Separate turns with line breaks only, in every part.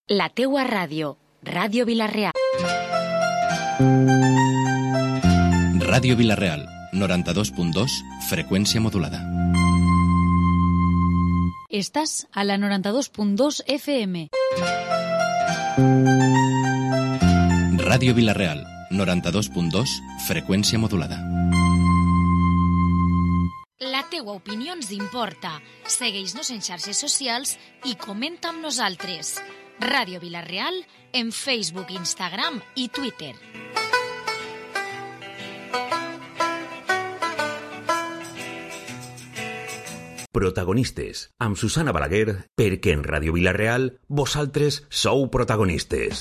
La teua ràdio, Ràdio Vila-real.
Ràdio Vila-real, 92.2, freqüència modulada.
Estàs a la 92.2 FM.
Ràdio Vila-real, 92.2, freqüència modulada.
La teua opinió ens importa. Segueix-nos en xarxes socials i comenta amb nosaltres. Ràdio Vila-real en Facebook, Instagram i Twitter.
Protagonistes, amb Susana Balaguer, perquè en Ràdio Vila-real vosaltres sou protagonistes.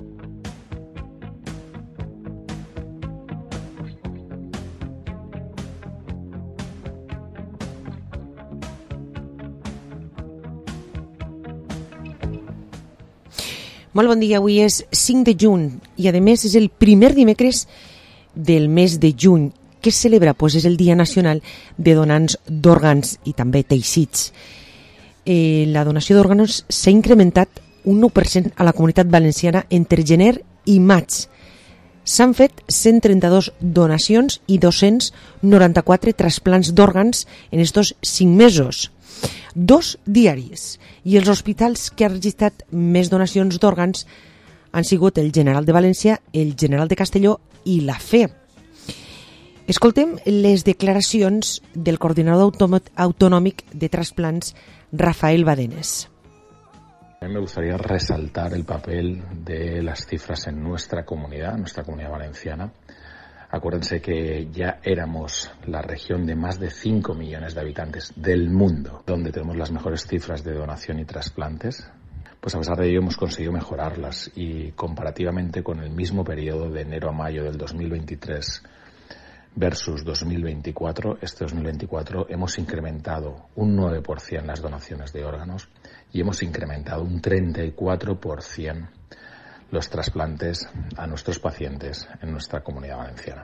Molt bon dia, avui és 5 de juny i a més és el primer dimecres del mes de juny. Què es celebra? Pues és el Dia Nacional de Donants d'Òrgans i també teixits. La donació d'òrgans s'ha incrementat un 9% a la Comunitat Valenciana entre gener i maig. S'han fet 132 donacions i 294 trasplants d'òrgans en estos 5 mesos. 2 diaris. I els hospitals que han registrat més donacions d'òrgans han sigut el General de València, el General de Castelló i la FE. Escoltem les declaracions del coordinador autonòmic de trasplants, Rafael Badenes.
A mí me gustaría resaltar el papel de las cifras en nuestra comunidad valenciana. Acuérdense que ya éramos la región de más de 5 millones de habitantes del mundo, donde tenemos las mejores cifras de donación y trasplantes. Pues a pesar de ello hemos conseguido mejorarlas y comparativamente con el mismo periodo de enero a mayo del 2023 versus 2024, este 2024 hemos incrementado un 9% las donaciones de órganos y hemos incrementado un 34% los trasplantes a nuestros pacientes en nuestra Comunidad Valenciana.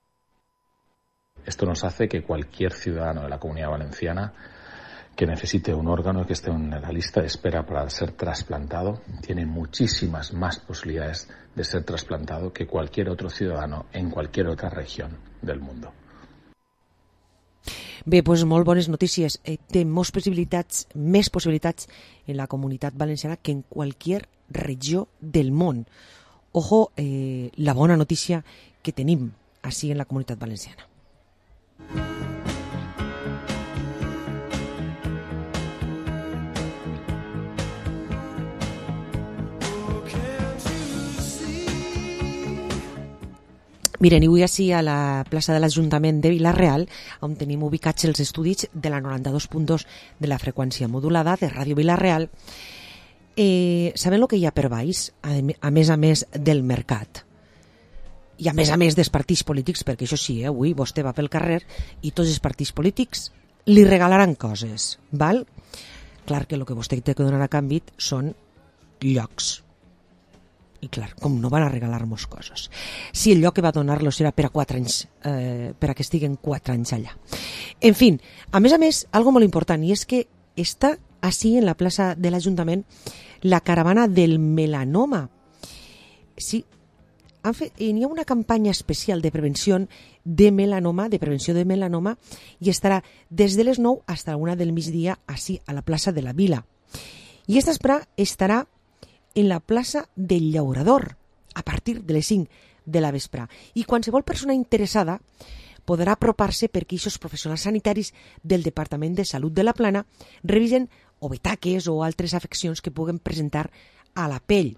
Esto nos hace que cualquier ciudadano de la Comunidad Valenciana que necesite un órgano, que esté en la lista de espera para ser trasplantado, tiene muchísimas más posibilidades de ser trasplantado que cualquier otro ciudadano en cualquier otra región del mundo.
Bé, doncs molt bones notícies. Té més possibilitats en la Comunitat Valenciana que en qualsevol regió del món. Ojo, la bona notícia que tenim així en la Comunitat Valenciana. Miren, avui així a la plaça de l'Ajuntament de Vila-real, on tenim ubicats els estudis de la 92.2 de la freqüència modulada de Ràdio Vila-real, saben el que hi ha per baix, a més del mercat? I a més dels partits polítics, perquè això sí, avui vostè va pel carrer i tots els partits polítics li regalaran coses, val? Clar que el que vostè té que donar a canvi són llocs. I clar, com no van a regalar-nos coses. Si el lloc que va donar-los era per a 4 anys, per a que estiguen 4 anys allà. En fi, a més, algo molt important, i és que està així en la plaça de l'Ajuntament la caravana del melanoma. Sí, hi ha una campanya especial de prevenció de melanoma, i estarà des de les 9 fins a la 1 del migdia així a la plaça de la Vila. I esta estarà en la plaça del Llaurador, a partir de les 5 de la vespre. I qualsevol persona interessada podrà apropar-se perquè aquests professionals sanitaris del Departament de Salut de la Plana revisen o betaques o altres afeccions que puguen presentar a la pell.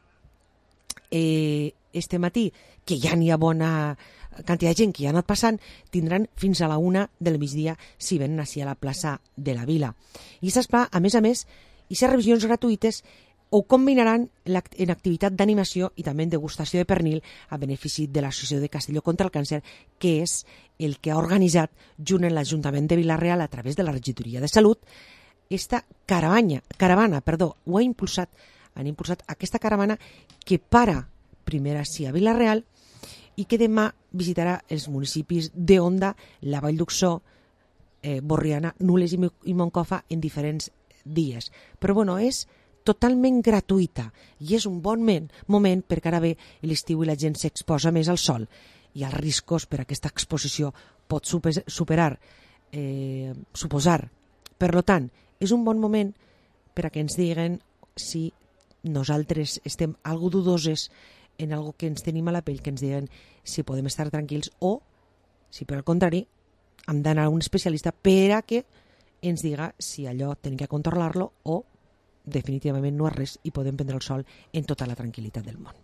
Este matí, que ja n'hi ha bona quantitat de gent que ja ha anat passant, tindran fins a la 1 del migdia si venen així a la plaça de la Vila. I a més, aquestes revisions gratuïtes ho combinaran en activitat d'animació i també en degustació de pernil a benefici de l'Associació de Castelló contra el Càncer, que és el que ha organitzat junt amb l'Ajuntament de Vila-real a través de la Regidoria de Salut esta caravana, ho han impulsat aquesta caravana que para primer així a Vila-real i que demà visitarà els municipis d'Onda, la Vall d'Uxó, Borriana, Nules i Moncofa en diferents dies. Però és totalment gratuïta i és un bon moment perquè ara ve l'estiu i la gent s'exposa més al sol i els riscos per aquesta exposició pot suposar. Per tant, és un bon moment per a que ens diguen si nosaltres estem algo dudoses en algo que ens tenim a la pell, que ens diguen si podem estar tranquils o si per al contrari hem d'anar a un especialista per a que ens diga si allò tenim que controlar-lo o definitivament no és res i podem prendre el sol en tota la tranquil·litat del món.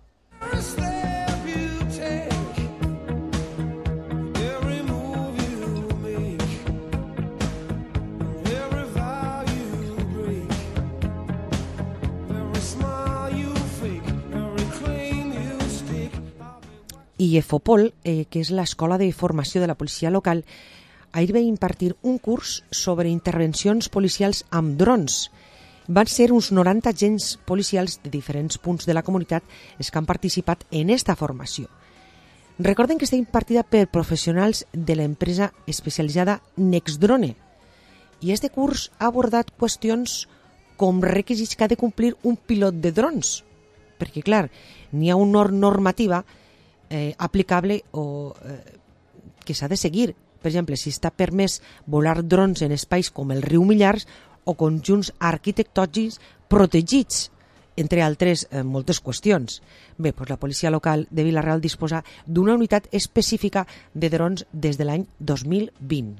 I EFOPOL, que és l'Escola de Formació de la Policia Local, ahir va impartir un curs sobre intervencions policials amb drons. Van ser uns 90 agents policials de diferents punts de la comunitat els que han participat en esta formació. Recorden que està impartida per professionals de l'empresa especialitzada Nexdrone i este curs ha abordat qüestions com requisits que ha de complir un pilot de drons, perquè clar, n'hi ha una normativa aplicable o que s'ha de seguir. Per exemple, si està permès volar drons en espais com el riu Millars o conjunts arquitectònics protegits, entre altres moltes qüestions. Bé, doncs la policia local de Vila-real disposa d'una unitat específica de drons des de l'any 2020.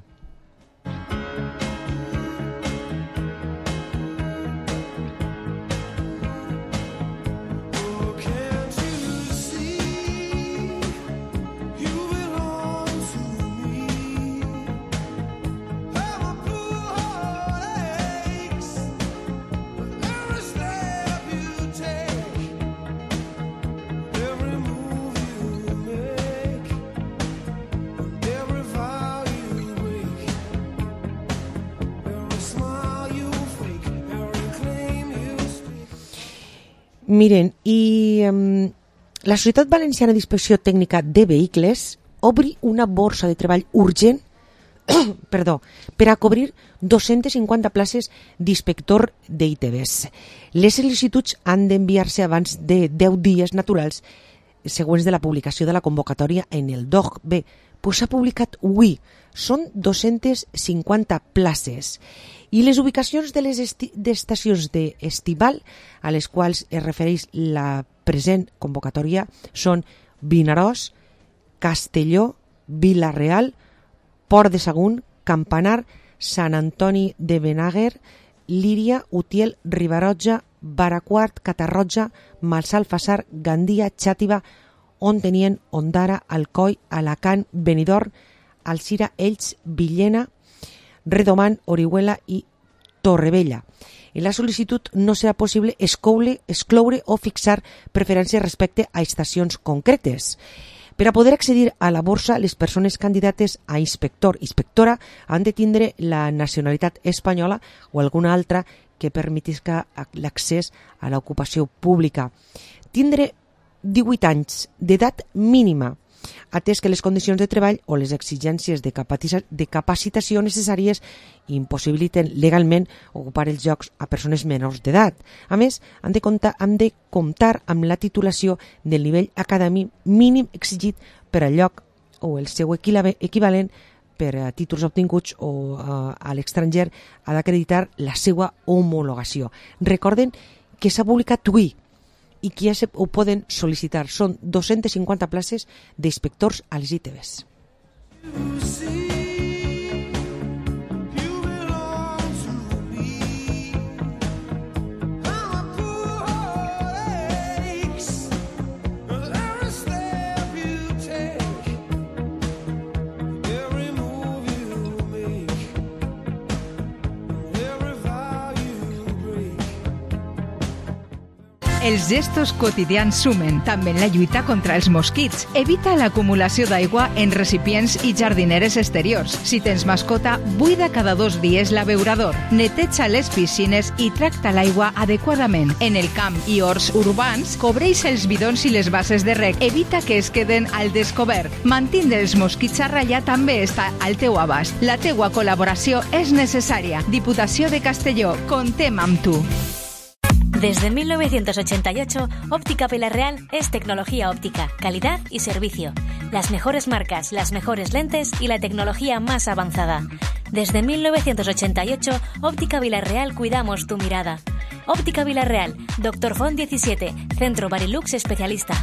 Miren, i la Societat Valenciana d'Inspecció Tècnica de Vehicles obri una borsa de treball urgent per a cobrir 250 places d'inspector d'ITVs. Les sol·licituds han d'enviar-se abans de 10 dies naturals següents de la publicació de la convocatòria en el DOC. Bé, doncs s'ha publicat avui. Són 250 places. I les ubicacions de les estacions d'estival a les quals es refereix la present convocatòria són Vinaròs, Castelló, Vila-real, Port de Sagunt, Campanar, Sant Antoni de Benaguer, Líria, Utiel, Ribarotja, Baraquart, Catarroja, Malsalfassar, Gandia, Xàtiva, Ontenient, Ondara, Alcoi, Alacant, Benidorm, Alzira, Elx, Villena, Redomant, Orihuela i Torrevella. En la sol·licitud no serà possible excloure o fixar preferències respecte a estacions concretes. Per a poder accedir a la borsa, les persones candidates a inspector i inspectora han de tindre la nacionalitat espanyola o alguna altra que permetisca l'accés a l'ocupació pública. Tindre 18 anys d'edat mínima, atès que les condicions de treball o les exigències de capacitació necessàries impossibiliten legalment ocupar els llocs a persones menors d'edat. A més, han de comptar amb la titulació del nivell acadèmic mínim exigit per al lloc o el seu equivalent per a títols obtinguts o a l'estranger ha d'acreditar la seva homologació. Recorden que s'ha publicat avui i que ja ho poden sol·licitar. Són 250 places d'inspectors a les ITVs.
Els gestos quotidians sumen, també en la lluita contra els mosquits. Evita l'acumulació d'aigua en recipients i jardineres exteriors. Si tens mascota, buida cada 2 dies l'abeurador. Neteja les piscines i tracta l'aigua adequadament. En el camp i horts urbans, cobreix els bidons i les bases de reg. Evita que es queden al descobert. Mantindre els mosquits a ratllar també està al teu abast. La teua col·laboració és necessària. Diputació de Castelló, comptem amb tu.
Desde 1988, Óptica Vilarreal es tecnología óptica, calidad y servicio. Las mejores marcas, las mejores lentes y la tecnología más avanzada. Desde 1988, Óptica Vilarreal cuidamos tu mirada. Óptica Vilarreal, Dr. Font 17, Centro Barilux especialista.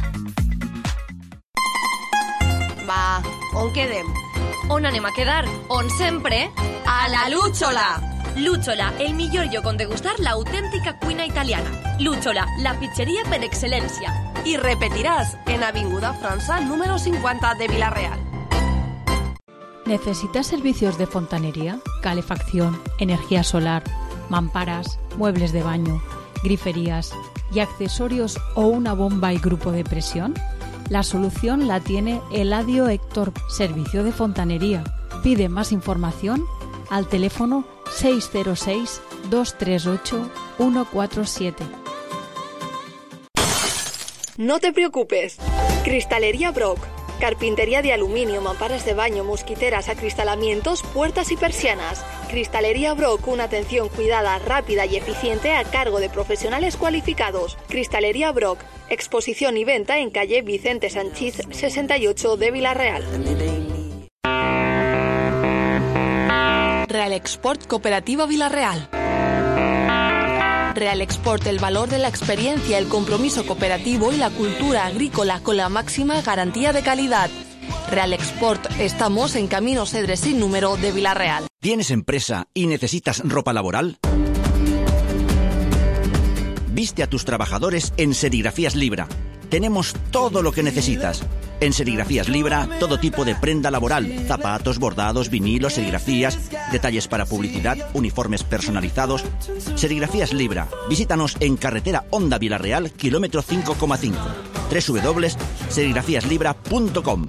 Va, on quedem? On anem a quedar? On sempre? A la Lúchola! Lúchola, el millor lloc on degustar l'autèntica cuina italiana. Lúchola, la pizzeria per excel·lència. I repetiràs en Avinguda França, número 50 de Vilarreal.
¿Necesitas servicios de fontanería, calefacción, energía solar, mamparas, muebles de baño, griferías y accesorios o una bomba y grupo de presión? La solución la tiene Eladio Héctor, Servicio de Fontanería. Pide más información al teléfono 606-238-147.
No te preocupes. Cristalería Brock. Carpintería de aluminio, mamparas de baño, mosquiteras, acristalamientos, puertas y persianas. Cristalería Brock, una atención cuidada, rápida y eficiente a cargo de profesionales cualificados. Cristalería Brock, exposición y venta en calle Vicente Sanchís 68 de Vilarreal. Real Export Cooperativa Vilarreal. Real Export, el valor de la experiencia, el compromiso cooperativo y la cultura agrícola con la máxima garantía de calidad. Real Export, estamos en Camino Cedres sin número de Vilarreal.
¿Tienes empresa y necesitas ropa laboral? Viste a tus trabajadores en Serigrafías Libra. Tenemos todo lo que necesitas. En Serigrafías Libra, todo tipo de prenda laboral, zapatos, bordados, vinilos, serigrafías, detalles para publicidad, uniformes personalizados. Serigrafías Libra. Visítanos en carretera Honda Vilarreal, kilómetro 5,5. www.serigrafiaslibra.com.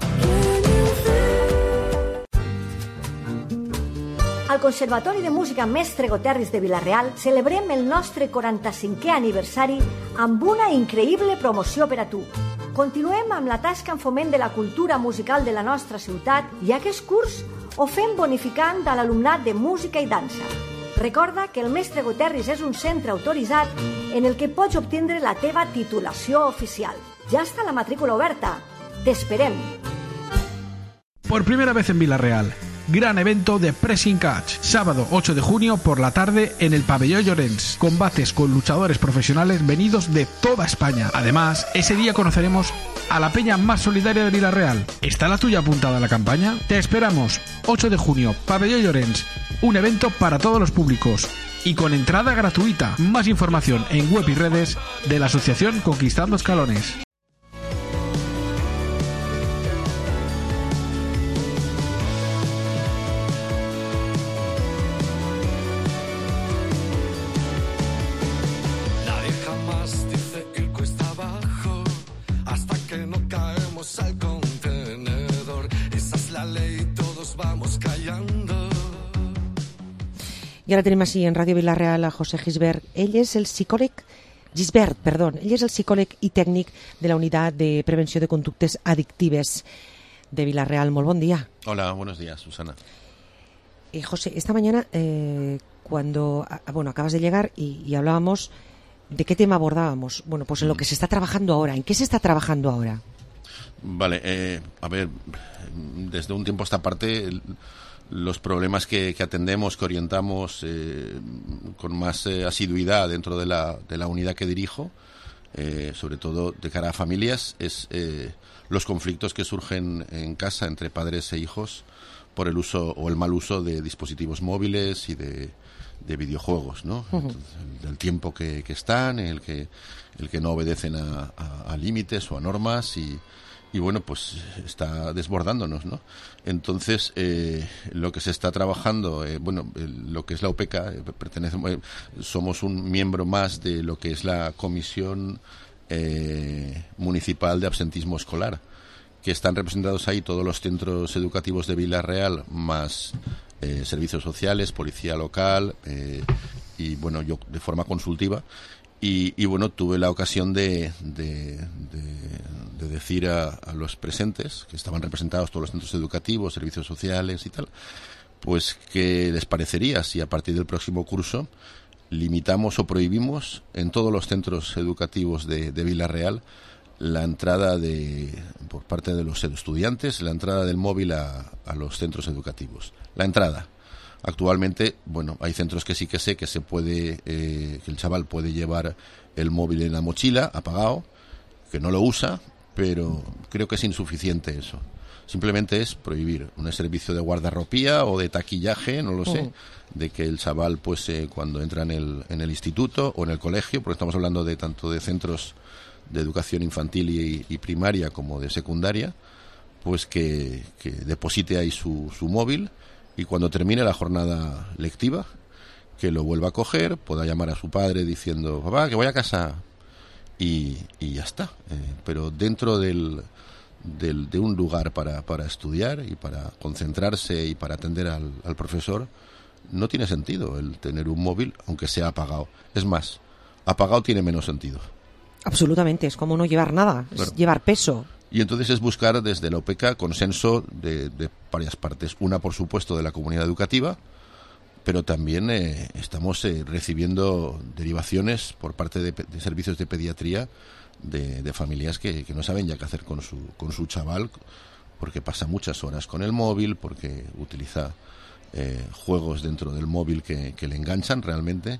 Al Conservatori de Música Mestre Goterris de Vilarreal celebrem el nostre 45è aniversari amb una increïble promoció per a tu. Continuem amb la tasca en foment de la cultura musical de la nostra ciutat i aquest curs ho fem bonificant a l'alumnat de música i dansa. Recorda que el Mestre Goterris és un centre autoritzat en el que pots obtindre la teva titulació oficial. Ja està la matrícula oberta. T'esperem.
Por primera vez en Vilarreal, gran evento de Pressing Catch. Sábado 8 de junio por la tarde en el Pabellón Llorens. Combates con luchadores profesionales venidos de toda España. Además, ese día conoceremos a la peña más solidaria de Vilarreal. ¿Está la tuya apuntada a la campaña? Te esperamos. 8 de junio, Pabellón Llorens. Un evento para todos los públicos y con entrada gratuita. Más información en web y redes de la asociación Conquistando Escalones.
I ara tenim així en Ràdio Vilarreal a José Gisbert. Ell és el psicòleg i tècnic de la Unitat de Prevenció de Conductes Adictives de Vilarreal. Molt bon día.
Hola, buenos días, Susana.
José, esta mañana cuando acabas de llegar y hablábamos, ¿de qué tema abordábamos? Bueno, pues en lo que se está trabajando ahora. ¿En qué se está trabajando ahora?
Vale, a ver, desde un tiempo a esta parte los problemas que atendemos, que orientamos con más asiduidad dentro de la unidad que dirijo, sobre todo de cara a familias, es los conflictos que surgen en casa entre padres e hijos por el uso o el mal uso de dispositivos móviles y de videojuegos, ¿no?
Uh-huh.
Entonces, del tiempo que están, el que no obedecen a límites o a normas y bueno, pues está desbordándonos, ¿no? Entonces, lo que se está trabajando, lo que es la UPECA, somos un miembro más de lo que es la Comisión Municipal de Absentismo Escolar, que están representados ahí todos los centros educativos de Vilarreal, más servicios sociales, policía local, y bueno, yo de forma consultiva. Y bueno, tuve la ocasión de decir a los presentes, que estaban representados todos los centros educativos, servicios sociales y tal, pues qué les parecería si a partir del próximo curso limitamos o prohibimos en todos los centros educativos de Vila-real la entrada por parte de los estudiantes, la entrada del móvil a los centros educativos. La entrada. Actualmente, bueno, hay centros que sí que sé que se puede, que el chaval puede llevar el móvil en la mochila, apagado, que no lo usa, pero creo que es insuficiente eso. Simplemente es prohibir un servicio de guardarropía o de taquillaje, no lo sé, de que el chaval, pues, cuando entra en el instituto o en el colegio, porque estamos hablando de tanto de centros de educación infantil y primaria como de secundaria, pues que deposite ahí su móvil y cuando termine la jornada lectiva que lo vuelva a coger, pueda llamar a su padre diciendo, papá, que voy a casa, y ya está. Pero dentro de un lugar para estudiar y para concentrarse y para atender al profesor, no tiene sentido el tener un móvil aunque sea apagado. Es más, apagado tiene menos sentido.
Absolutamente, es como no llevar nada, claro. Es llevar peso.
Y entonces es buscar desde la OPECA consenso de varias partes. Una, por supuesto, de la comunidad educativa, pero también estamos recibiendo derivaciones por parte de servicios de pediatría de familias que no saben ya qué hacer con su chaval, porque pasa muchas horas con el móvil, porque utiliza juegos dentro del móvil que le enganchan realmente.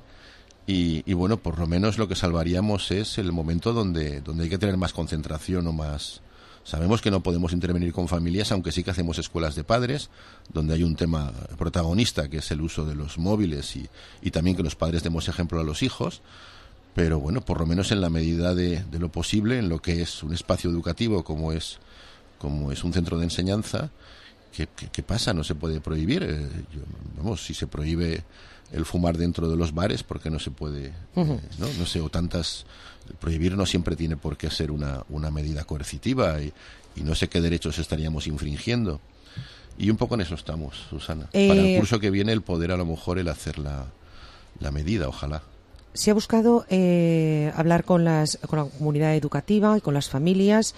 Y bueno, por lo menos lo que salvaríamos es el momento donde hay que tener más concentración o más. Sabemos que no podemos intervenir con familias, aunque sí que hacemos escuelas de padres, donde hay un tema protagonista que es el uso de los móviles y también que los padres demos ejemplo a los hijos. Pero bueno, por lo menos en la medida de lo posible, en lo que es un espacio educativo como es un centro de enseñanza, ¿qué pasa? No se puede prohibir. Si se prohíbe el fumar dentro de los bares, porque no se puede, no sé, o tantas. Prohibir no siempre tiene por qué ser una medida coercitiva y no sé qué derechos estaríamos infringiendo. Y un poco en eso estamos, Susana. Para el curso que viene, el poder, a lo mejor, el hacer la medida, ojalá.
Se ha buscado hablar con la comunidad educativa y con las familias.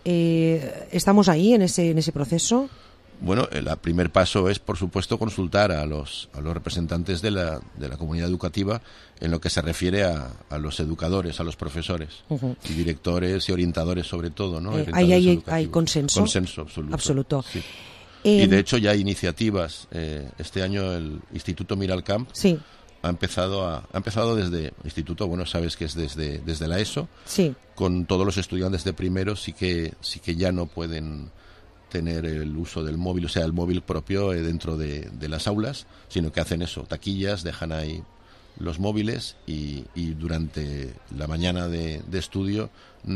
¿Estamos ahí en ese proceso?
Bueno, el primer paso es, por supuesto, consultar a los representantes de la comunidad educativa en lo que se refiere a los educadores, a los profesores, y directores y orientadores sobre todo, ¿no?
¿Hay consenso?
Consenso absoluto. Sí. Y de hecho ya hay iniciativas. Este año el Instituto Miralcamp ha empezado desde instituto, bueno, sabes que es desde la ESO, con todos los estudiantes de primero, sí que ya no pueden tener el uso del móvil, o sea, el móvil propio dentro de las aulas, sino que hacen eso, taquillas, dejan ahí los móviles y durante la mañana de estudio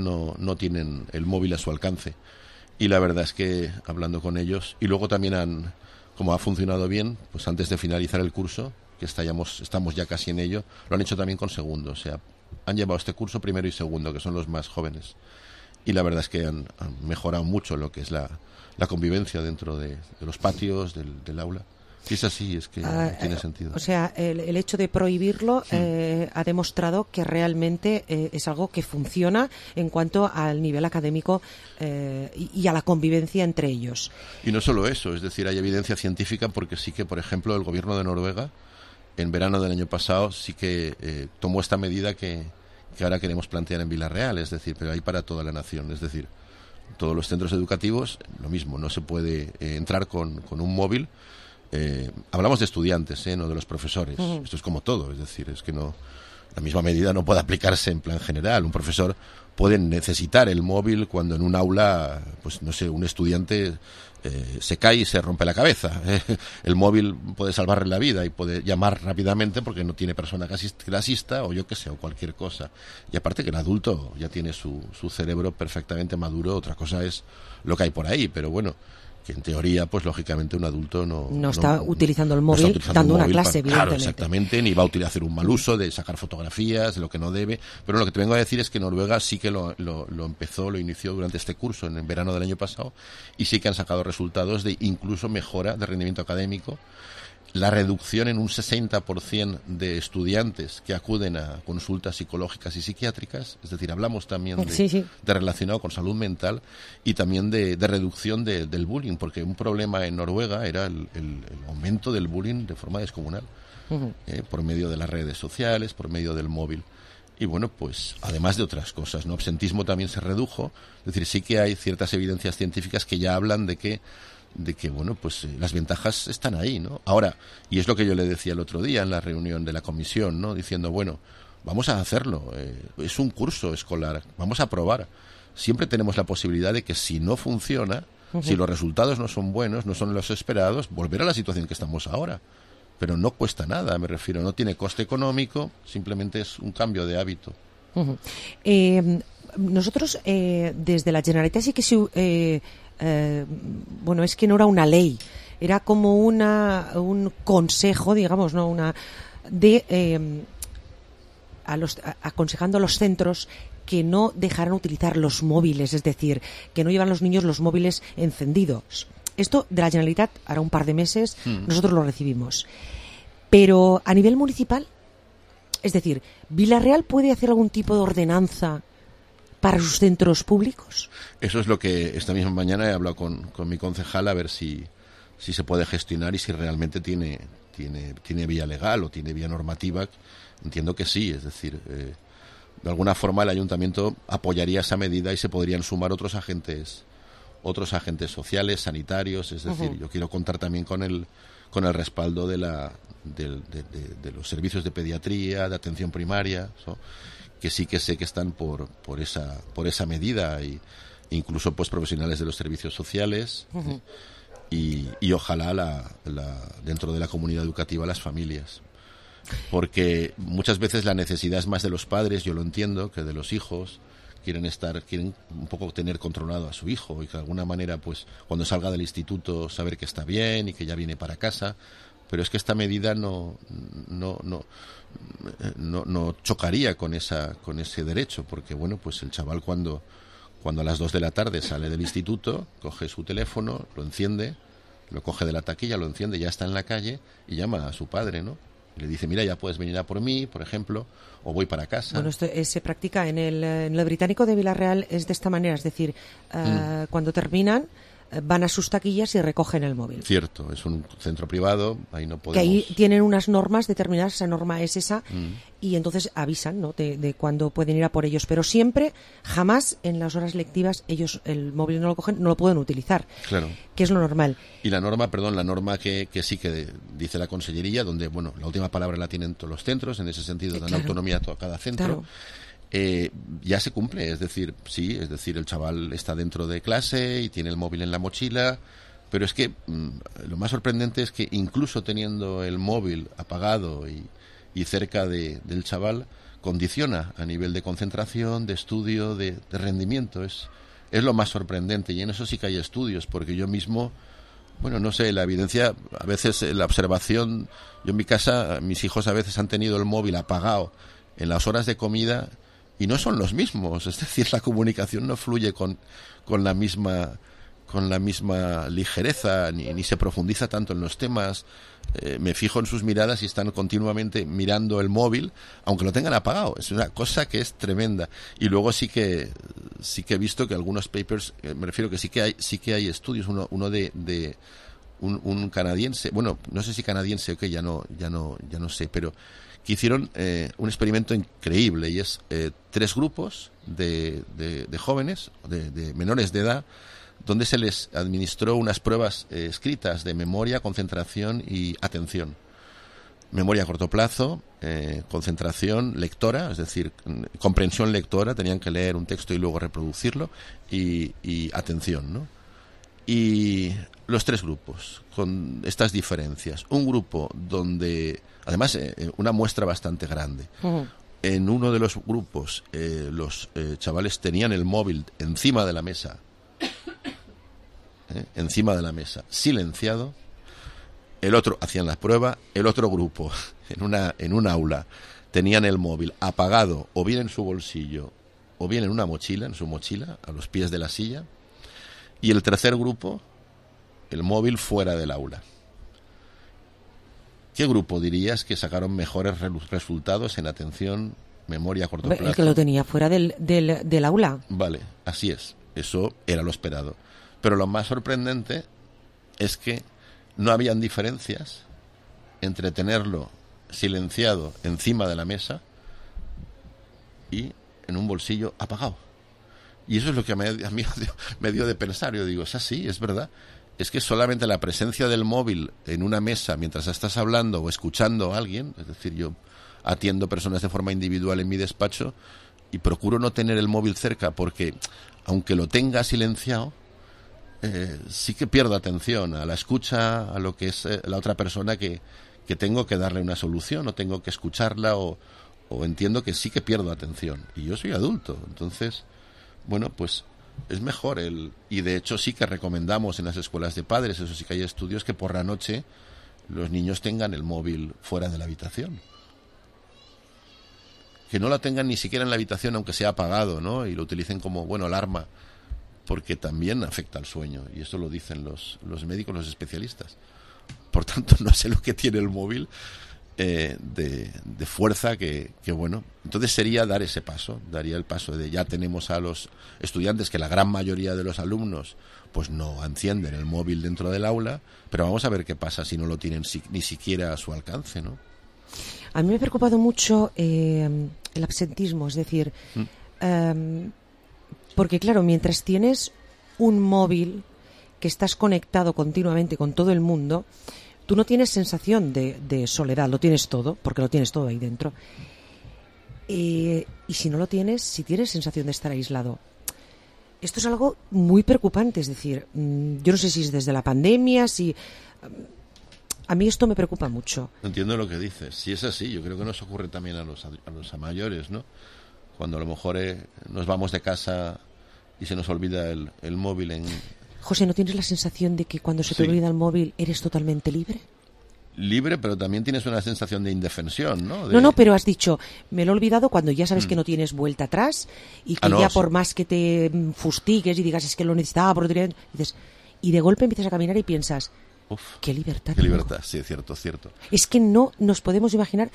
no tienen el móvil a su alcance. Y la verdad es que hablando con ellos, y luego también como ha funcionado bien, pues antes de finalizar el curso, que estamos ya casi en ello, lo han hecho también con segundo, o sea, han llevado este curso primero y segundo, que son los más jóvenes. Y la verdad es que han mejorado mucho lo que es la convivencia dentro de los patios, del aula. Si es así, es que tiene sentido.
O sea, el hecho de prohibirlo ha demostrado que realmente es algo que funciona en cuanto al nivel académico y a la convivencia entre ellos.
Y no solo eso, es decir, hay evidencia científica porque sí que, por ejemplo, el gobierno de Noruega, en verano del año pasado, sí que tomó esta medida que ahora queremos plantear en Vila-real, es decir, pero hay para toda la nación, es decir, todos los centros educativos, lo mismo, no se puede entrar con un móvil. Hablamos de estudiantes, no de los profesores. Esto es como todo, es decir, es que la misma medida no puede aplicarse en plan general. Un profesor puede necesitar el móvil cuando en un aula, pues no sé, un estudiante se cae y se rompe la cabeza. El móvil puede salvarle la vida y puede llamar rápidamente porque no tiene persona que la asista o yo qué sé, o cualquier cosa. Y aparte que el adulto ya tiene su cerebro perfectamente maduro, otra cosa es lo que hay por ahí, pero bueno, que en teoría, pues lógicamente un adulto no
está utilizando el móvil dando una clase, evidentemente.
Claro, exactamente, ni va a hacer un mal uso de sacar fotografías, de lo que no debe. Pero lo que te vengo a decir es que Noruega sí que lo inició durante este curso, en el verano del año pasado, y sí que han sacado resultados de incluso mejora de rendimiento académico. La reducción en un 60% de estudiantes que acuden a consultas psicológicas y psiquiátricas, es decir, hablamos también de relacionado con salud mental y también de reducción del bullying, porque un problema en Noruega era el aumento del bullying de forma descomunal. por medio de las redes sociales, por medio del móvil. Y bueno, pues además de otras cosas, ¿no? Absentismo también se redujo. Es decir, sí que hay ciertas evidencias científicas que ya hablan de que bueno, pues las ventajas están ahí, ¿no? Ahora, y es lo que yo le decía el otro día en la reunión de la comisión, ¿no? Diciendo, bueno, vamos a hacerlo, es un curso escolar, vamos a probar. Siempre tenemos la posibilidad de que si no funciona, si los resultados no son buenos, no son los esperados, volver a la situación que estamos ahora. Pero no cuesta nada, me refiero, no tiene coste económico, simplemente es un cambio de hábito.
Nosotros, desde la Generalitat sí que bueno, es que no era una ley, era como un consejo, digamos, no una aconsejando a los centros que no dejaran utilizar los móviles, es decir, que no llevan los niños los móviles encendidos. Esto de la Generalitat, hará un par de meses, nosotros lo recibimos. Pero a nivel municipal, es decir, ¿Vila-real puede hacer algún tipo de ordenanza para sus centros públicos?
Eso es lo que esta misma mañana he hablado con mi concejal a ver si se puede gestionar y si realmente tiene vía legal o tiene vía normativa. Entiendo que sí, es decir, de alguna forma el ayuntamiento apoyaría esa medida y se podrían sumar otros agentes sociales, sanitarios, es decir, yo quiero contar también con el respaldo de los servicios de pediatría, de atención primaria, ¿no? Que sí que sé que están por esa medida, y incluso pues profesionales de los servicios sociales, y ojalá dentro de la comunidad educativa las familias. Porque muchas veces la necesidad es más de los padres, yo lo entiendo, que de los hijos. Quieren un poco tener controlado a su hijo y que de alguna manera, pues, cuando salga del instituto, saber que está bien y que ya viene para casa. Pero es que esta medida no chocaría con ese derecho, porque bueno, pues el chaval cuando a las 2 de la tarde sale del instituto, coge su teléfono, lo enciende, lo coge de la taquilla, lo enciende, ya está en la calle y llama a su padre, ¿no? Y le dice, mira, ya puedes venir a por mí, por ejemplo, o voy para casa.
Bueno, esto se practica en el británico de Vila-real, es de esta manera, es decir, cuando terminan, van a sus taquillas y recogen el móvil.
Cierto, es un centro privado, ahí no podemos...
Que ahí tienen unas normas determinadas, esa norma es esa, y entonces avisan, ¿no?, de cuándo pueden ir a por ellos. Pero siempre, jamás en las horas lectivas, ellos el móvil no lo cogen, no lo pueden utilizar.
Claro.
Que es lo normal.
Y la norma que sí que dice la Consellería, donde, bueno, la última palabra la tienen todos los centros, en ese sentido dan autonomía a cada centro. Claro. Ya se cumple, es decir, el chaval está dentro de clase y tiene el móvil en la mochila, pero es que lo más sorprendente es que incluso teniendo el móvil apagado y cerca del chaval, condiciona a nivel de concentración, de estudio, de rendimiento. Es lo más sorprendente, y en eso sí que hay estudios, porque yo mismo, bueno, no sé, la evidencia, a veces la observación, yo en mi casa, mis hijos a veces han tenido el móvil apagado en las horas de comida y no son los mismos, es decir, la comunicación no fluye con la misma ligereza, ni se profundiza tanto en los temas. Me fijo en sus miradas y están continuamente mirando el móvil, aunque lo tengan apagado. Es una cosa que es tremenda. Y luego sí que he visto que algunos papers, me refiero que sí que hay estudios, uno de un canadiense, bueno, no sé si canadiense o qué, ya no sé, pero que hicieron un experimento increíble, y es 3 grupos de jóvenes, de menores de edad, donde se les administró unas pruebas escritas de memoria, concentración y atención. Memoria a corto plazo, concentración lectora, es decir, comprensión lectora, tenían que leer un texto y luego reproducirlo, y atención, ¿no? Y los 3 grupos, con estas diferencias. Un grupo donde, además, una muestra bastante grande. En uno de los grupos, los chavales tenían el móvil encima de la mesa, silenciado. El otro, hacían la prueba, el otro grupo, en un aula, tenían el móvil apagado, o bien en su bolsillo, o bien en su mochila, a los pies de la silla. Y el tercer grupo, el móvil fuera del aula. ¿Qué grupo dirías que sacaron mejores resultados en atención, memoria a corto plazo?
El que lo tenía fuera del aula.
Vale, así es. Eso era lo esperado. Pero lo más sorprendente es que no habían diferencias entre tenerlo silenciado encima de la mesa y en un bolsillo apagado. Y eso es lo que a mí me dio de pensar. Yo digo, es así, es verdad. Es que solamente la presencia del móvil en una mesa mientras estás hablando o escuchando a alguien, es decir, yo atiendo personas de forma individual en mi despacho y procuro no tener el móvil cerca porque, aunque lo tenga silenciado, sí que pierdo atención a la escucha, a lo que es la otra persona que tengo que darle una solución o tengo que escucharla o entiendo que sí que pierdo atención. Y yo soy adulto, entonces, bueno, pues es mejor y de hecho sí que recomendamos en las escuelas de padres, eso sí que hay estudios, que por la noche los niños tengan el móvil fuera de la habitación. Que no la tengan ni siquiera en la habitación aunque sea apagado, ¿no? Y lo utilicen como, alarma, porque también afecta al sueño, y eso lo dicen los médicos, los especialistas. Por tanto, no sé lo que tiene el móvil de fuerza que entonces sería dar ese paso, daría el paso de ya tenemos a los estudiantes, que la gran mayoría de los alumnos pues no encienden el móvil dentro del aula, pero vamos a ver qué pasa si no lo tienen ni siquiera a su alcance, ¿no?
A mí me ha preocupado mucho el absentismo, es decir, porque claro, mientras tienes un móvil que estás conectado continuamente con todo el mundo, tú no tienes sensación de soledad, lo tienes todo, porque lo tienes todo ahí dentro. Y si no lo tienes, si tienes sensación de estar aislado. Esto es algo muy preocupante, es decir, yo no sé si es desde la pandemia, a mí esto me preocupa mucho.
Entiendo lo que dices. Si es así, yo creo que nos ocurre también a los mayores, ¿no? Cuando a lo mejor nos vamos de casa y se nos olvida el móvil en...
José, ¿no tienes la sensación de que cuando se te olvida el móvil eres totalmente libre?
Libre, pero también tienes una sensación de indefensión, ¿no?
No, pero has dicho, me lo he olvidado cuando ya sabes que no tienes vuelta atrás y que por más que te fustigues y digas, es que lo necesitaba, dices, y de golpe empiezas a caminar y piensas, qué libertad.
Qué libertad, sí, cierto.
Es que no nos podemos imaginar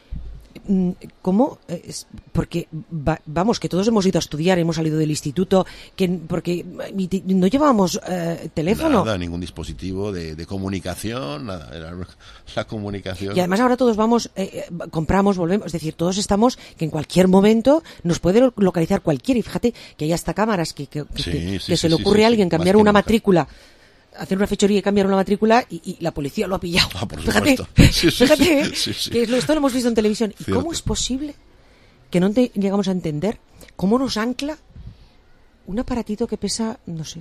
cómo, porque vamos, que todos hemos ido a estudiar, hemos salido del instituto, porque no llevábamos teléfono.
Nada, ningún dispositivo de comunicación, nada, era la comunicación.
Y además ahora todos vamos, compramos, volvemos, es decir, todos estamos, que en cualquier momento nos puede localizar cualquiera, y fíjate que hay hasta cámaras que se le ocurre a alguien cambiar una matrícula, hacer una fechoría y cambiar una matrícula y la policía lo ha pillado.
Por
fíjate,
supuesto. Sí.
Que esto lo hemos visto en televisión. ¿Y
Cierto.
cómo es posible que no llegamos a entender cómo nos ancla un aparatito que pesa, no sé?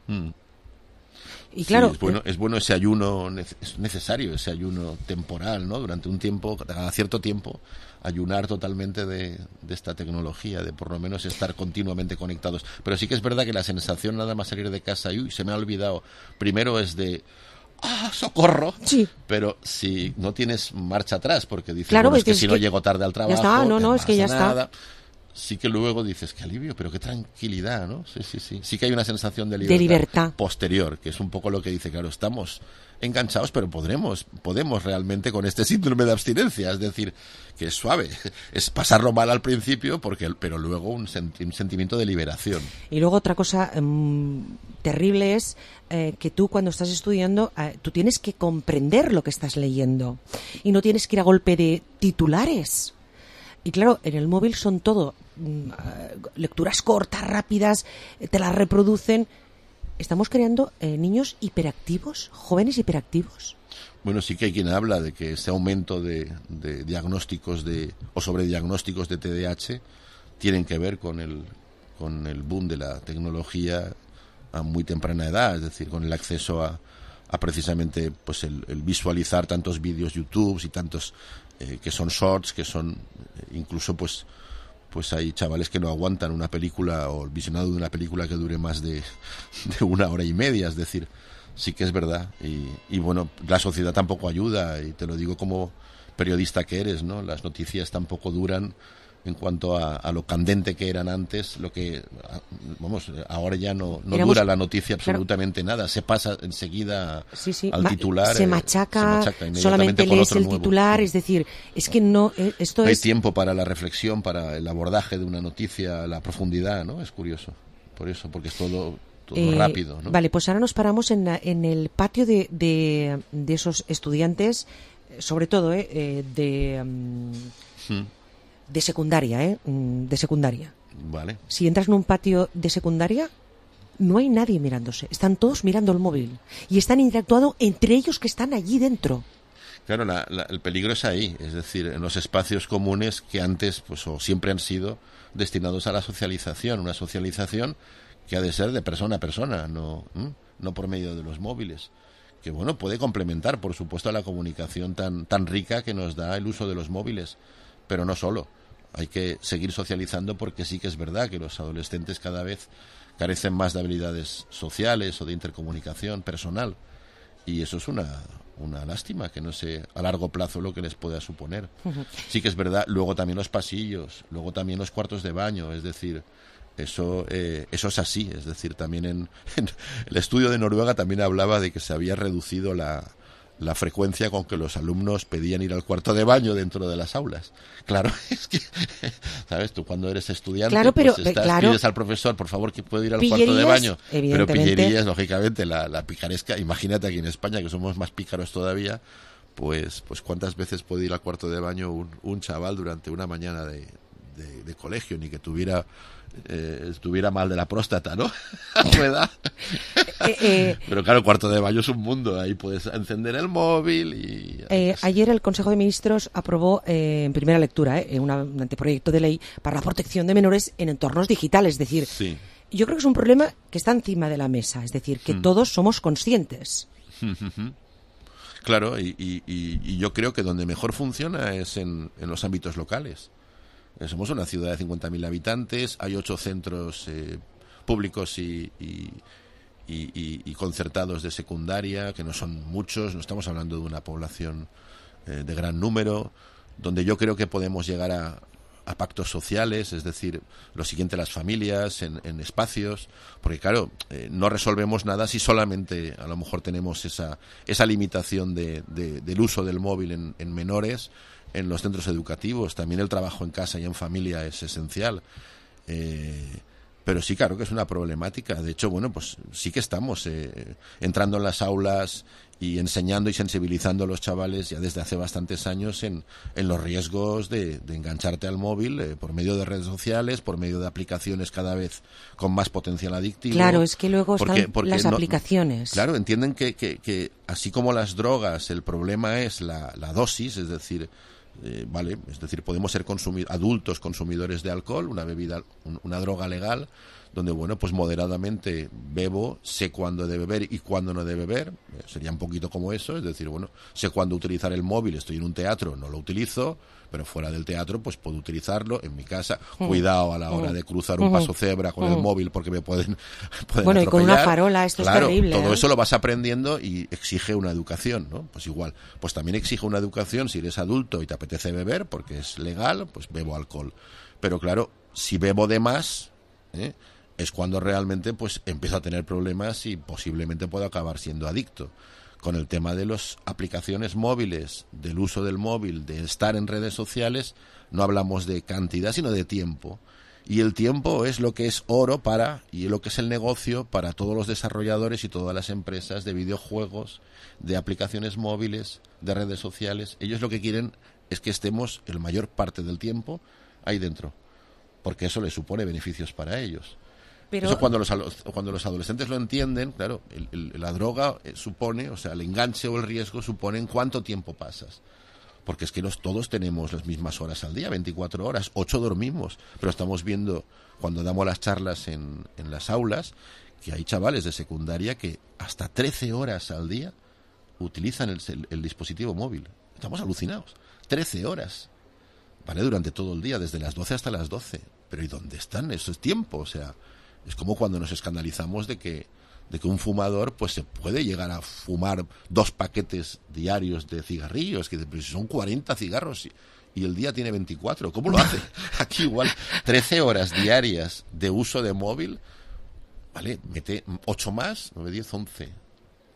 Y claro,
es bueno ese ayuno, es necesario ese ayuno temporal, ¿no? Durante un tiempo, cada cierto tiempo, ayunar totalmente de esta tecnología, de por lo menos estar continuamente conectados. Pero sí que es verdad que la sensación nada más salir de casa, se me ha olvidado, primero es de ¡socorro!
Sí.
Pero si no tienes marcha atrás, porque dices,
claro,
es que si no llego tarde al trabajo,
ya está, es que ya
está. Sí que luego dices, qué alivio, pero qué tranquilidad, ¿no? Sí. Sí que hay una sensación de libertad posterior, que es un poco lo que dice, claro, estamos enganchados, pero podemos realmente con este síndrome de abstinencia, es decir, que es suave, es pasarlo mal al principio, pero luego un sentimiento de liberación.
Y luego otra cosa terrible es que tú cuando estás estudiando, tú tienes que comprender lo que estás leyendo y no tienes que ir a golpe de titulares. Y claro, en el móvil son todo lecturas cortas, rápidas, te las reproducen. ¿Estamos creando niños hiperactivos, jóvenes hiperactivos?
Bueno, sí que hay quien habla de que ese aumento de diagnósticos o sobrediagnósticos de TDAH tienen que ver con el boom de la tecnología a muy temprana edad, es decir, con el acceso a precisamente pues el visualizar tantos vídeos YouTube y tantos que son shorts, que son incluso pues hay chavales que no aguantan una película o el visionado de una película que dure más de 1 hora y media, es decir, sí que es verdad y bueno, la sociedad tampoco ayuda, y te lo digo como periodista que eres, ¿no? Las noticias tampoco duran en cuanto a lo candente que eran antes, lo que ahora ya no dura la noticia absolutamente nada, se pasa enseguida al titular,
se machaca solamente lees el titular, es decir, es que no
hay tiempo para la reflexión, para el abordaje de una noticia, la profundidad, ¿no? Es curioso, porque es todo rápido, ¿no?
Vale, pues ahora nos paramos en el patio de esos estudiantes sobre todo de secundaria, de secundaria.
Vale.
Si entras en un patio de secundaria, no hay nadie mirándose. Están todos mirando el móvil y están interactuando entre ellos que están allí dentro.
Claro, el peligro es ahí, es decir, en los espacios comunes que antes, pues, o siempre han sido destinados a la socialización, una socialización que ha de ser de persona a persona, no por medio de los móviles, que bueno, puede complementar, por supuesto, a la comunicación tan rica que nos da el uso de los móviles, pero no solo. Hay que seguir socializando porque sí que es verdad que los adolescentes cada vez carecen más de habilidades sociales o de intercomunicación personal, y eso es una lástima, que no sé a largo plazo lo que les pueda suponer. Sí que es verdad, luego también los pasillos, luego también los cuartos de baño, es decir, eso es así, es decir, también en el estudio de Noruega también hablaba de que se había reducido la frecuencia con que los alumnos pedían ir al cuarto de baño dentro de las aulas. Claro, es que, ¿sabes? Tú cuando eres estudiante,
claro, pero,
pues pides al profesor, por favor, que puedo ir al cuarto de baño. Pero pillerías, lógicamente, la picaresca. Imagínate aquí en España, que somos más pícaros todavía, pues ¿cuántas veces puede ir al cuarto de baño un chaval durante una mañana de colegio? Ni que estuviera mal de la próstata, ¿no? A tu edad. Pero claro, el cuarto de baño es un mundo, ahí puedes encender el móvil y...
Ayer el Consejo de Ministros aprobó en primera lectura un anteproyecto de ley para la protección de menores en entornos digitales, es decir,
sí.
Yo creo que es un problema que está encima de la mesa, es decir, que todos somos conscientes.
Claro, y yo creo que donde mejor funciona es en los ámbitos locales. Somos una ciudad de 50.000 habitantes, hay 8 centros públicos y concertados de secundaria, que no son muchos, no estamos hablando de una población de gran número, donde yo creo que podemos llegar a pactos sociales, es decir, lo siguiente, las familias, en espacios, porque claro, no resolvemos nada si solamente a lo mejor tenemos esa limitación del uso del móvil en menores. En los centros educativos también el trabajo en casa y en familia es esencial, pero sí, claro que es una problemática. De hecho, bueno, pues sí que estamos entrando en las aulas y enseñando y sensibilizando a los chavales ya desde hace bastantes años en los riesgos de engancharte al móvil por medio de redes sociales, por medio de aplicaciones cada vez con más potencial adictivo.
Claro, es que luego están las aplicaciones.
Claro, entienden que así como las drogas, el problema es la dosis, es decir, es decir, podemos ser adultos consumidores de alcohol, una bebida, una droga legal, donde, bueno, pues moderadamente bebo, sé cuándo de beber y cuándo no de beber, sería un poquito como eso, es decir, bueno, sé cuándo utilizar el móvil, estoy en un teatro, no lo utilizo, pero fuera del teatro pues puedo utilizarlo en mi casa. Cuidado a la hora de cruzar un paso cebra con el móvil, porque me pueden
bueno, atropellar. Y con una farola, esto
claro,
es terrible.
Todo eso lo vas aprendiendo y exige una educación, ¿no? Pues igual, pues también exige una educación si eres adulto y te apetece beber, porque es legal, pues bebo alcohol. Pero claro, si bebo de más, es cuando realmente pues empiezo a tener problemas y posiblemente puedo acabar siendo adicto. Con el tema de las aplicaciones móviles, del uso del móvil, de estar en redes sociales, no hablamos de cantidad, sino de tiempo. Y el tiempo es lo que es oro y lo que es el negocio para todos los desarrolladores y todas las empresas de videojuegos, de aplicaciones móviles, de redes sociales. Ellos lo que quieren es que estemos la mayor parte del tiempo ahí dentro, porque eso les supone beneficios para ellos. Pero... Eso cuando los adolescentes lo entienden, claro, la droga supone, o sea, el enganche o el riesgo supone en cuánto tiempo pasas. Porque es que todos tenemos las mismas horas al día, 24 horas, 8 dormimos. Pero estamos viendo, cuando damos las charlas en las aulas, que hay chavales de secundaria que hasta 13 horas al día utilizan el dispositivo móvil. Estamos alucinados. 13 horas, ¿vale? Durante todo el día, desde las 12 hasta las 12. Pero ¿y dónde están? Eso es tiempo, o sea... Es como cuando nos escandalizamos de que un fumador pues se puede llegar a fumar 2 paquetes diarios de cigarrillos, que son 40 cigarros y el día tiene 24. ¿Cómo lo hace? Aquí igual 13 horas diarias de uso de móvil, ¿vale? Mete 8 más, 9, 10, 11.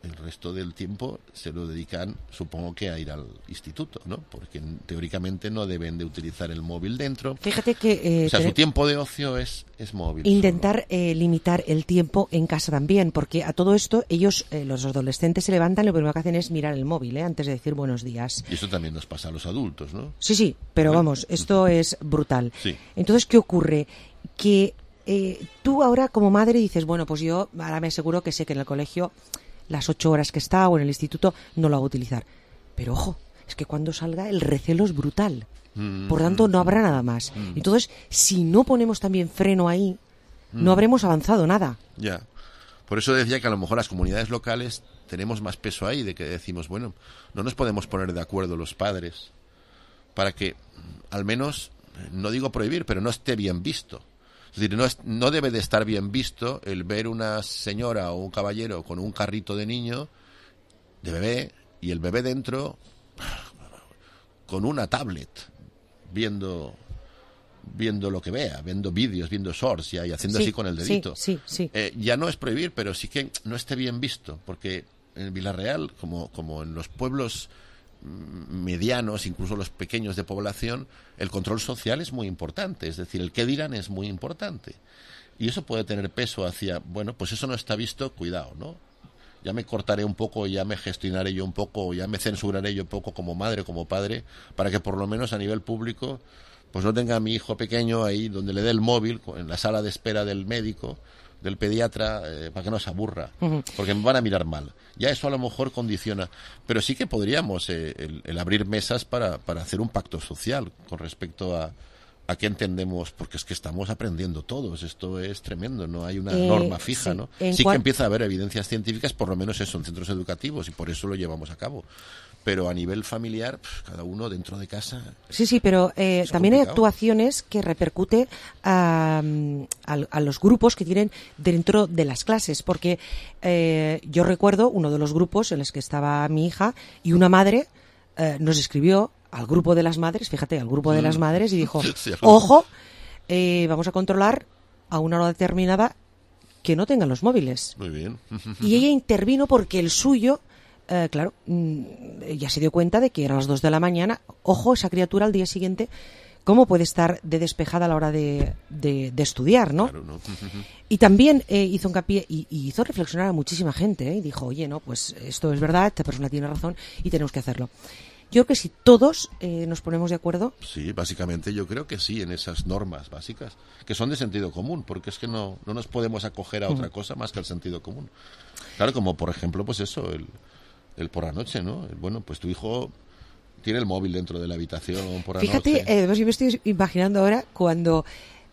el resto del tiempo se lo dedican, supongo que a ir al instituto, ¿no? Porque teóricamente no deben de utilizar el móvil dentro.
Fíjate que...
su tiempo de ocio es móvil.
Intentar limitar el tiempo en casa también, porque a todo esto ellos, los adolescentes, se levantan y lo primero que hacen es mirar el móvil, antes de decir buenos días.
Y eso también nos pasa a los adultos, ¿no?
Sí, pero vamos, esto es brutal.
Sí.
Entonces, ¿qué ocurre? Que tú ahora como madre dices, bueno, pues yo ahora me aseguro que sé que en el colegio las 8 horas que está o en el instituto no lo hago utilizar. Pero ojo, es que cuando salga el recelo es brutal. Por tanto, no habrá nada más. Entonces, si no ponemos también freno ahí, no habremos avanzado nada.
Ya. Por eso decía que a lo mejor las comunidades locales tenemos más peso ahí, de que decimos, bueno, no nos podemos poner de acuerdo los padres para que, al menos, no digo prohibir, pero no esté bien visto. Es decir, no debe de estar bien visto el ver una señora o un caballero con un carrito de niño, de bebé, y el bebé dentro con una tablet, viendo lo que vea, viendo vídeos, viendo shorts y haciendo así con el dedito.
Sí.
Ya no es prohibir, pero sí que no esté bien visto, porque en Villarreal, como en los pueblos medianos, incluso los pequeños de población, el control social es muy importante, es decir, el qué dirán es muy importante. Y eso puede tener peso hacia, bueno, pues eso no está visto, cuidado, ¿no? Ya me cortaré un poco, ya me gestionaré yo un poco, ya me censuraré yo un poco como madre, como padre, para que por lo menos a nivel público pues no tenga a mi hijo pequeño ahí donde le dé el móvil, en la sala de espera del médico, del pediatra, para que no se aburra, porque me van a mirar mal. Ya eso a lo mejor condiciona, pero sí que podríamos el abrir mesas para hacer un pacto social con respecto a qué entendemos, porque es que estamos aprendiendo todos, esto es tremendo, no hay una norma fija,
sí,
¿no? Sí que empieza a haber evidencias científicas, por lo menos eso, en centros educativos, y por eso lo llevamos a cabo. Pero a nivel familiar, cada uno dentro de casa...
Sí, pero también hay actuaciones que repercute a los grupos que tienen dentro de las clases, porque yo recuerdo uno de los grupos en los que estaba mi hija y una madre nos escribió al grupo de las madres, fíjate, al grupo de las madres y dijo, ojo, vamos a controlar a una hora determinada que no tengan los móviles.
Muy bien.
Y ella intervino porque el suyo... claro, ya se dio cuenta de que eran las 2 de la mañana. Ojo, esa criatura al día siguiente, ¿cómo puede estar de despejada a la hora de estudiar, no?
Claro, ¿no?
Y también hizo hincapié y hizo reflexionar a muchísima gente, y dijo, oye, no, pues esto es verdad, esta persona tiene razón y tenemos que hacerlo. Yo creo que si todos nos ponemos de acuerdo...
Sí, básicamente yo creo que sí, en esas normas básicas, que son de sentido común, porque es que no nos podemos acoger a otra cosa más que al sentido común. Claro, como por ejemplo, pues eso, el por la noche, ¿no? Bueno, pues tu hijo tiene el móvil dentro de la habitación por la noche.
Fíjate, yo me estoy imaginando ahora cuando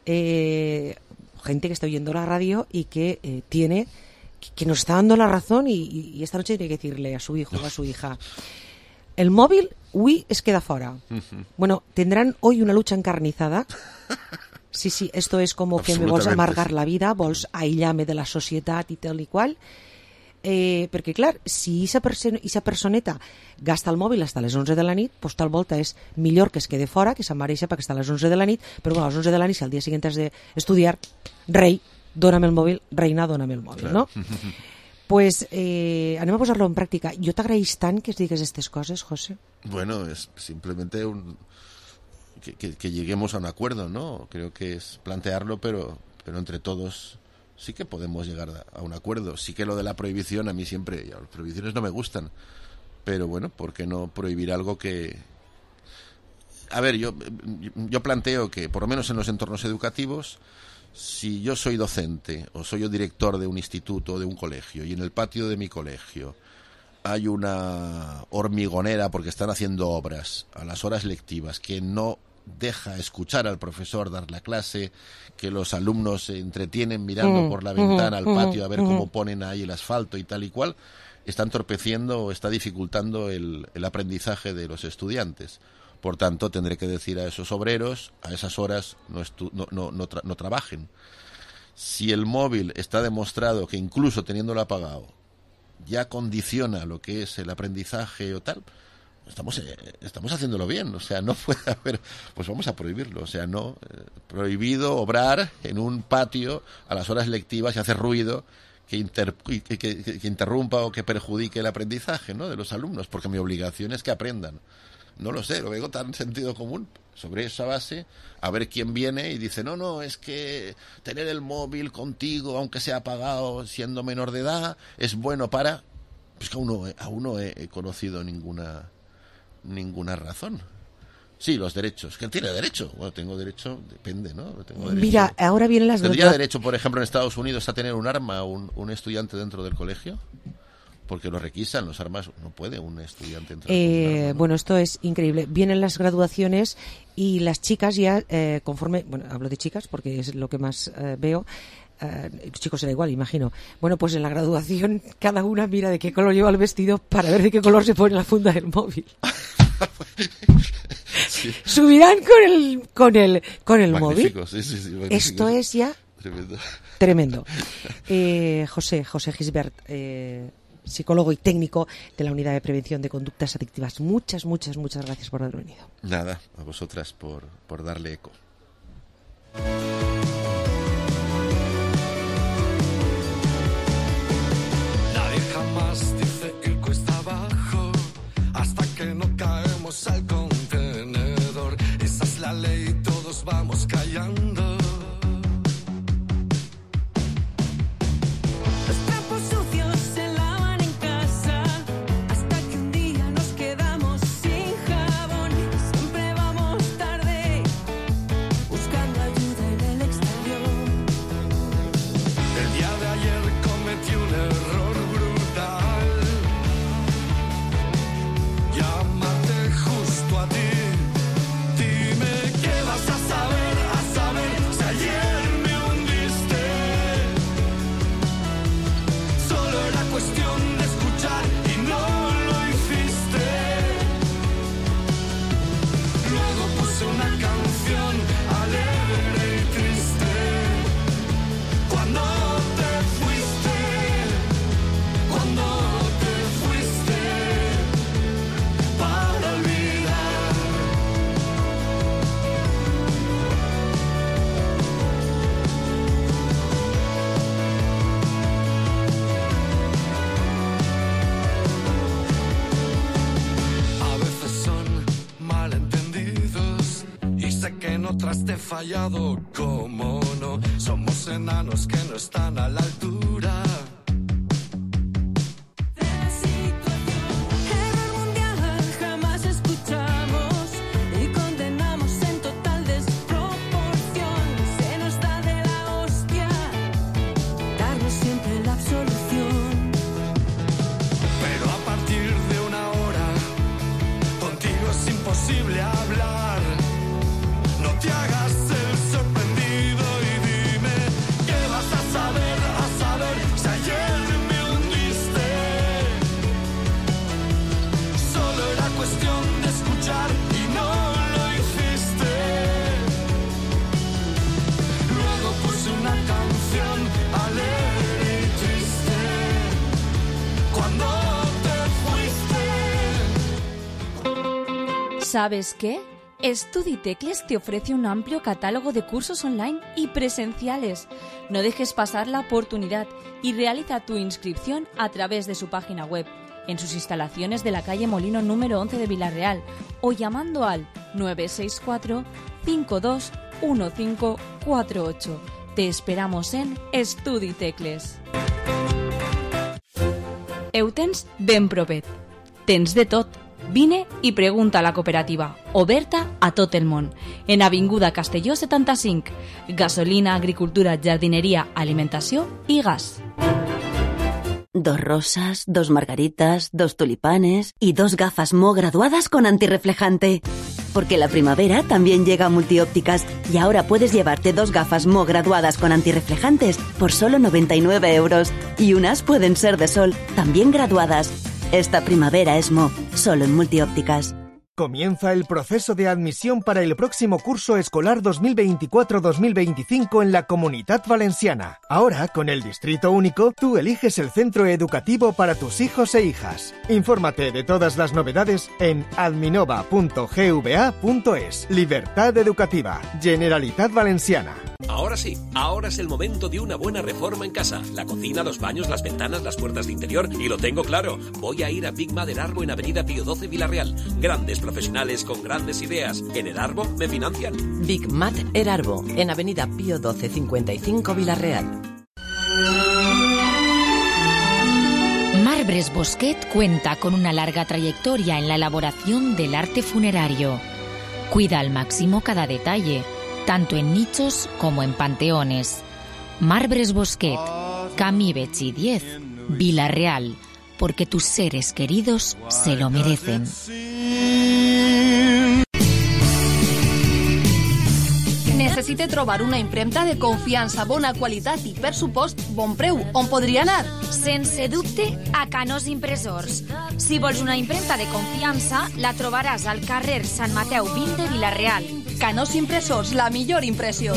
gente que está oyendo la radio y que que nos está dando la razón y esta noche tiene que decirle a su hijo o a su hija, el móvil, es queda fora. Bueno, tendrán hoy una lucha encarnizada. Sí, esto és com que me vols amargar la vida, vols aïllar-me de la societat i tal i qual. Perquè, clar, si esa personeta gasta el mòbil fins a les 11 de la nit, pues tal volta és millor que es quede fora, que s'emmareixa perquè està a les 11 de la nit, però bueno, a les 11 de la nit, si al dia següent has d'estudiar, rei, dóname el mòbil, reina, dóname el mòbil, no? Pues anem a posar-lo en pràctica. Jo t'agraeix tant que es digues aquestes coses, José.
Bueno, es simplemente que lleguemos a un acuerdo, ¿no? Creo que es plantearlo, pero entre todos sí que podemos llegar a un acuerdo. Sí que lo de la prohibición, a mí siempre, las prohibiciones no me gustan, pero bueno, ¿por qué no prohibir algo que... A ver, yo planteo que, por lo menos en los entornos educativos, si yo soy docente o soy yo director de un instituto o de un colegio y en el patio de mi colegio hay una hormigonera porque están haciendo obras a las horas lectivas que no deja escuchar al profesor dar la clase, que los alumnos se entretienen mirando por la ventana al patio a ver cómo ponen ahí el asfalto y tal y cual, está entorpeciendo o está dificultando el aprendizaje de los estudiantes. Por tanto, tendré que decir a esos obreros, a esas horas no trabajen. Si el móvil está demostrado que incluso teniéndolo apagado ya condiciona lo que es el aprendizaje o tal, estamos haciéndolo bien. O sea, no puede haber... Pues vamos a prohibirlo. O sea, no... prohibido obrar en un patio a las horas lectivas y hacer ruido interrumpa o que perjudique el aprendizaje, ¿no?, de los alumnos, porque mi obligación es que aprendan. No lo sé, lo veo tan sentido común. Sobre esa base, a ver quién viene y dice, no, es que tener el móvil contigo, aunque sea apagado, siendo menor de edad, es bueno para... Pues que aún no he conocido ninguna razón. Sí, los derechos. ¿Quién tiene derecho? Bueno, tengo derecho, depende, ¿no? Tengo derecho.
Mira, ahora vienen las...
¿Tendría derecho, por ejemplo, en Estados Unidos a tener un arma un estudiante dentro del colegio? Porque lo requisan, los armas no puede un estudiante entrar con un arma, ¿no?
Bueno, esto es increíble. Vienen las graduaciones y las chicas ya, conforme... Bueno, hablo de chicas porque es lo que más veo. Chicos será igual, imagino. Bueno, pues en la graduación cada una mira de qué color lleva el vestido para ver de qué color se pone la funda del móvil. Sí. Subirán con el móvil.
Sí,
esto es ya tremendo. José Gisbert, psicólogo y técnico de la Unidad de Prevención de Conductas Adictivas. Muchas gracias por haber venido.
Nada, a vosotras por darle eco.
Nadie jamás dice ir cuesta abajo hasta que no caemos al contenedor. Esa es la ley, todos vamos callando. Otras te he fallado, como no. Somos enanos que no están a la altura.
¿Sabes qué? StudiTecles te ofrece un amplio catálogo de cursos online y presenciales. No dejes pasar la oportunidad y realiza tu inscripción a través de su página web, en sus instalaciones de la calle Molino número 11 de Vilarreal o llamando al 964 521548. Te esperamos en StudiTecles. Eutens ben propet. Tens de tot. Vine i pregunta a la cooperativa, oberta a tot el món, en Avinguda Castelló 75, gasolina, agricultura, jardineria, alimentació i gas.
2 rosas, 2 margaritas, 2 tulipanes y 2 gafas Mo graduadas con antirreflejante. Porque la primavera también llega a Multiópticas y ahora puedes llevarte 2 gafas Mo graduadas con antirreflejantes por solo 99 euros. Y unas pueden ser de sol, también graduadas. Esta primavera es Mo, solo en Multiópticas.
Comienza el proceso de admisión para el próximo curso escolar 2024-2025 en la Comunitat Valenciana. Ahora, con el Distrito Único, tú eliges el centro educativo para tus hijos e hijas. Infórmate de todas las novedades en adminova.gva.es. Libertad educativa. Generalitat Valenciana.
Ahora sí, ahora es el momento de una buena reforma en casa. La cocina, los baños, las ventanas, las puertas de interior. Y lo tengo claro, voy a ir a Big Mat Erarbo en Avenida Pío XII, Villarreal. Grandes profesionales con grandes ideas. En Erarbo me financian.
Big Mat Erarbo, en Avenida Pío XII 55, Villarreal.
Marbres Bosquet cuenta con una larga trayectoria en la elaboración del arte funerario. Cuida al máximo cada detalle, tanto en nichos como en panteones. Marbres Bosquet, Camí Betxí 10, Villarreal, porque tus seres queridos se lo merecen.
Necessite trobar una impremta de confiança, bona qualitat i, per supost, bon preu. On podria anar?
Sense dubte, a Canós Impressors. Si vols una impremta de confiança, la trobaràs al carrer Sant Mateu 20 de Vilareal.
Canós Impressors, la millor impressió.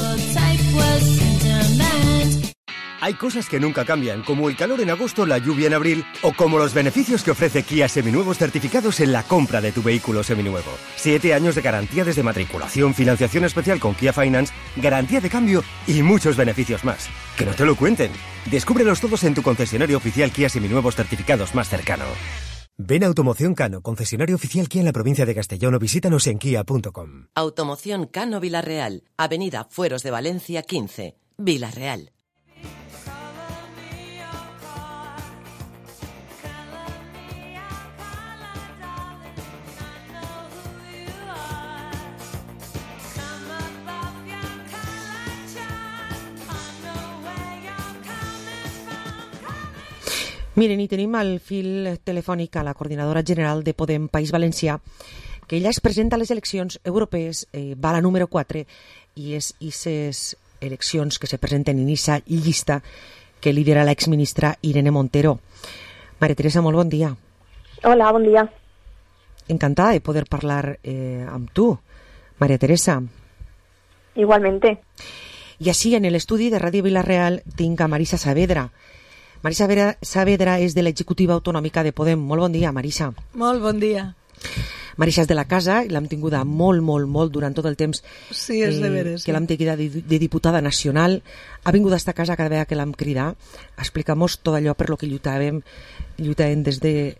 Hay cosas que nunca cambian, como el calor en agosto, la lluvia en abril, o como los beneficios que ofrece Kia Seminuevos certificados en la compra de tu vehículo seminuevo. 7 años de garantía desde matriculación, financiación especial con Kia Finance, garantía de cambio y muchos beneficios más. Que no te lo cuenten. Descúbrelos todos en tu concesionario oficial Kia Seminuevos certificados más cercano. Ven a Automoción Cano, concesionario oficial Kia en la provincia de Castellón, o visítanos en kia.com.
Automoción Cano Villarreal, Avenida Fueros de Valencia 15, Villarreal.
Miren, i tenim al fil telefònic a la coordinadora general de Podem País Valencià, que ella es presenta a les eleccions europees, va a la número 4, i és aquestes eleccions que se presenten en aquesta llista que lidera l'exministra Irene Montero. Maria Teresa, molt bon dia.
Hola, bon dia.
Encantada de poder parlar amb tu, Maria Teresa.
Igualmente.
I així, en l'estudi de Ràdio Vilareal, tinc a Marisa Saavedra. Marisa Saavedra és de l'executiva autonòmica de Podem. Molt bon dia, Marisa.
Molt bon dia.
Marisa és de la casa i l'hem tinguda molt durant tot el temps
sí, és de veres,
que l'hem tinguda de diputada nacional. Ha vingut a esta casa cada vegada que l'hem cridat a explicar-nos tot allò per lo que lluitàvem des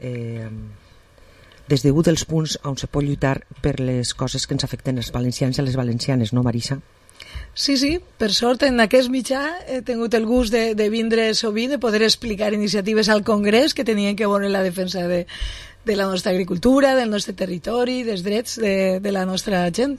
d'un dels punts on se pot lluitar per les coses que ens afecten els valencians i les valencianes, no, Marisa?
Sí, per sort en aquest mitjà he tingut el gust de vindre sovint, de poder explicar iniciatives al Congrés que tenien que veure la defensa de la nostra agricultura, del nostre territori, dels drets de la nostra gent.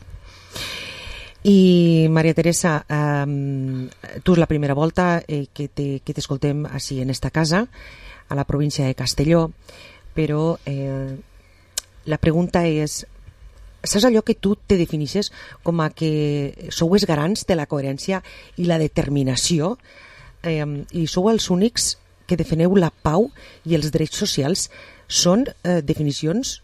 I Maria Teresa, tu és la primera volta que t'escoltem així en esta casa, a la província de Castelló, però la pregunta és: saps allò que tu te definixes com a que sou els garants de la coherència i la determinació i sou els únics que defeneu la pau i els drets socials? Són definicions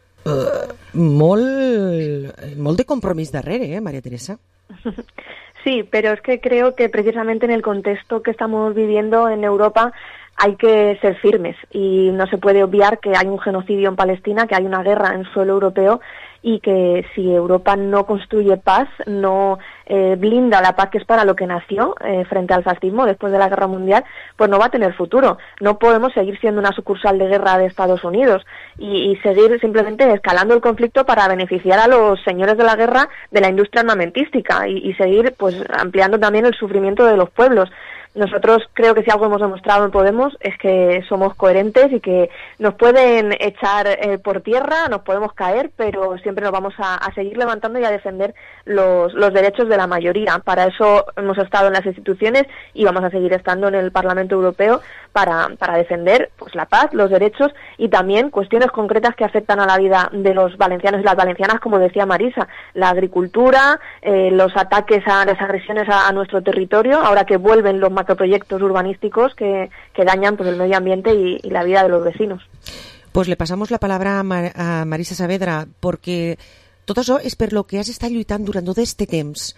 molt de compromís darrere, María Teresa.
Sí, pero es que creo que precisamente en el contexto que estamos viviendo en Europa hay que ser firmes y no se puede obviar que hay un genocidio en Palestina, que hay una guerra en suelo europeo y que si Europa no construye paz, no blinda la paz, que es para lo que nació frente al fascismo después de la Guerra Mundial, pues no va a tener futuro. No podemos seguir siendo una sucursal de guerra de Estados Unidos y seguir simplemente escalando el conflicto para beneficiar a los señores de la guerra de la industria armamentística y seguir pues ampliando también el sufrimiento de los pueblos. Nosotros creo que si algo hemos demostrado en Podemos es que somos coherentes y que nos pueden echar por tierra, nos podemos caer, pero siempre nos vamos a seguir levantando y a defender los derechos de la mayoría. Para eso hemos estado en las instituciones y vamos a seguir estando en el Parlamento Europeo para defender pues la paz, los derechos y también cuestiones concretas que afectan a la vida de los valencianos y las valencianas, como decía Marisa, la agricultura, los ataques a las agresiones a nuestro territorio, ahora que vuelven los macroproyectos urbanísticos que dañan pues el medio ambiente y la vida de los vecinos.
Pues le pasamos la palabra a Marisa Saavedra, porque tot això és per lo que has estat lluitant durant tot este temps,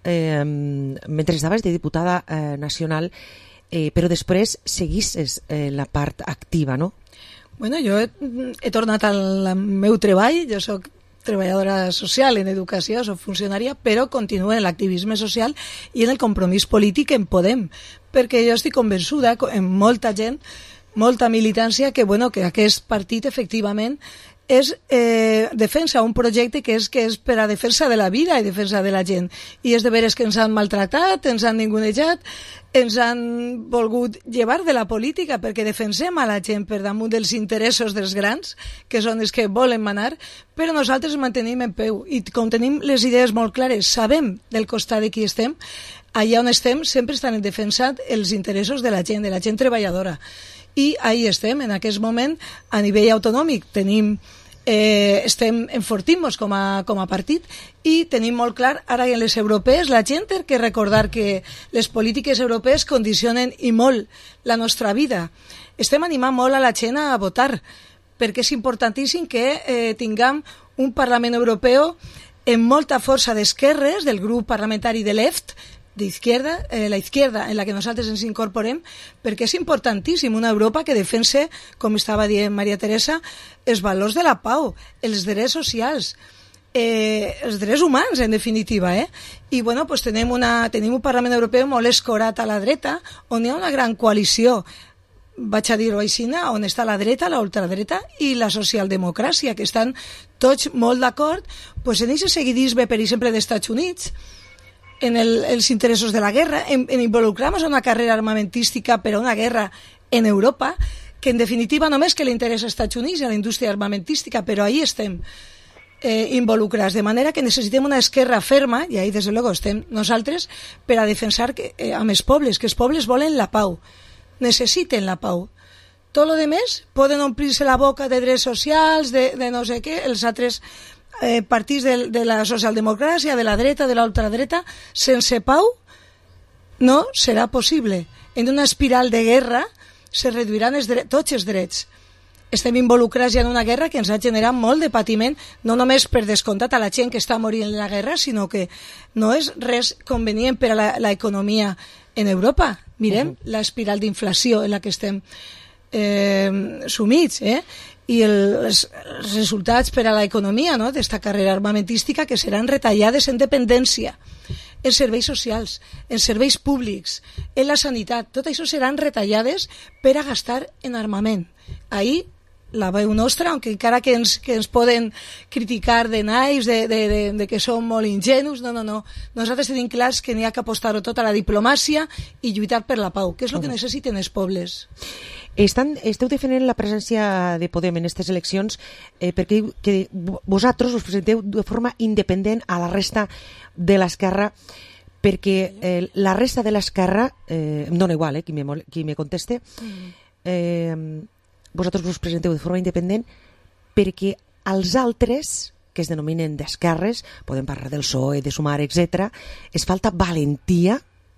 mentre estaves de diputada nacional, però després seguisses la part activa, no?
Bueno, jo he tornat al meu treball, jo soc treballadora social en educació, soc funcionària, però continuo en l'activisme social i en el compromís polític en Podem, perquè jo estic convençuda, en molta gent, molta militància, que aquest partit efectivament defensa un projecte que és per a defensa de la vida i defensa de la gent, i és de veres que ens han maltractat, ens han ningunejat, ens han volgut llevar de la política perquè defensem a la gent per damunt dels interessos dels grans, que són els que volen manar, però nosaltres mantenim en peu, i com tenim les idees molt clares, sabem del costat de qui estem, allà on estem sempre estan defensant els interessos de la gent treballadora. I ahí estem, en aquest moment, a nivell autonòmic, enfortim-nos com a partit, i tenim molt clar, ara en les europees, la gent té que recordar que les polítiques europees condicionen i molt la nostra vida. Estem animant molt a la gent a votar, perquè és importantíssim que tinguem un Parlament Europeu amb molta força d'esquerres, del grup parlamentari de l'EFT, la izquierda en la que nosaltres ens incorporem, perquè és importantíssim una Europa que defense, com estava dient Maria Teresa, els valors de la pau, els drets socials, els drets humans, en definitiva, I, pues tenim un Parlament Europeu molt escorat a la dreta, on hi ha una gran coalició, vaig a dir-ho així, on està la dreta, la ultradreta i la socialdemocràcia, que estan tots molt d'acord, en aquest seguidisme, per exemple, dels Estats Units, en els interessos de la guerra, en involucrar-nos en una carrera armamentística per a una guerra en Europa, que en definitiva només que li interessa als Estats Units i a la indústria armamentística, però ahí estem involucrats, de manera que necessitem una esquerra ferma, i ahí des de luego estem nosaltres, per a defensar amb els pobles, que els pobles volen la pau, necessiten la pau. Tot lo demés poden omplir-se la boca de drets socials, de no sé què, els altres partits de la socialdemocràcia, de la dreta, de la ultradreta, sense pau no serà possible. En una espiral de guerra se reduiran tots els drets. Estem involucrats ja en una guerra que ens ha generat molt de patiment, no només per descomptat a la gent que està morint en la guerra, sinó que no és res convenient per a l'economia en Europa. Mirem l'espiral d'inflació en la que estem sumits, i els resultats per a l'economia, d'esta carrera armamentística, que seran retallades en dependència, en serveis socials, en serveis públics, en la sanitat. Tot això seran retallades per a gastar en armament. Ahí la veu nostra, aunque encara que ens poden criticar de naïfs, de que som molt ingenus, no. Nosaltres tenim clars que n'hi ha que apostar-ho tot a la diplomàcia i lluitar per la pau, que és el que necessiten els pobles.
Esteu defendent la presència de Podem en aquestes eleccions perquè vosaltres us presenteu de forma independent a la resta de l'esquerra, perquè la resta de l'esquerra, em dona igual qui me conteste, vosaltres us presenteu de forma independent perquè els altres, que es denominen d'esquerres, podem parlar del PSOE, de Sumar, etc., es falta valentia.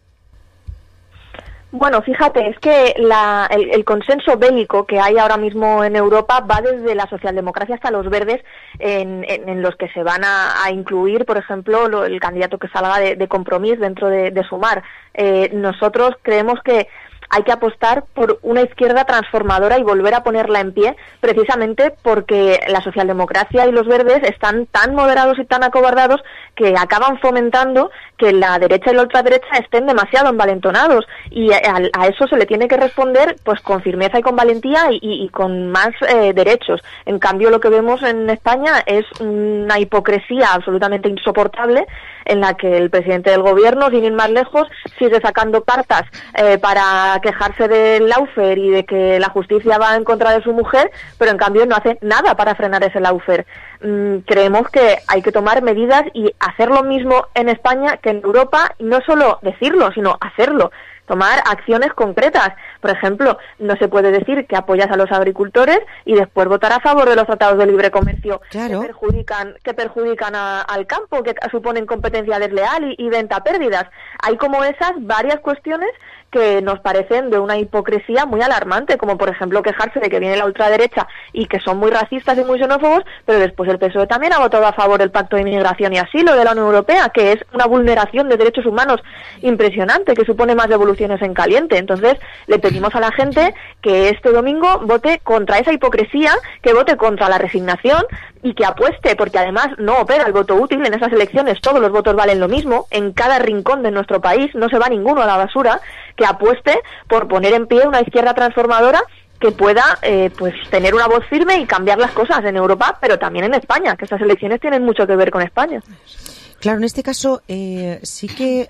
Bueno, fíjate, es que el consenso bélico que hay ahora mismo en Europa va desde la socialdemocracia hasta los verdes, en los que se van a incluir, por ejemplo, el candidato que salga de Compromís dentro de Sumar. Nosotros creemos que hay que apostar por una izquierda transformadora y volver a ponerla en pie, precisamente porque la socialdemocracia y los verdes están tan moderados y tan acobardados que acaban fomentando que la derecha y la ultraderecha estén demasiado envalentonados, y a eso se le tiene que responder pues con firmeza y con valentía y con más derechos. En cambio, lo que vemos en España es una hipocresía absolutamente insoportable, en la que el presidente del gobierno, sin ir más lejos, sigue sacando cartas para quejarse del lawfare y de que la justicia va en contra de su mujer, pero en cambio no hace nada para frenar ese lawfare. Creemos que hay que tomar medidas y hacer lo mismo en España que en Europa, y no solo decirlo, sino hacerlo. Tomar acciones concretas. Por ejemplo, no se puede decir que apoyas a los agricultores y después votar a favor de los tratados de libre comercio, claro, que perjudican al campo, que suponen competencia desleal y venta a pérdidas. Hay como esas varias cuestiones que nos parecen de una hipocresía muy alarmante, como por ejemplo quejarse de que viene la ultraderecha y que son muy racistas y muy xenófobos, pero después el PSOE también ha votado a favor del Pacto de Inmigración y Asilo de la Unión Europea, que es una vulneración de derechos humanos impresionante, que supone más devoluciones en caliente. Entonces, le pedimos a la gente que este domingo vote contra esa hipocresía, que vote contra la resignación y que apueste, porque además no opera el voto útil en esas elecciones, todos los votos valen lo mismo, en cada rincón de nuestro país no se va ninguno a la basura, que apueste por poner en pie una izquierda transformadora que pueda pues tener una voz firme y cambiar las cosas en Europa, pero también en España, que estas elecciones tienen mucho que ver con España.
Claro, en este caso sí que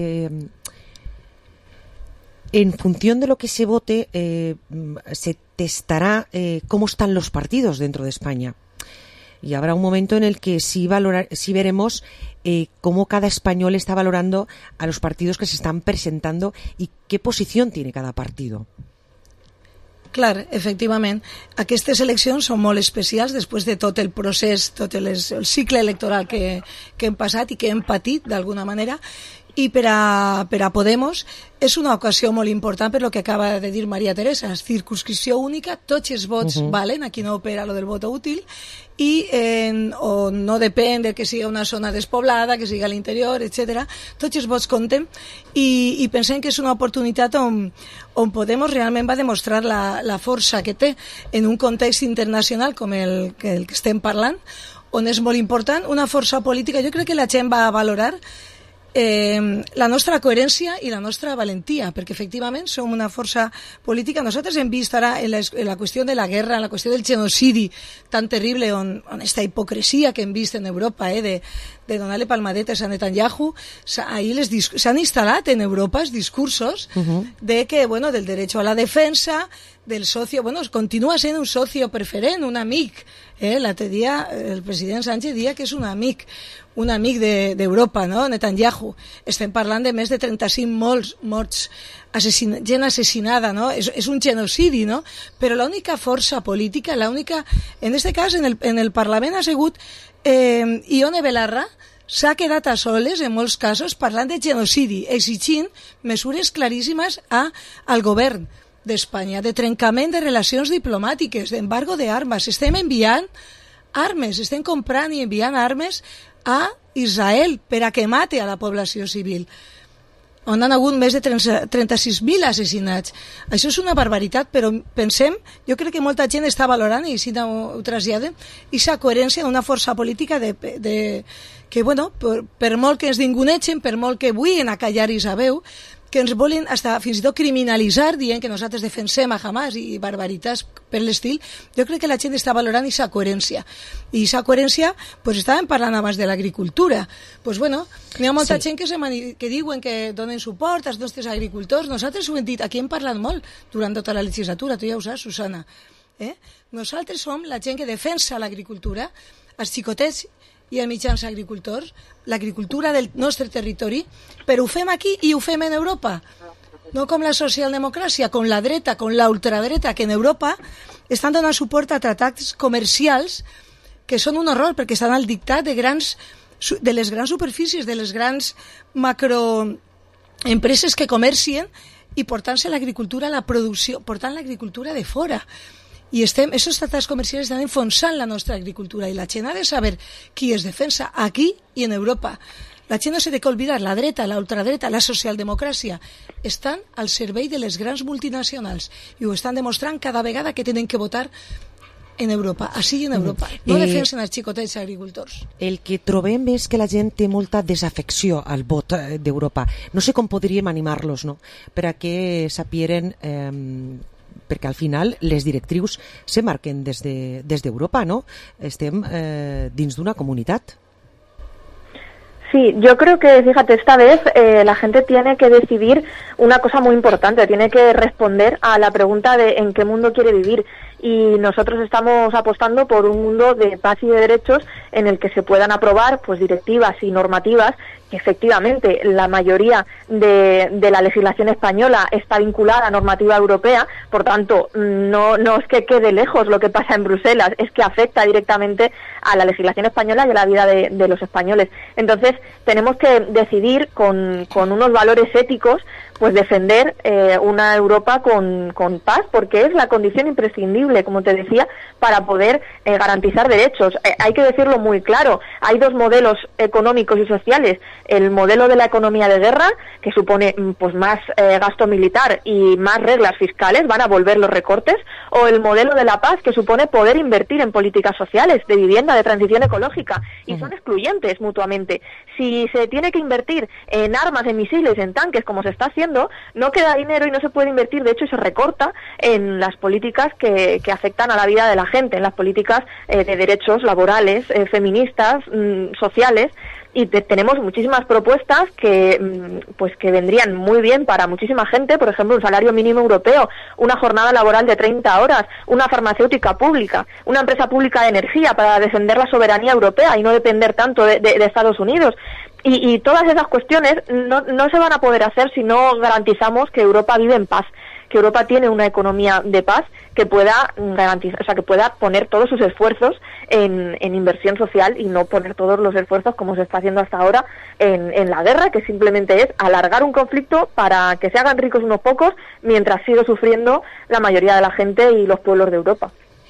en función de lo que se vote se testará cómo están los partidos dentro de España. Y habrá un momento en el que sí veremos cómo cada español está valorando a los partidos que se están presentando y qué posición tiene cada partido.
Clar, efectivament. Aquestes eleccions són molt especials després de tot el procés, tot el cicle electoral que hem passat i que hem patit d'alguna manera. I per a Podemos és una ocasió molt important per lo que acaba de dir Maria Teresa, circunscripció única, tots els vots valen, aquí no opera lo del voto útil, i no depèn de que siga una zona despoblada, que siga a l'interior, etc. Tots els vots compten i pensem que és una oportunitat on Podemos realment va demostrar la força que té en un context internacional com el que estem parlant, on és molt important, una força política. Jo crec que la gent va valorar la nostra coherència i la nostra valentia, perquè efectivament som una força política. Nosaltres hem vist ara en la qüestió de la guerra, en la qüestió del genocidi tan terrible, on esta hipocresia que hem vist en Europa, de donar-li palmadetes a Netanyahu, s'han instal·lat en Europa els discursos de que, bueno, del derecho a la defensa, del socio, bueno, continua sent un socio preferent, un amic. L'altre dia el president Sánchez dia que és un amic d'Europa, no? Netanyahu. Estem parlant de més de 35 morts, gent assassinada, no? És un genocidi, no? Però l'única força política, en aquest cas en el Parlament ha sigut Ione Belarra, s'ha quedat a soles en molts casos parlant de genocidi, exigint mesures claríssimes al govern d'Espanya, de trencament de relacions diplomàtiques, d'embargo d'armes. Estem enviant armes, estem comprant i enviant armes a Israel per a que mate a la població civil, on han hagut més de 36.000 assassinats. Això és una barbaritat, però pensem, jo crec que molta gent està valorant, i si ho traslladen, aquesta coherència d'una força política que, bueno, per molt que ens ningunegen, per molt que vullin acallar Isabel, que ens volen fins i tot criminalitzar dient que nosaltres defensem a Hamas i barbaritats per l'estil, jo crec que la gent està valorant aquesta coherència. I aquesta coherència, pues estàvem parlant abans de l'agricultura. Pues bueno, hi ha molta gent que diuen que donen suport als nostres agricultors. Nosaltres ho hem dit, aquí hem parlat molt durant tota la legislatura, tu ja ho saps, Susana. Nosaltres som la gent que defensa l'agricultura, els xicotets i a mitjans agricultors, l'agricultura del nostre territori, però ho fem aquí i ho fem en Europa. No com la socialdemocràcia, com la dreta, com la ultradreta, que en Europa estan donant suport a tractats comercials que són un horror, perquè estan al dictat de les grans superfícies, de les grans macroempreses que comercien i portant-se l'agricultura a la producció, portant l'agricultura de fora. I aquests tractats comercials estan enfonsant la nostra agricultura i la gent ha de saber qui es defensa aquí i en Europa. La gent no se té que oblidar, la dreta, la ultradreta, la socialdemocràcia estan al servei de les grans multinacionals i ho estan demostrant cada vegada que tenen que votar en Europa, així en Europa. No defensen els xicotets agricultors.
El que trobem és que la gent té molta desafecció al vot d'Europa. No sé com podríem animar-los, no?, per a que sapigueren perquè al final les directrius se marquen des d'Europa, ¿no? Estem dins d'una comunitat.
Sí, yo creo que, fíjate, esta vez la gente tiene que decidir una cosa muy importante, tiene que responder a la pregunta de en qué mundo quiere vivir. Y nosotros estamos apostando por un mundo de paz y de derechos en el que se puedan aprobar pues directivas y normativas que efectivamente la mayoría de la legislación española está vinculada a normativa europea, por tanto no es que quede lejos lo que pasa en Bruselas, es que afecta directamente a la legislación española y a la vida de los españoles. Entonces tenemos que decidir con unos valores éticos pues defender una Europa con paz, porque es la condición imprescindible, como te decía, para poder garantizar derechos. Hay que decirlo muy claro, hay dos modelos económicos y sociales: el modelo de la economía de guerra, que supone pues más gasto militar y más reglas fiscales, van a volver los recortes, o el modelo de la paz, que supone poder invertir en políticas sociales, de vivienda, de transición ecológica, y son excluyentes mutuamente. Si se tiene que invertir en armas, en misiles, en tanques, como se está haciendo, no queda dinero y no se puede invertir, de hecho se recorta en las políticas que afectan a la vida de la gente, en las políticas de derechos laborales, feministas, sociales. Y tenemos muchísimas propuestas que vendrían muy bien para muchísima gente, por ejemplo, un salario mínimo europeo, una jornada laboral de 30 horas, una farmacéutica pública, una empresa pública de energía para defender la soberanía europea y no depender tanto de Estados Unidos. Y todas esas cuestiones no se van a poder hacer si no garantizamos que Europa vive en paz, que Europa tiene una economía de paz que pueda garantizar, o sea, que pueda poner todos sus esfuerzos en inversión social y no poner todos los esfuerzos, como se está haciendo hasta ahora, en la guerra, que simplemente es alargar un conflicto para que se hagan ricos unos pocos mientras sigue sufriendo la mayoría de la gente y los pueblos de Europa.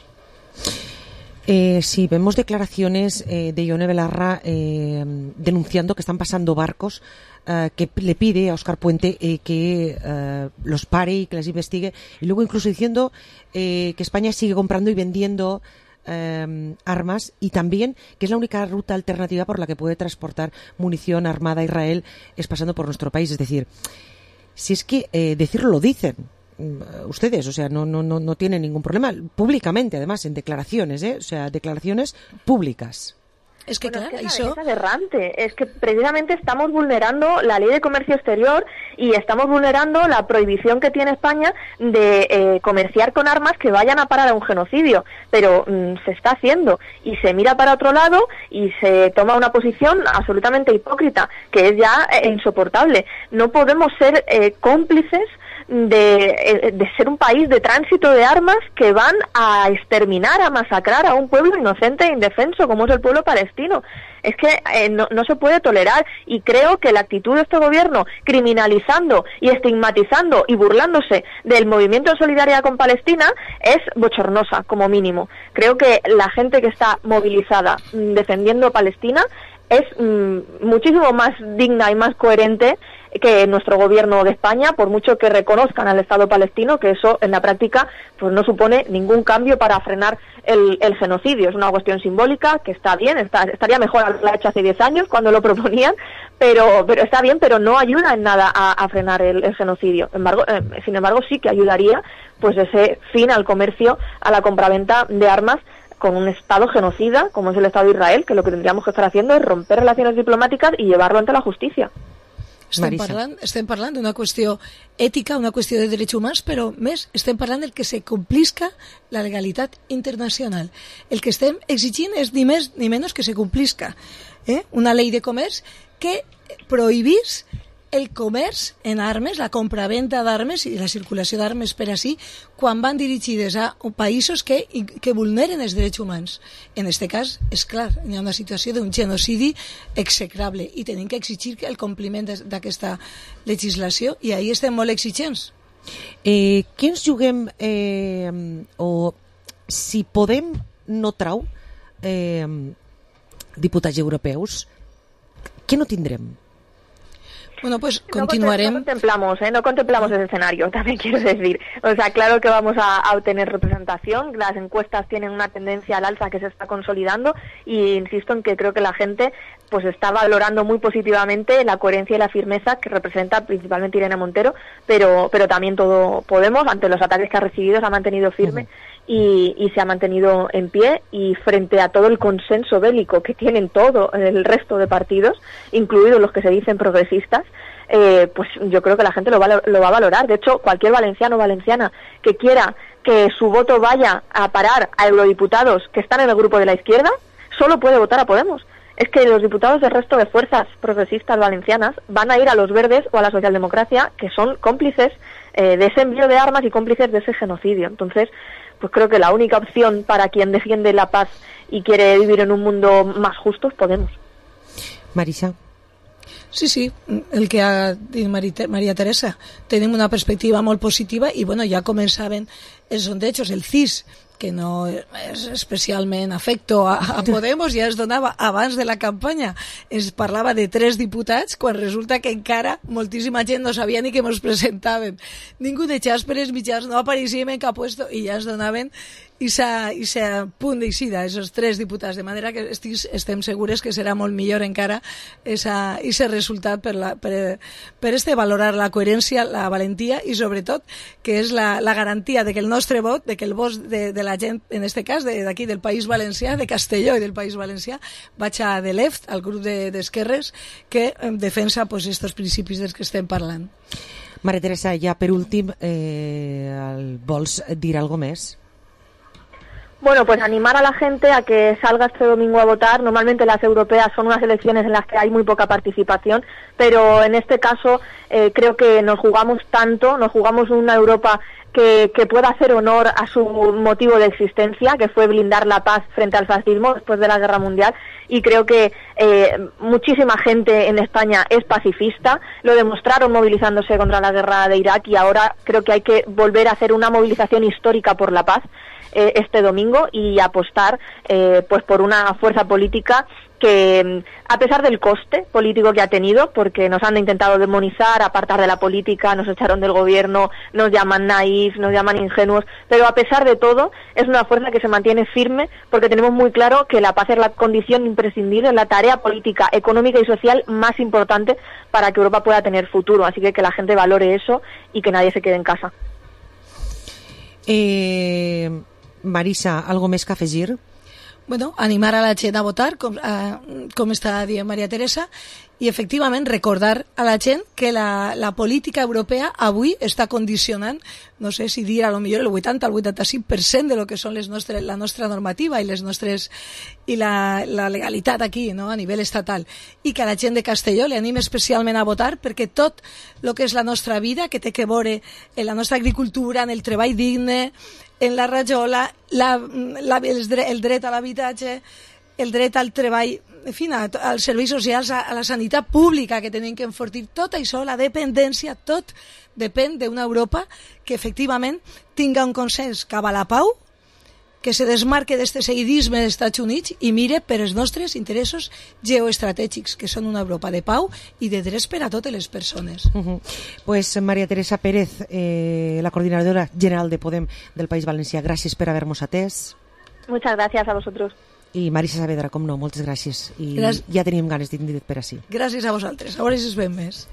Sí, vemos declaraciones de Ione Belarra denunciando que están pasando barcos, que le pide a Óscar Puente que los pare y que les investigue, y luego incluso diciendo que España sigue comprando y vendiendo armas, y también que es la única ruta alternativa por la que puede transportar munición armada a Israel es pasando por nuestro país. Es decir, si es que decirlo lo dicen ustedes, o sea, no tienen ningún problema públicamente, además, en declaraciones, o sea, declaraciones públicas.
Es que claro,
es aberrante, es que precisamente estamos vulnerando la ley de comercio exterior y estamos vulnerando la prohibición que tiene España de comerciar con armas que vayan a parar a un genocidio, pero se está haciendo y se mira para otro lado y se toma una posición absolutamente hipócrita, que es ya insoportable. No podemos ser cómplices de ser un país de tránsito de armas que van a exterminar, a masacrar a un pueblo inocente e indefenso como es el pueblo palestino. Es que no se puede tolerar, y creo que la actitud de este gobierno criminalizando y estigmatizando y burlándose del movimiento de solidaridad con Palestina es bochornosa, como mínimo. Creo que la gente que está movilizada defendiendo Palestina es muchísimo más digna y más coherente que nuestro gobierno de España, por mucho que reconozcan al Estado palestino, que eso en la práctica pues no supone ningún cambio para frenar el genocidio. Es una cuestión simbólica que está bien, estaría mejor haberla hecho hace 10 años cuando lo proponían, pero está bien, pero no ayuda en nada a frenar el genocidio. Sin embargo, sí que ayudaría pues ese fin al comercio, a la compraventa de armas con un Estado genocida como es el Estado de Israel, que lo que tendríamos que estar haciendo es romper relaciones diplomáticas y llevarlo ante la justicia.
Estem parlant d'una qüestió ètica, una qüestió de drets humans, però més estem parlant del que se complisca la legalitat internacional. El que estem exigint és ni més ni menys que se complisca una llei de comerç que prohibís el comerç en armes, la compraventa d'armes i la circulació d'armes per ací, quan van dirigides a països que vulneren els drets humans. En aquest cas, és clar, hi ha una situació d'un genocidi execrable i tenim que exigir el compliment d'aquesta legislació, i ahí estem molt exigents.
Què ens juguem, o si Podem no trau diputats europeus, què no tindrem?
Bueno, pues continuaremos.
No contemplamos ese escenario, también quiero decir. O sea, claro que vamos a obtener representación. Las encuestas tienen una tendencia al alza que se está consolidando, y insisto en que creo que la gente pues está valorando muy positivamente la coherencia y la firmeza que representa principalmente Irene Montero, pero también todo Podemos. Ante los ataques que ha recibido se ha mantenido firme y se ha mantenido en pie, y frente a todo el consenso bélico que tienen todo el resto de partidos, incluidos los que se dicen progresistas, pues yo creo que la gente lo va a valorar. De hecho, cualquier valenciano o valenciana que quiera que su voto vaya a parar a eurodiputados que están en el grupo de la izquierda, solo puede votar a Podemos. Es que los diputados del resto de fuerzas progresistas valencianas van a ir a los verdes o a la socialdemocracia, que son cómplices de ese envío de armas y cómplices de ese genocidio. Entonces, pues creo que la única opción para quien defiende la paz y quiere vivir en un mundo más justo es Podemos.
Marisa.
Sí, el que ha dit Maria Teresa. Tenim una perspectiva molt positiva i bueno, ja començaven els sondejos, el CIS, que no és especialment afecto a Podemos, ja es donava abans de la campanya. Es parlava de 3 diputats, quan resulta que encara moltíssima gent no sabia ni que ens presentàvem. Ningú de xas per els mitjans no apareixíem en cap puesto i ja es donaven i s'ha punt d'eixida, esos 3 diputats, de manera que estem segures que serà molt millor encara ese resultat per valorar la coherència, la valentia i sobretot que és la garantia de que el nostre vot, de que el vot de la gent, en este cas d'aquí del País Valencià, de Castelló i del País Valencià, vaig a de l'EFT, al grup d'esquerres que defensa estos principis dels que estem parlant.
Maria Teresa, ja per últim, vols dir alguna més?
Bueno, pues animar a la gente a que salga este domingo a votar. Normalmente las europeas son unas elecciones en las que hay muy poca participación, pero en este caso creo que nos jugamos tanto, nos jugamos una Europa que pueda hacer honor a su motivo de existencia, que fue blindar la paz frente al fascismo después de la Guerra Mundial, y creo que muchísima gente en España es pacifista, lo demostraron movilizándose contra la guerra de Irak y ahora creo que hay que volver a hacer una movilización histórica por la paz este domingo y apostar pues por una fuerza política que, a pesar del coste político que ha tenido, porque nos han intentado demonizar, apartar de la política, nos echaron del gobierno, nos llaman naif, nos llaman ingenuos, pero a pesar de todo es una fuerza que se mantiene firme porque tenemos muy claro que la paz es la condición imprescindible, la tarea política, económica y social más importante para que Europa pueda tener futuro, así que la gente valore eso y que nadie se quede en casa.
Marisa, algo més que afegir?
Bueno, animar a la gent a votar, com està dient Maria Teresa, i efectivament recordar a la gent que la política europea avui està condicionant, no sé si dir a lo millor el 80 al 85% de lo que són la nostra normativa i la legalitat aquí, no, a nivell estatal, i que a la gent de Castelló li anime especialment a votar perquè tot el que és la nostra vida, que té que veure en la nostra agricultura, en el treball digne, en la rajola, el dret a l'habitatge, el dret al treball, en fi, als serveis socials, a la sanitat pública que tenim que enfortir, tot això, la dependència, tot depèn d'una Europa que efectivament tinga un consens cap a la pau, que se desmarque d'este seguidisme dels Estats Units i mire per els nostres interessos geoestratègics, que són una Europa de pau i de drets per a totes les persones.
Pues Maria Teresa Pérez, la coordinadora general de Podem del País Valencià, gràcies per haver-nos atès.
Muchas gracias a vosotros.
I Marisa Saavedra, com no, moltes gràcies. I ja tenim ganes d'indit per ací.
Gràcies a vosaltres. A veure si es ven més.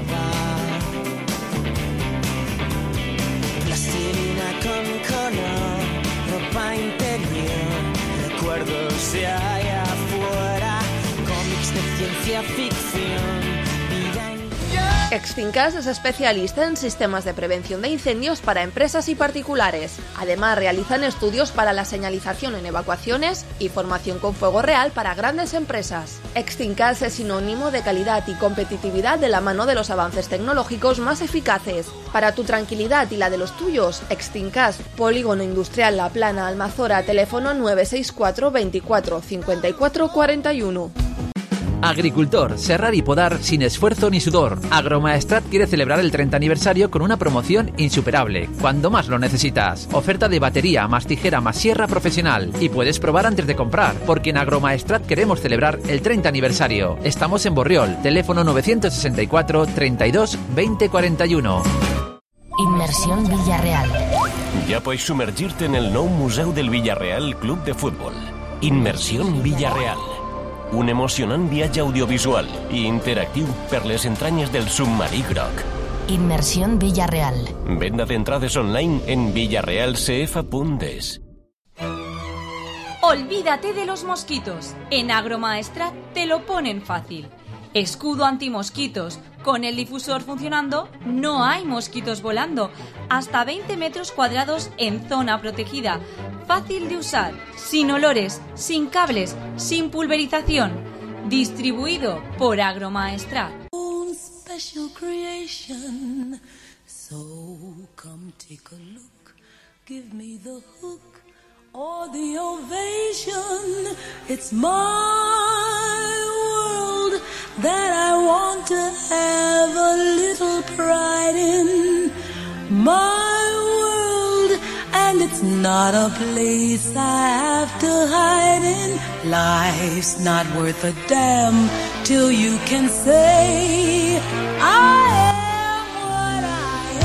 Plastilina con color, ropa interior, recuerdos de allá afuera, cómics de ciencia ficción.
Extincas es especialista en sistemas de prevención de incendios para empresas y particulares. Además, realizan estudios para la señalización en evacuaciones y formación con fuego real para grandes empresas. Extincas es sinónimo de calidad y competitividad de la mano de los avances tecnológicos más eficaces. Para tu tranquilidad y la de los tuyos, Extincas, Polígono Industrial La Plana, Almazora, teléfono 964 24 54 41.
Agricultor, serrar y podar sin esfuerzo ni sudor. Agromaestrat quiere celebrar el 30 aniversario con una promoción insuperable, cuando más lo necesitas. Oferta de batería, más tijera, más sierra profesional. Y puedes probar antes de comprar, porque en Agromaestrat queremos celebrar el 30 aniversario. Estamos en Borriol, teléfono 964 32 20 41.
Inmersión Villarreal.
Ja pots sumergir-te en el nou Museu del Villarreal Club de Futbol. Inmersión Villarreal. Un emocionant viatge audiovisual i interactiu per les entranyes del submarí groc.
Inmersión Villarreal.
Venda d'entrades online en villarrealcf.es.
Olvídate de los mosquitos. En Agromaestrat te lo ponen fácil. Escudo antimosquitos. Con el difusor funcionando, no hay mosquitos volando. Hasta 20 metros cuadrados en zona protegida. Fácil de usar, sin olores, sin cables, sin pulverización. Distribuido por Agromaestrat.
Un special creation. So come take a look. Give me the hook or the ovation. It's my world.
that I want to have a little pride in my world, and it's not a place I have to hide in. Life's not worth a damn till you can say I am what I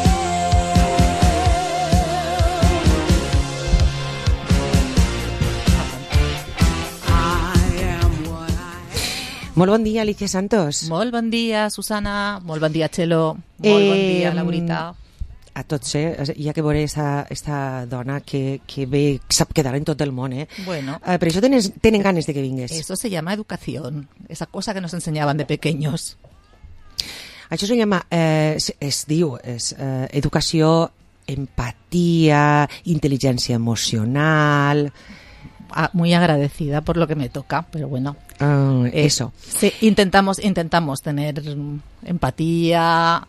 am.
Molt bon dia, Alicia Santos.
Molt bon dia, Susana. Molt bon dia, Txelo. Molt bon dia, Laurita.
A tots, ja que veuré esta dona que ve, sap quedar en tot el món,
Bueno.
Per això tenen ganes de que vingues.
Eso se llama educación, esa cosa que nos enseñaban de pequeños.
Això se llama, es diu, educació, empatia, intel·ligència emocional.
Muy agradecida por lo que me toca, pero bueno.
Eso.
Sí, intentamos tener empatía,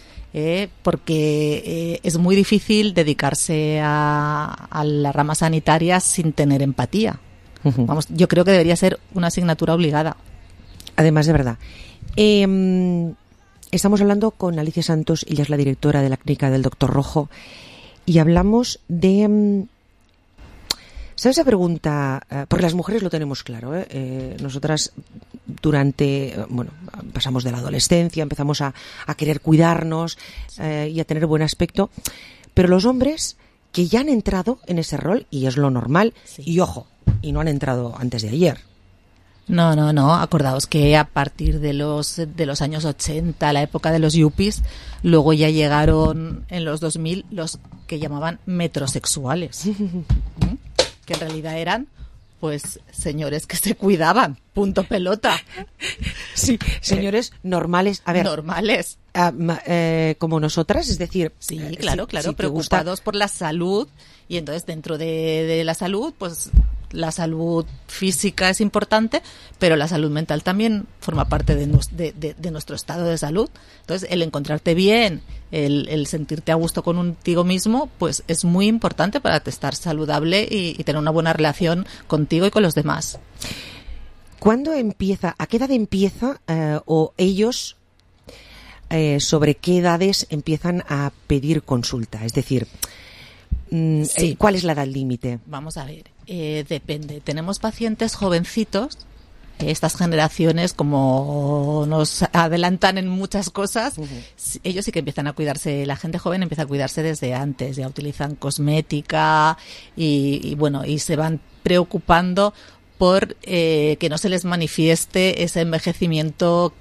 porque es muy difícil dedicarse a la rama sanitaria sin tener empatía.
Uh-huh.
Vamos, yo creo que debería ser una asignatura obligada.
Además, de verdad. Estamos hablando con Alicia Santos, ella es la directora de la clínica del Doctor Rojo, y hablamos de... ¿Sabes esa pregunta? Porque las mujeres lo tenemos claro, nosotras pasamos de la adolescencia, empezamos a querer cuidarnos y a tener buen aspecto, pero los hombres que ya han entrado en ese rol, y es lo normal, sí. Y ojo, y no han entrado antes de ayer.
No, acordaos que a partir de los años 80, la época de los yuppies, luego ya llegaron en los 2000 los que llamaban metrosexuales. Que en realidad eran, pues, señores que se cuidaban, punto pelota.
Sí, señores normales. A ver,
normales.
Como nosotras, es decir...
Sí, claro, preocupados por la salud, y entonces dentro de la salud, pues... La salud física es importante, pero la salud mental también forma parte de nuestro estado de salud. Entonces, el encontrarte bien, el sentirte a gusto contigo mismo, pues es muy importante para estar saludable y tener una buena relación contigo y con los demás.
¿Cuándo empieza, a qué edad empieza, o ellos, sobre qué edades empiezan a pedir consulta? Es decir... Sí. ¿Cuál es la edad límite?
Vamos a ver, depende. Tenemos pacientes jovencitos, estas generaciones, como nos adelantan en muchas cosas, ellos sí que empiezan a cuidarse, la gente joven empieza a cuidarse desde antes, ya utilizan cosmética y se van preocupando por que no se les manifieste ese envejecimiento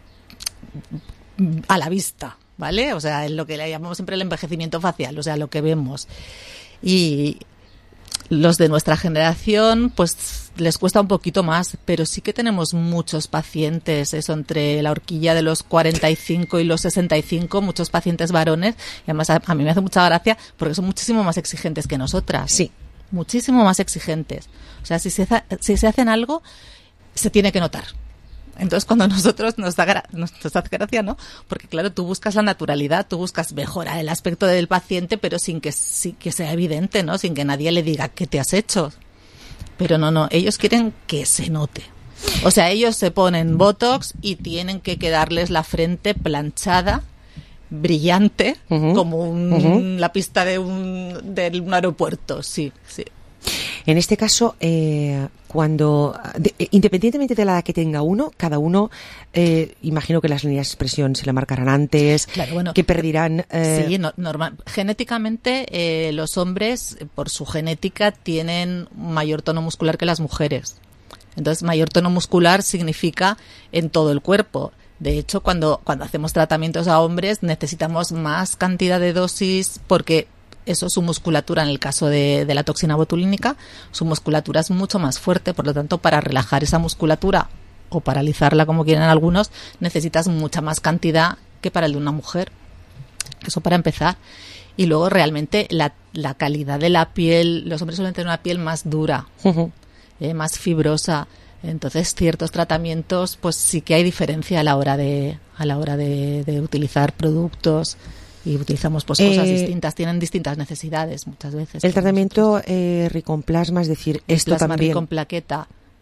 a la vista. ¿Vale? O sea, es lo que le llamamos siempre el envejecimiento facial, o sea, lo que vemos. Y los de nuestra generación, pues les cuesta un poquito más, pero sí que tenemos muchos pacientes, eso entre la horquilla de los 45 y los 65, muchos pacientes varones, y además a mí me hace mucha gracia porque son muchísimo más exigentes que nosotras.
Sí.
Muchísimo más exigentes. O sea, si se hacen algo, se tiene que notar. Entonces, cuando nosotros nos hace gracia, ¿no? Porque, claro, tú buscas la naturalidad, tú buscas mejorar el aspecto del paciente, pero sin que sea evidente, ¿no? Sin que nadie le diga qué te has hecho. Pero no, ellos quieren que se note. O sea, ellos se ponen Botox y tienen que quedarles la frente planchada, brillante, como la pista de un aeropuerto, sí.
En este caso, independientemente de la edad que tenga uno, cada uno, imagino que las líneas de expresión se le marcarán antes, claro, bueno, que perdirán...
Sí, normal. Genéticamente, los hombres, por su genética, tienen mayor tono muscular que las mujeres. Entonces, mayor tono muscular significa en todo el cuerpo. De hecho, cuando hacemos tratamientos a hombres, necesitamos más cantidad de dosis porque... Eso, su musculatura, en el caso de la toxina botulínica, su musculatura es mucho más fuerte, por lo tanto, para relajar esa musculatura o paralizarla, como quieren algunos, necesitas mucha más cantidad que para el de una mujer. Eso para empezar. Y luego, realmente, la calidad de la piel, los hombres suelen tener una piel más dura, más fibrosa. Entonces, ciertos tratamientos, pues sí que hay diferencia a la hora de utilizar productos. Y utilizamos pues cosas distintas, tienen distintas necesidades muchas veces.
El tratamiento riconplasma, es decir, esto
plasma
también...
riconplaqueta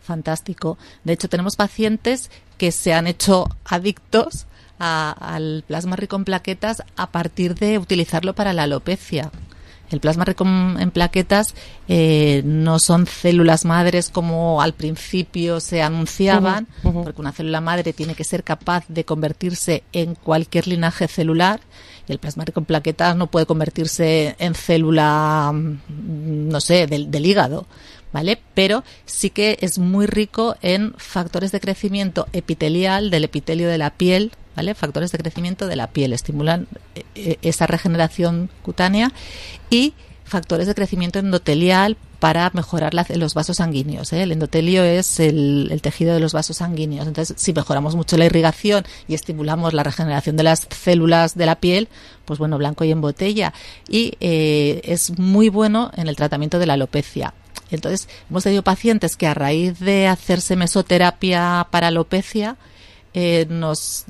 fantástico. De hecho, tenemos pacientes que se han hecho adictos al plasma rico en plaquetas a partir de utilizarlo para la alopecia. El plasma rico en plaquetas no son células madres como al principio se anunciaban, porque una célula madre tiene que ser capaz de convertirse en cualquier linaje celular, y el plasma rico en plaquetas no puede convertirse en célula, no sé, del hígado, ¿vale? Pero sí que es muy rico en factores de crecimiento epitelial del epitelio de la piel, ¿vale? Factores de crecimiento de la piel, estimulan esa regeneración cutánea, y factores de crecimiento endotelial para mejorar los vasos sanguíneos, ¿eh? El endotelio es el tejido de los vasos sanguíneos. Entonces, si mejoramos mucho la irrigación y estimulamos la regeneración de las células de la piel, pues bueno, blanco y en botella. Y es muy bueno en el tratamiento de la alopecia. Entonces, hemos tenido pacientes que a raíz de hacerse mesoterapia para alopecia, ellos nos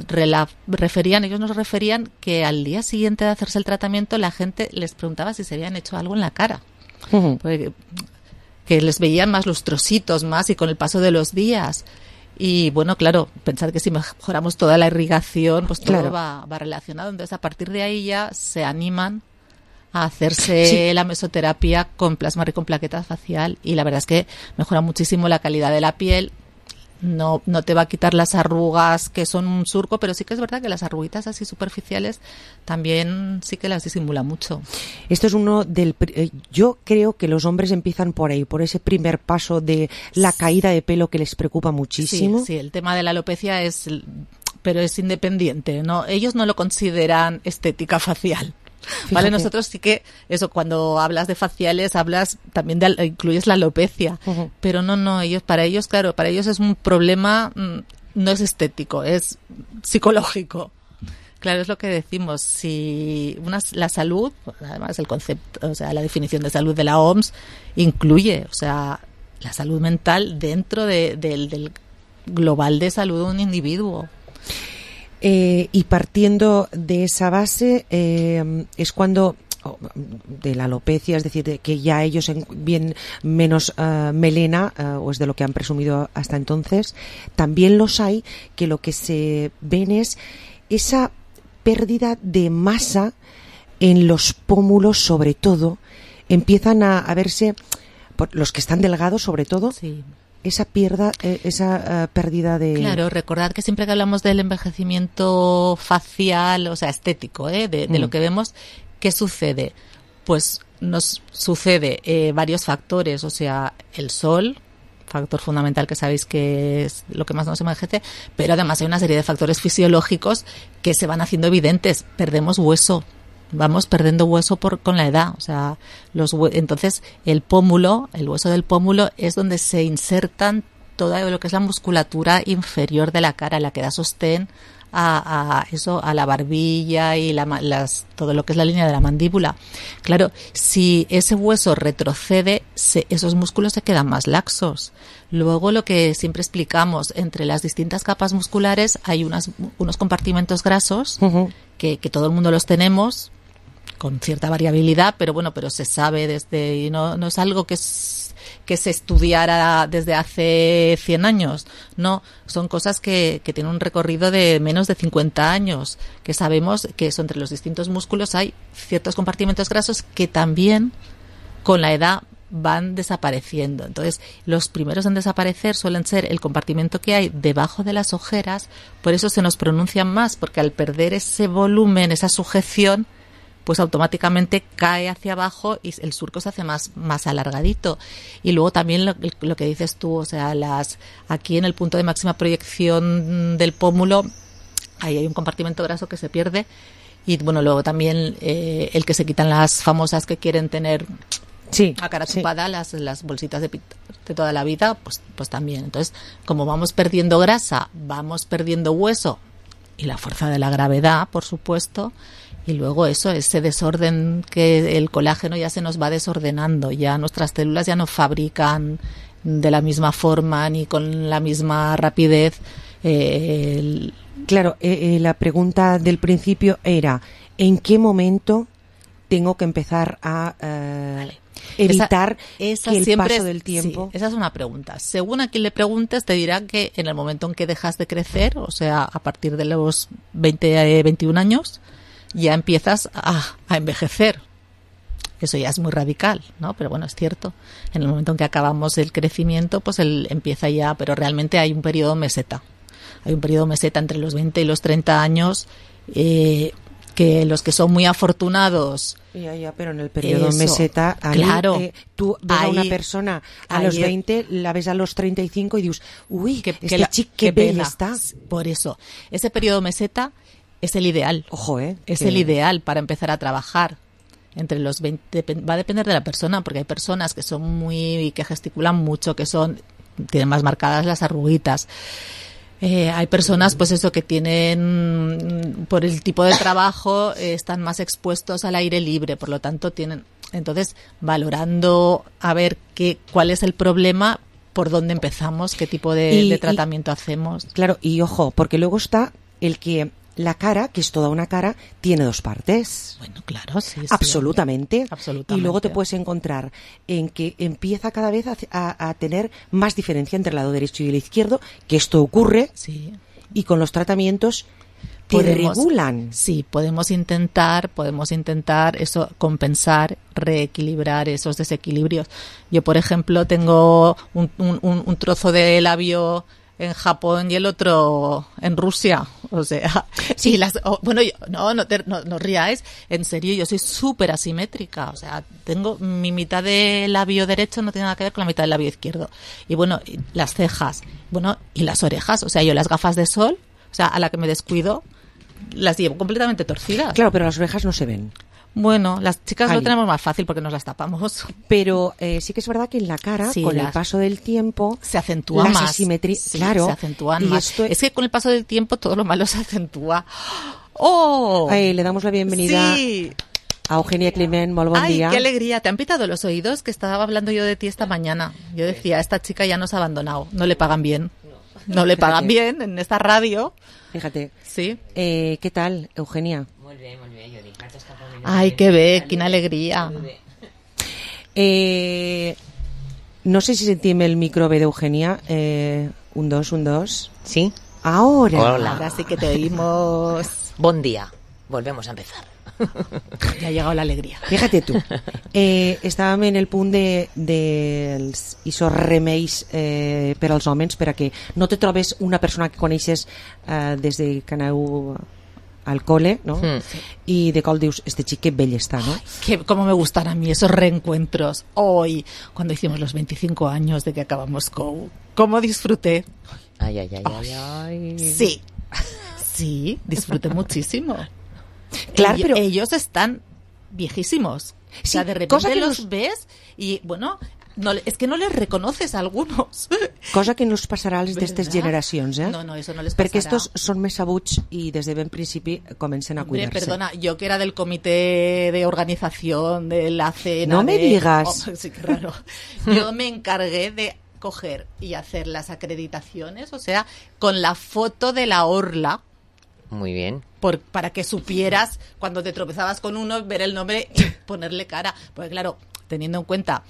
referían que al día siguiente de hacerse el tratamiento la gente les preguntaba si se habían hecho algo en la cara. Porque, que les veían más lustrositos, más, y con el paso de los días. Y bueno, claro, pensar que si mejoramos toda la irrigación, pues todo va relacionado. Entonces, a partir de ahí ya se animan a hacerse la mesoterapia con plasma rico en plaquetas facial, y la verdad es que mejora muchísimo la calidad de la piel. No te va a quitar las arrugas que son un surco, pero sí que es verdad que las arruguitas así superficiales también sí que las disimula mucho.
Esto es yo creo que los hombres empiezan por ahí, por ese primer paso de la caída de pelo que les preocupa muchísimo.
Sí, el tema de la alopecia pero es independiente, ¿no? Ellos no lo consideran estética facial. Fíjate. Vale, nosotros sí que eso, cuando hablas de faciales hablas también incluyes la alopecia, pero no, para ellos es un problema, no es estético, es psicológico. Claro, es lo que decimos, si la salud, además el concepto, o sea, la definición de salud de la OMS incluye, o sea, la salud mental dentro del global de salud de un individuo.
Y partiendo de esa base es cuando de la alopecia, es decir, de que ya ellos bien menos melena, o es de lo que han presumido hasta entonces, también los hay que lo que se ven es esa pérdida de masa en los pómulos, sobre todo, empiezan a verse, por los que están delgados sobre todo, esa pérdida de...
Claro, recordad que siempre que hablamos del envejecimiento facial, o sea, estético, de lo que vemos, ¿qué sucede? Pues nos sucede varios factores, o sea, el sol, factor fundamental que sabéis que es lo que más nos envejece, pero además hay una serie de factores fisiológicos que se van haciendo evidentes. Perdemos hueso. Vamos perdiendo hueso con la edad, o sea, entonces el hueso del pómulo es donde se insertan todo lo que es la musculatura inferior de la cara, la que da sostén a la barbilla y todo lo que es la línea de la mandíbula. Claro, si ese hueso retrocede, esos músculos se quedan más laxos. Luego, lo que siempre explicamos, entre las distintas capas musculares hay unos compartimentos grasos que todo el mundo los tenemos, con cierta variabilidad, pero se sabe y no es algo que se estudiara desde hace 100 años, no, son cosas que tienen un recorrido de menos de 50 años, que sabemos que eso, entre los distintos músculos hay ciertos compartimentos grasos que también con la edad van desapareciendo. Entonces, los primeros en desaparecer suelen ser el compartimento que hay debajo de las ojeras, por eso se nos pronuncian más, porque al perder ese volumen, esa sujeción, pues automáticamente cae hacia abajo y el surco se hace más alargadito. Y luego también lo que dices tú, o sea, aquí en el punto de máxima proyección del pómulo, ahí hay un compartimento graso que se pierde. Y bueno, luego también el que se quitan las famosas que quieren tener a cara chupada, las bolsitas de toda la vida, pues también. Entonces, como vamos perdiendo grasa, vamos perdiendo hueso y la fuerza de la gravedad, por supuesto. Y luego ese desorden, que el colágeno ya se nos va desordenando, ya nuestras células ya no fabrican de la misma forma ni con la misma rapidez.
Claro, la pregunta del principio era, ¿en qué momento tengo que empezar a evitar
esa
que el
siempre
paso del tiempo...
Sí, esa es una pregunta. Según a quien le preguntes, te dirá que en el momento en que dejas de crecer, o sea, a partir de los 20, 21 años, ya empiezas a envejecer. Eso ya es muy radical, ¿no? Pero bueno, es cierto. En el momento en que acabamos el crecimiento, pues él empieza ya, pero realmente hay un periodo meseta. Hay un periodo meseta entre los 20 y los 30 años, que los que son muy afortunados...
Ya, pero en el periodo meseta, ahí,
claro,
tú ves a una
ahí,
persona a los 20, la ves a los 35 y dices, uy, este chico
qué
qué bello
pena.
está.
Por eso, ese periodo meseta es el ideal.
Ojo,
es el ideal para empezar a trabajar. Entre los 20, va a depender de la persona, porque hay personas que son que gesticulan mucho, tienen más marcadas las arruguitas. Hay personas, pues eso, que tienen, por el tipo de trabajo, están más expuestos al aire libre, por lo tanto entonces, valorando a ver cuál es el problema, por dónde empezamos, qué tipo de tratamiento hacemos.
Claro, y ojo, porque luego está el que la cara, que es toda una cara, tiene dos partes.
Bueno, claro, sí.
Absolutamente.
Absolutamente.
Y luego te puedes encontrar en que empieza cada vez a tener más diferencia entre el lado derecho y el izquierdo, que esto ocurre,
sí.
Y con los tratamientos te regulan.
Sí, podemos intentar eso, compensar, reequilibrar esos desequilibrios. Yo, por ejemplo, tengo un trozo de labio en Japón y el otro en Rusia, o sea, sí. No ríais, en serio, yo soy súper asimétrica, o sea, tengo mi mitad del labio derecho no tiene nada que ver con la mitad del labio izquierdo, y bueno, las cejas, y las orejas, o sea, yo las gafas de sol, o sea, a la que me descuido, las llevo completamente torcidas.
Claro, pero las orejas no se ven.
Bueno, las chicas lo tenemos más fácil porque nos las tapamos.
Pero sí que es verdad que en la cara, con el paso del tiempo,
se acentúa más.
Las asimetrías,
sí,
claro.
Se acentúan más. Es que con el paso del tiempo todo lo malo se acentúa. ¡Oh!
Le damos la bienvenida a Eugenia Climent. Muy buen día.
¡Ay, qué alegría! ¿Te han pitado los oídos? Que estaba hablando yo de ti esta mañana. Yo decía, esta chica ya nos ha abandonado. No le pagan bien. No le pagan bien en esta radio.
Fíjate.
Sí.
¿Qué tal, Eugenia?
Molt bé, jo dic, vaig estar com...
Ai, que bé, quina alegria.
No sé si sentim el micro bé d'Eugenia. 1, 2, 1, 2.
¿Sí?
Ahora.
Hola.
Ahora sí que te oímos.
Bon día. Volvemos a empezar.
Ya ha llegado la alegría.
Fíjate tu. Estàvem en el punt dels isos remeis per als homes, per a que no te trobes una persona que coneixes des de que aneu al cole, ¿no? Y de col dius, este chique bella está, ¿no?
Cómo me gustan a mí esos reencuentros. Hoy, cuando hicimos los 25 años de que acabamos COU, ¿cómo disfruté?
Ay.
Sí, disfruté muchísimo.
Claro, pero
ellos están viejísimos.
Sí,
o sea, de repente los ves y, bueno, es que no les reconoces a algunos.
Cosa que no els passarà a les d'estes generacions,
No, eso no les pasarà.
Perquè estos són més sabuts i des de ben principi comencen a cuidar-se.
Perdona, yo que era del comité de organización de la cena...
No me digas.
Oh, sí, qué raro. Yo me encargué de coger y hacer las acreditaciones, o sea, con la foto de la orla.
Muy bien.
Para que supieras, cuando te tropezabas con uno, ver el nombre y ponerle cara. Porque claro, teniendo en cuenta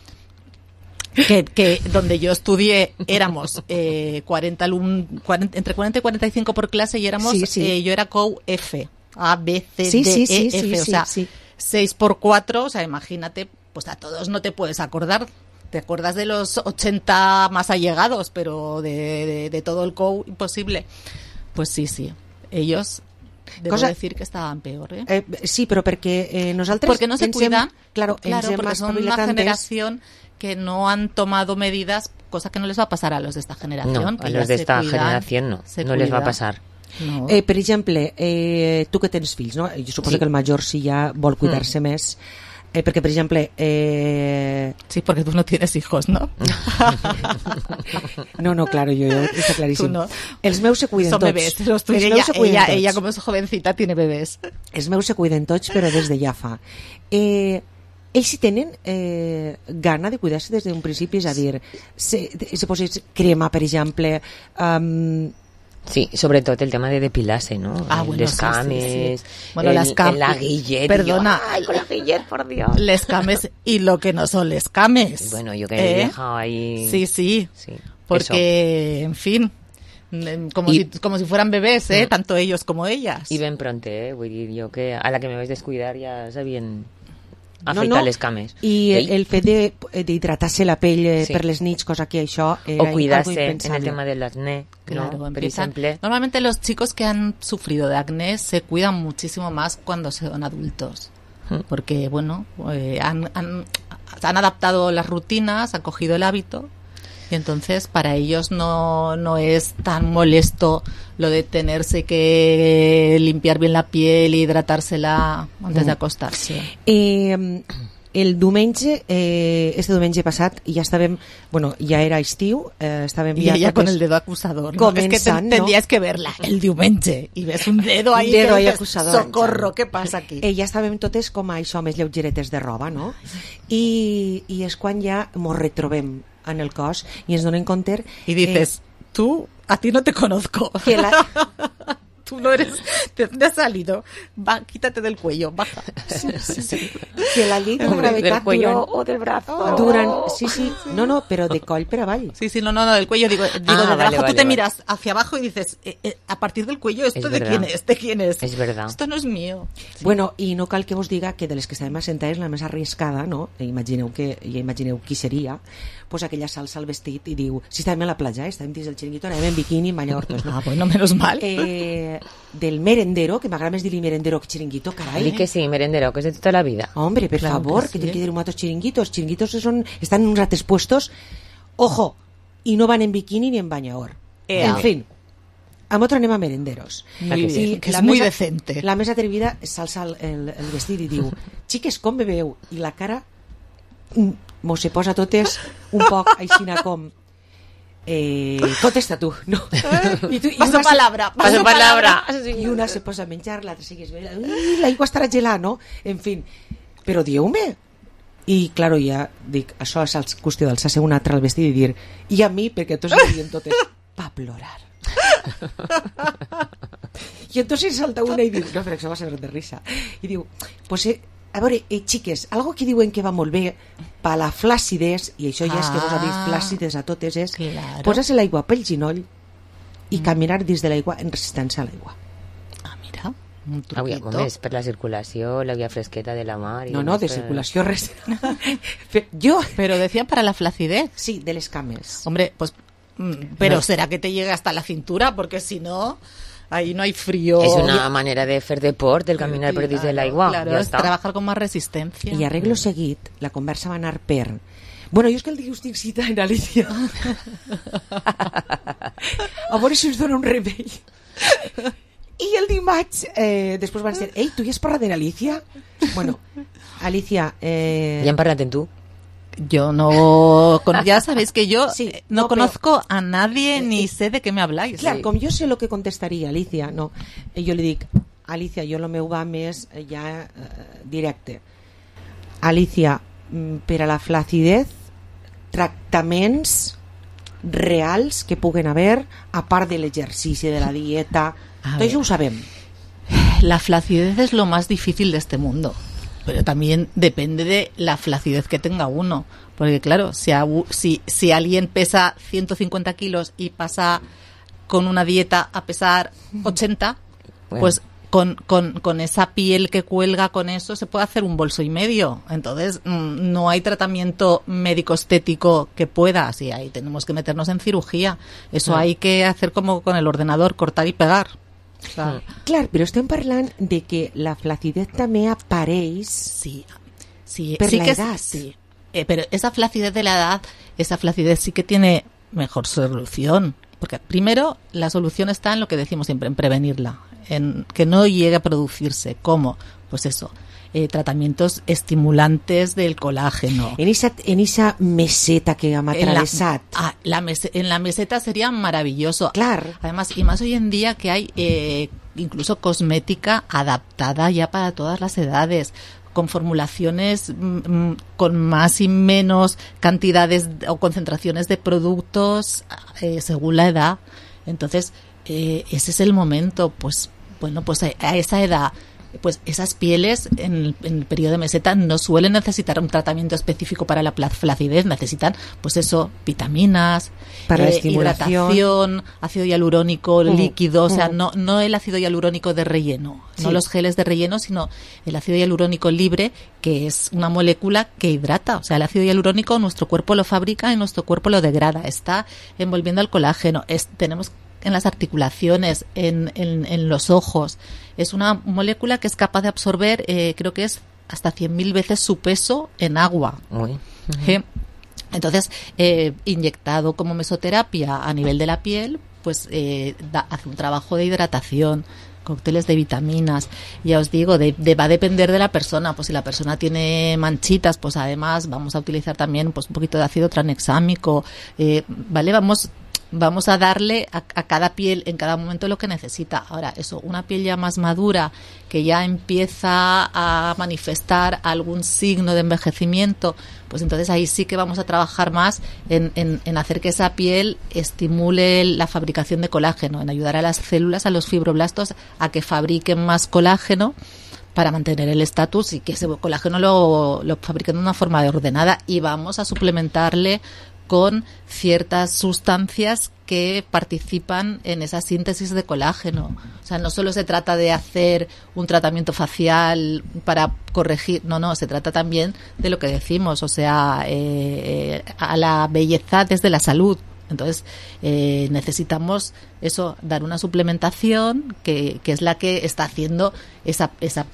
que donde yo estudié éramos 40 entre 40 y 45 por clase y éramos yo era COU F, A, B, C, D, E, F, o sea, 6 por 4, o sea, imagínate, pues a todos no te puedes acordar. Te acuerdas de los 80 más allegados, pero de todo el COU imposible. Pues sí. Ellos, debo decir que estaban peor, ¿eh?
Sí, però perquè nosaltres
porque no se cuidan,
claro,
porque son una generación que no han tomado medidas, cosa que no les va a pasar a los de esta generación.
No, a los de esta generación no les va a pasar.
No.
Per exemple, tu que tens fills, no? Jo suposo que el major sí ja vol cuidar-se més. Perquè, per exemple...
Sí, porque tú no tienes hijos, ¿no?
No, claro, yo está clarísimo.
Tú no.
Els meus se cuiden
Son
tots.
bebés. Ella, como es jovencita, tiene bebés.
Els meus se cuiden tots, però des de ja fa. Ells sí tenen gana de cuidar-se des d'un principi, és a dir, se posés crema, per exemple,
Sí, sobretot el tema de depilar-se, no?
Bueno,
les cames,
sí. Bueno, las cames,
la guillet.
perdona,
ay, con la guillet, por Dios.
Les cames y lo que no son les cames.
Bueno, yo que he dejado ahí.
Sí. Porque, eso. En fin, como si fueran bebés, tanto ellos como ellas.
I ben pronte, vull dir, jo que a la que me vaig descuidar ja sabien afeitar les cames.
I el fet d'hidratar-se la pell per les nits, cosa que això era
o cuidarse en el tema del acné,
claro,
¿no? Por ejemplo.
Normalmente los chicos que han sufrido de acné se cuidan muchísimo más cuando son adultos. Porque, bueno, han adaptado las rutinas, han cogido el hábito. Y entonces para ellos no es tan molesto lo de tenerse que limpiar bien la piel y hidratársela antes de acostarse.
El diumenge, este diumenge passat, ja estàvem, bueno, ja era estiu, estàvem
ja... Y ella con el dedo acusador, ¿no? Es que tendrías que verla el diumenge y ves un dedo ahí, acusador. Socorro, què passa aquí?
Ja estàvem totes com a això, més lleugeretes de roba, no? I és quan ja mos retrobem en el cos i ens donem compte...
I dices, a ti no te conozco.
Que
tú no eres, te has salido, quítate del cuello, baja.
Sí. Que la llei de gravetat
del cuello o del brazo.
Sí, no, pero de coll per avall.
Sí, no, del cuello, digo de debajo, tú te miras hacia abajo y dices, a partir del cuello, ¿esto de quién es?
Es verdad.
Esto no es mío.
Sí. Bueno, i no cal que vos diga que de les que estàvem assentades la més arriscada, no? Imagineu qui seria, pues aquella s'alça el vestit i diu, si estàvem a la platja, estàvem dins del xiringuito, anàvem en biquini, mallortos, no?
Bueno, menos mal.
Del merendero, que m'agrada més dir-li merendero que xiringuito, carai.
Di que sí, merendero, que es de tota la vida.
Hombre, per favor, que te queden matos chiringuitos. Chiringuitos están en uns altres puestos, ojo, y no van en bikini ni en bañador. En fin, amb otro anem a merenderos.
Muy bien, que és muy decente.
La més atrevida s'alça el vestit i diu, xiques, com bebeu? I la cara mos se posa totes un poc aixina com contesta tu, no?
Paso palabra.
I una se posa a menjar, l'altra sigues bé, l'aigua estarà gelada, no? En fin, però dieu-me. I, claro, ja dic, això és qüestió d'alçar-se un altre al vestit i dir, i a mi, perquè tots em diuen totes, va plorar. I entonces salta una i diu, no, però això va ser de risa, i diu, pues a veure, xiques, algo que diuen que va molt bé per la flàcides, i això ja és que vos habéis flàcides a totes, és posar-se l'aigua pel ginoll i caminar dins de l'aigua en resistència a l'aigua.
Mira, un
truquito. Només per la circulació, la via fresqueta de la mar...
No, de circulació res.
Pero decían para la flacidez.
Sí, de les cames.
Hombre, pues... Pero ¿será que te llega hasta la cintura? Porque si no... Ahí no hay frío.
Es una manera de fer deport, el caminar per dins de l'aigua.
Claro, es trabajar con más resistencia.
I arreglo seguit, la conversa va anar per... Bueno, jo és que el dilluns tinc cita en Alicia. A veure si us dona un remei. I el dimarts, després van ser, ei, tu ja has parlat de Alicia? Bueno, Alicia...
Ja hem parlat en tu?
Yo no... Ya sabéis que yo no conozco a nadie ni sé de qué me habláis.
Clar, com jo sé lo que contestaria Alicia, no, jo li dic, Alicia, jo lo meu va més ja directe. Alicia, per a la flacidez, tractaments reals que puguen haver, a part de l'exercici, de la dieta, tot això ho sabem.
La flacidez es lo más difícil de este mundo. Pero también depende de la flacidez que tenga uno, porque claro, si alguien pesa 150 kilos y pasa con una dieta a pesar 80, bueno, pues con esa piel que cuelga, con eso se puede hacer un bolso y medio. Entonces no hay tratamiento médico estético que pueda, así ahí tenemos que meternos en cirugía. Eso hay que hacer como con el ordenador, cortar y pegar.
Clar, però estem parlant de que la flacidez també apareix per l'edat.
Sí, pero esa flacidez de la edad, esa flacidez sí que tiene mejor solución. Porque primero, la solución está en lo que decimos siempre, en prevenirla, en que no llegue a producirse. ¿Cómo? Pues eso, tratamientos estimulantes del colágeno.
En esa meseta que hem atravesat.
En la meseta sería maravilloso.
Claro.
Además, y más hoy en día que hay incluso cosmética adaptada ya para todas las edades, con formulaciones con más y menos cantidades o concentraciones de productos según la edad. Entonces, ese es el momento, pues bueno, pues a esa edad, pues esas pieles en el periodo de meseta no suelen necesitar un tratamiento específico para la flacidez, necesitan pues eso, vitaminas,
para la estimulación,
hidratación, ácido hialurónico líquido, o sea, no el ácido hialurónico de relleno, no los geles de relleno, sino el ácido hialurónico libre, que es una molécula que hidrata. O sea, el ácido hialurónico nuestro cuerpo lo fabrica y nuestro cuerpo lo degrada, está envolviendo al colágeno, tenemos en las articulaciones, en los ojos. Es una molécula que es capaz de absorber, creo que es hasta 100.000 veces su peso en agua. Entonces, inyectado como mesoterapia a nivel de la piel, pues hace un trabajo de hidratación, cócteles de vitaminas. Ya os digo, va a depender de la persona. Pues si la persona tiene manchitas, pues además vamos a utilizar también pues un poquito de ácido tranexámico, ¿vale? Vamos a darle a cada piel en cada momento lo que necesita. Ahora, eso, una piel ya más madura, que ya empieza a manifestar algún signo de envejecimiento, pues entonces ahí sí que vamos a trabajar más en hacer que esa piel estimule la fabricación de colágeno, en ayudar a las células, a los fibroblastos, a que fabriquen más colágeno para mantener el estatus y que ese colágeno lo fabriquen de una forma ordenada, y vamos a suplementarle con ciertas sustancias que participan en esa síntesis de colágeno. O sea, no solo se trata de hacer un tratamiento facial para corregir, no, se trata también de lo que decimos, o sea, a la belleza desde la salud. Entonces, necesitamos eso, dar una suplementación que es la que está haciendo esa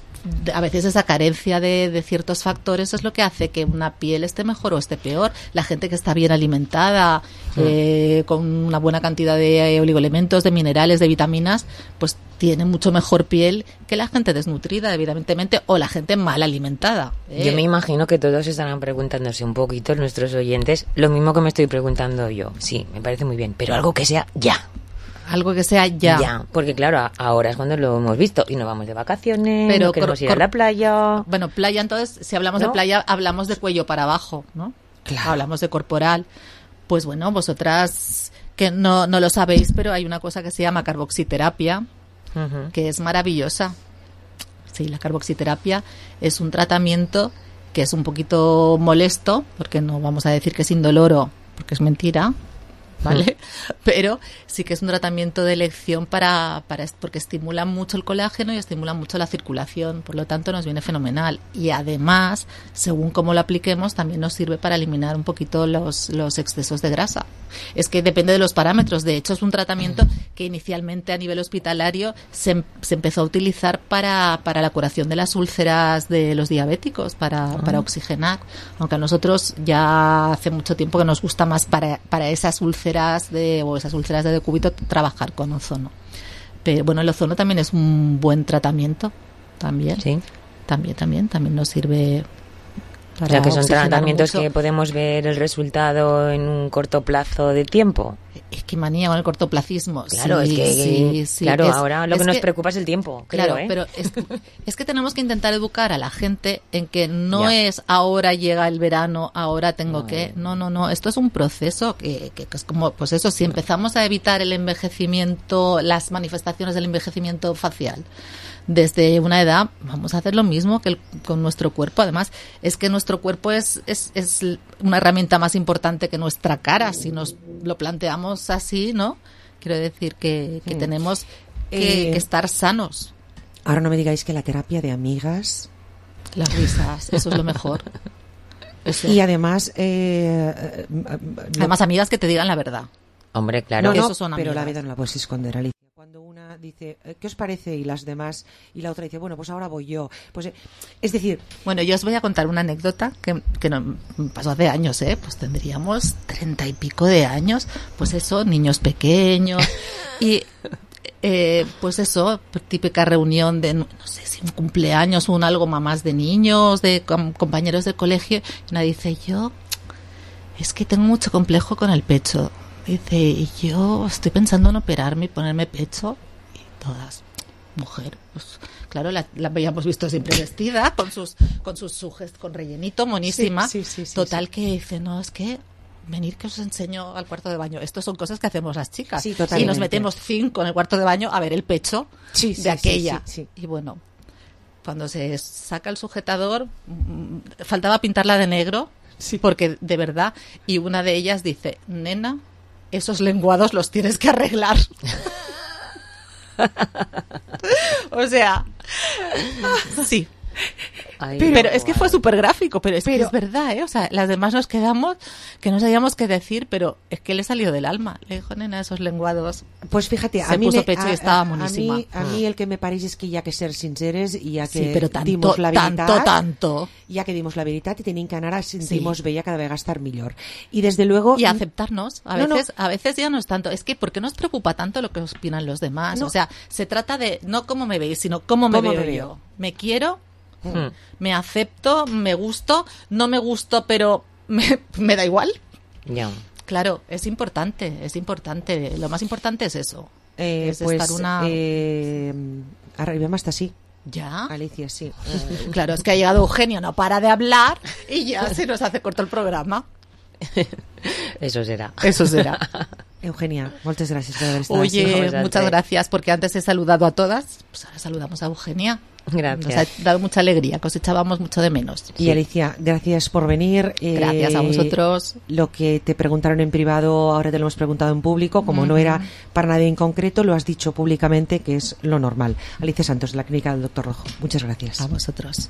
a veces esa carencia de ciertos factores es lo que hace que una piel esté mejor o esté peor. La gente que está bien alimentada, con una buena cantidad de oligoelementos, de minerales, de vitaminas, pues tiene mucho mejor piel que la gente desnutrida, evidentemente, o la gente mal alimentada.
Yo me imagino que todos estarán preguntándose un poquito, nuestros oyentes, lo mismo que me estoy preguntando yo. Sí, me parece muy bien, pero algo que sea ya.
Algo que sea ya.
Ya, porque claro, ahora es cuando lo hemos visto y nos vamos de vacaciones, pero no queremos ir a la playa.
Bueno, playa, entonces, si hablamos de playa, hablamos de cuello para abajo, ¿no? Claro. Hablamos de corporal. Pues bueno, vosotras que no lo sabéis, pero hay una cosa que se llama carboxiterapia, que es maravillosa. Sí, la carboxiterapia es un tratamiento que es un poquito molesto, porque no vamos a decir que es indoloro, porque es mentira, ¿vale? Pero sí que es un tratamiento de elección porque estimula mucho el colágeno y estimula mucho la circulación, por lo tanto nos viene fenomenal, y además, según cómo lo apliquemos, también nos sirve para eliminar un poquito los excesos de grasa. Es que depende de los parámetros. De hecho, es un tratamiento que inicialmente a nivel hospitalario se empezó a utilizar para la curación de las úlceras de los diabéticos, para oxigenar, aunque a nosotros ya hace mucho tiempo que nos gusta más para esas úlceras esas úlceras de decúbito trabajar con ozono. Pero bueno, el ozono también es un buen tratamiento, también. Sí. También nos sirve para,
o sea, que son tratamientos
mucho.
Que podemos ver el resultado en un corto plazo de tiempo.
Es que manía con el cortoplacismo.
Claro,
sí,
es que claro, ahora lo que nos preocupa es el tiempo.
Claro,
creo,
pero es que tenemos que intentar educar a la gente en que no es ahora llega el verano, ahora tengo que... No. Esto es un proceso que es como, pues eso, si empezamos a evitar el envejecimiento, las manifestaciones del envejecimiento facial desde una edad, vamos a hacer lo mismo que con nuestro cuerpo. Además, es que nuestro cuerpo es una herramienta más importante que nuestra cara, si nos lo planteamos así, ¿no? Quiero decir que tenemos que estar sanos.
Ahora no me digáis que la terapia de amigas...
Las risas, eso es lo mejor. Eso.
Y además...
además, amigas que te digan la verdad.
Hombre, claro.
No,
eso son
pero
amigas.
la vida no la puedes esconder, Alicia. Cuando una dice, ¿qué os parece? Y las demás, y la otra dice, bueno, pues ahora voy yo. Pues es decir...
Bueno, yo os voy a contar una anécdota que no pasó hace años, pues tendríamos 30 y pico de años. Pues eso, niños pequeños. Y pues eso, típica reunión de, no sé si un cumpleaños o un algo, mamás de niños, de compañeros de colegio. Y una dice, yo es que tengo mucho complejo con el pecho. Dice, yo estoy pensando en operarme y ponerme pecho. Y todas, mujer, pues claro, la habíamos visto siempre vestida, con sus sujes, con rellenito, monísima. Sí. Total, que dice, no, es que venir que os enseño al cuarto de baño. Esto son cosas que hacemos las chicas.
Sí,
y
totalmente.
nos metemos 5 en el cuarto de baño a ver el pecho de aquella.
Sí.
Y bueno, cuando se saca el sujetador, faltaba pintarla de negro, porque de verdad, y una de ellas dice, nena, esos lenguados los tienes que arreglar. O sea, sí.
Ay,
pero es que fue súper gráfico, pero es verdad, ¿eh? O sea, las demás nos quedamos que no sabíamos qué decir, pero es que le salió del alma. Le dijo, nena, esos lenguados.
Pues fíjate,
se
a mí
puso pecho y estaba
a
monísima.
mí el que me parece es que hi ha que ser sinceres i ha que
Sí, però tanto,
dimos la veritat,
tanto.
hi ha que dimos la veritat i tenim que anar a sentir-nos bella cada vegada estar millor. Y desde luego...
Y aceptarnos. A veces ya no es tanto. Es que, ¿por qué nos preocupa tanto lo que opinan los demás?
No.
O sea, se trata de no cómo me veis, sino cómo me veo yo. Me quiero, me acepto, me gusto, no me gusto, pero me da igual.
Ya.
Claro, es importante. Lo más importante es eso. Es
pues,
estar una...
arribem hasta así.
¿Ya?
Alicia, sí.
Claro, es que ha llegado Eugenio, no para de hablar y ya se nos hace corto el programa.
Eso será.
Eugenia, muchas gracias por haber estado
Oye,
aquí.
muchas gracias, porque antes he saludado a todas, pues ahora saludamos a Eugenia.
Gracias.
Nos ha dado mucha alegría, que os echábamos mucho de menos.
Y Alicia, gracias por venir.
Gracias a vosotros.
Lo que te preguntaron en privado, ahora te lo hemos preguntado en público. Como no era para nadie en concreto, lo has dicho públicamente, que es lo normal. Alicia Santos, de la Clínica del Doctor Rojo. Muchas gracias.
A vosotros.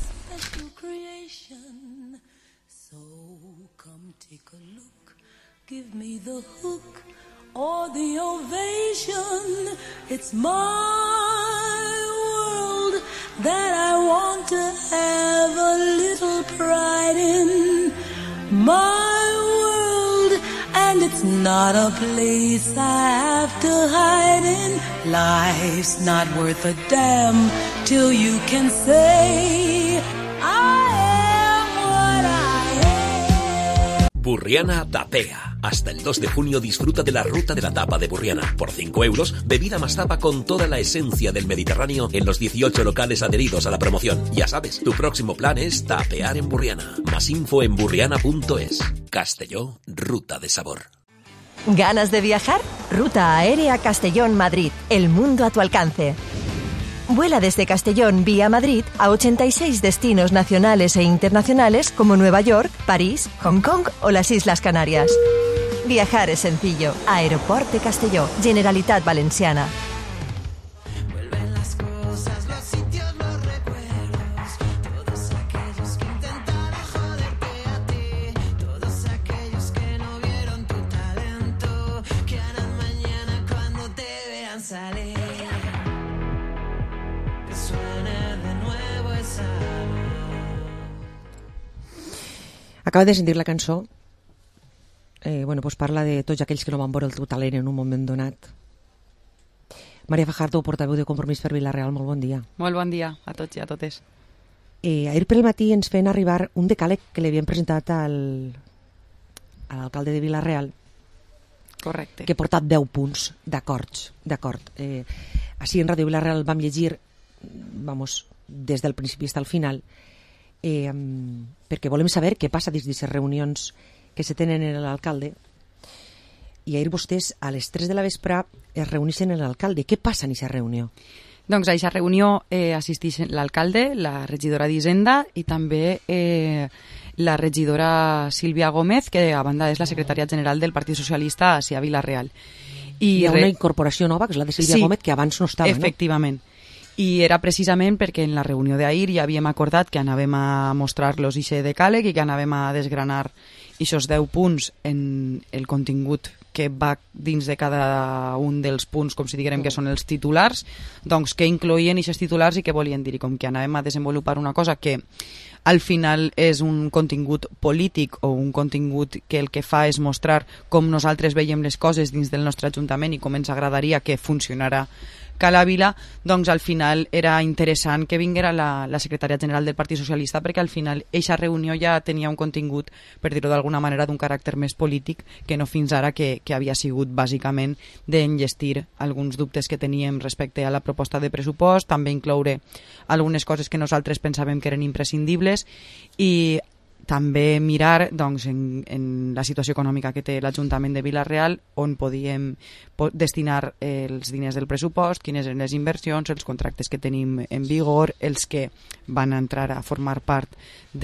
Give me the hook or the ovation. It's my world that I want to have a little pride in. My world, and it's not a place I have to hide in. Life's not worth a damn till you can say I am what I am.
Burriana Tapea. Hasta el 2 de junio disfruta de la ruta de la tapa de Burriana. Por 5 euros, bebida más tapa con toda la esencia del Mediterráneo en los 18 locales adheridos a la promoción. Ya sabes, tu próximo plan es tapear en Burriana. Más info en burriana.es. Castelló, ruta de sabor.
¿Ganas de viajar? Ruta Aérea Castellón-Madrid. El mundo a tu alcance. Vuela desde Castellón vía Madrid a 86 destinos nacionales e internacionales como Nueva York, París, Hong Kong o las Islas Canarias. Viajar es sencillo. Aeroport de Castelló, Generalitat Valenciana.
Acaba de sentir la cançó. Bueno, pues parla de tots aquells que no van veure el teu talent en un moment donat. Maria Fajardo, portaveu de Compromís per Vila-real, molt bon dia.
Molt bon dia a tots i a totes.
Ahir per el matí ens feien arribar un decàleg que li havien presentat a l'alcalde de Vila-real.
Correcte.
Que ha portat 10 punts d'acord. Així en Ràdio Vila-real vam llegir, des del principi fins al final, perquè volem saber què passa dins d'aquestes reunions que se tenen en l'alcalde. I ahir vostès a les 3 de la vespre es reuneixen en l'alcalde. Què passa en aquesta reunió?
Doncs a aquesta reunió assisteixen l'alcalde, la regidora d'Hisenda i també la regidora Sílvia Gómez, que a banda és la secretària general del Partit Socialista a Vila-real.
Hi ha una incorporació nova, que és la de Sílvia Gómez, que abans no estava,
efectivament. I era precisament perquè en la reunió d'ahir ja havíem acordat que anàvem a mostrar-los ixe decàleg i que anàvem a desgranar ixos 10 punts en el contingut que va dins de cada un dels punts, com si diguem que són els titulars, doncs què incloïen ixes titulars i què volien dir. I com que anàvem a desenvolupar una cosa que al final és un contingut polític o un contingut que el que fa és mostrar com nosaltres veiem les coses dins del nostre Ajuntament i com ens agradaria que funcionara Cala Vila, doncs al final era interessant que vinguera la secretària general del Partit Socialista, perquè al final eixa reunió ja tenia un contingut, per dir-ho d'alguna manera, d'un caràcter més polític que no fins ara, que havia sigut bàsicament d'enllestir alguns dubtes que teníem respecte a la proposta de pressupost, també incloure algunes coses que nosaltres pensàvem que eren imprescindibles, i també mirar doncs, en la situació econòmica que té l'Ajuntament de Vila-real, on podíem destinar els diners del pressupost, quines eren les inversions, els contractes que tenim en vigor, els que van entrar a formar part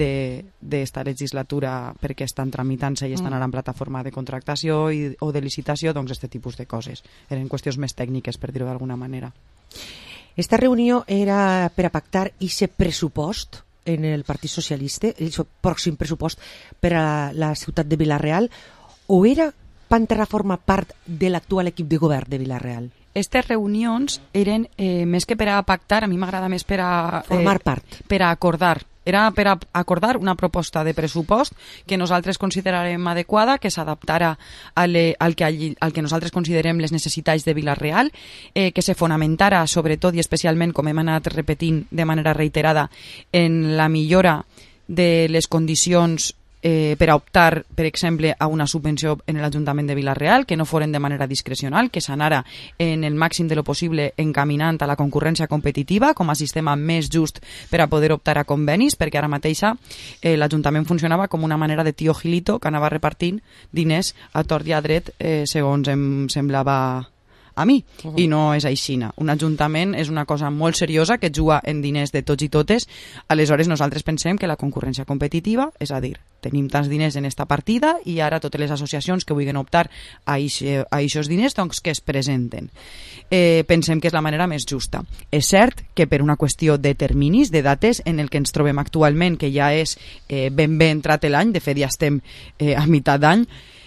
d'esta legislatura perquè estan tramitant-se i estan ara en plataforma de contractació o de licitació, doncs aquest tipus de coses. Eren qüestions més tècniques, per dir-ho d'alguna manera.
Esta reunió era per a pactar aquest pressupost en el Partit Socialista, el pròxim pressupost per a la ciutat de Vila-real, o era per formar part de l'actual equip de govern de Vila-real?
Aquestes reunions eren més que per a pactar, a mi m'agrada més per a...
formar part.
Per a acordar. Era per a acordar una proposta de pressupost que nosaltres considerarem adequada, que s'adaptara al que nosaltres considerem les necessitats de Vila-real, que se fonamentara sobretot i especialment, com hem anat repetint de manera reiterada, en la millora de les condicions per a optar, per exemple, a una subvenció en l'Ajuntament de Vila-real, que no foren de manera discrecional, que s'anara en el màxim de lo possible encaminant a la concurrència competitiva com a sistema més just per a poder optar a convenis, perquè ara mateixa l'Ajuntament funcionava com una manera de tio Gilito que anava repartint diners a tort i a dret segons em semblava a mi, i no és aixina. Un ajuntament és una cosa molt seriosa que juga en diners de tots i totes. Aleshores nosaltres pensem que la concurrència competitiva, és a dir, tenim tants diners en esta partida i ara totes les associacions que vulguin optar a aquests diners, doncs que es presenten. Pensem que és la manera més justa. És cert que per una qüestió de terminis, de dates, en el que ens trobem actualment, que ja és ben bé entrat l'any, de fet ja estem a meitat d'any,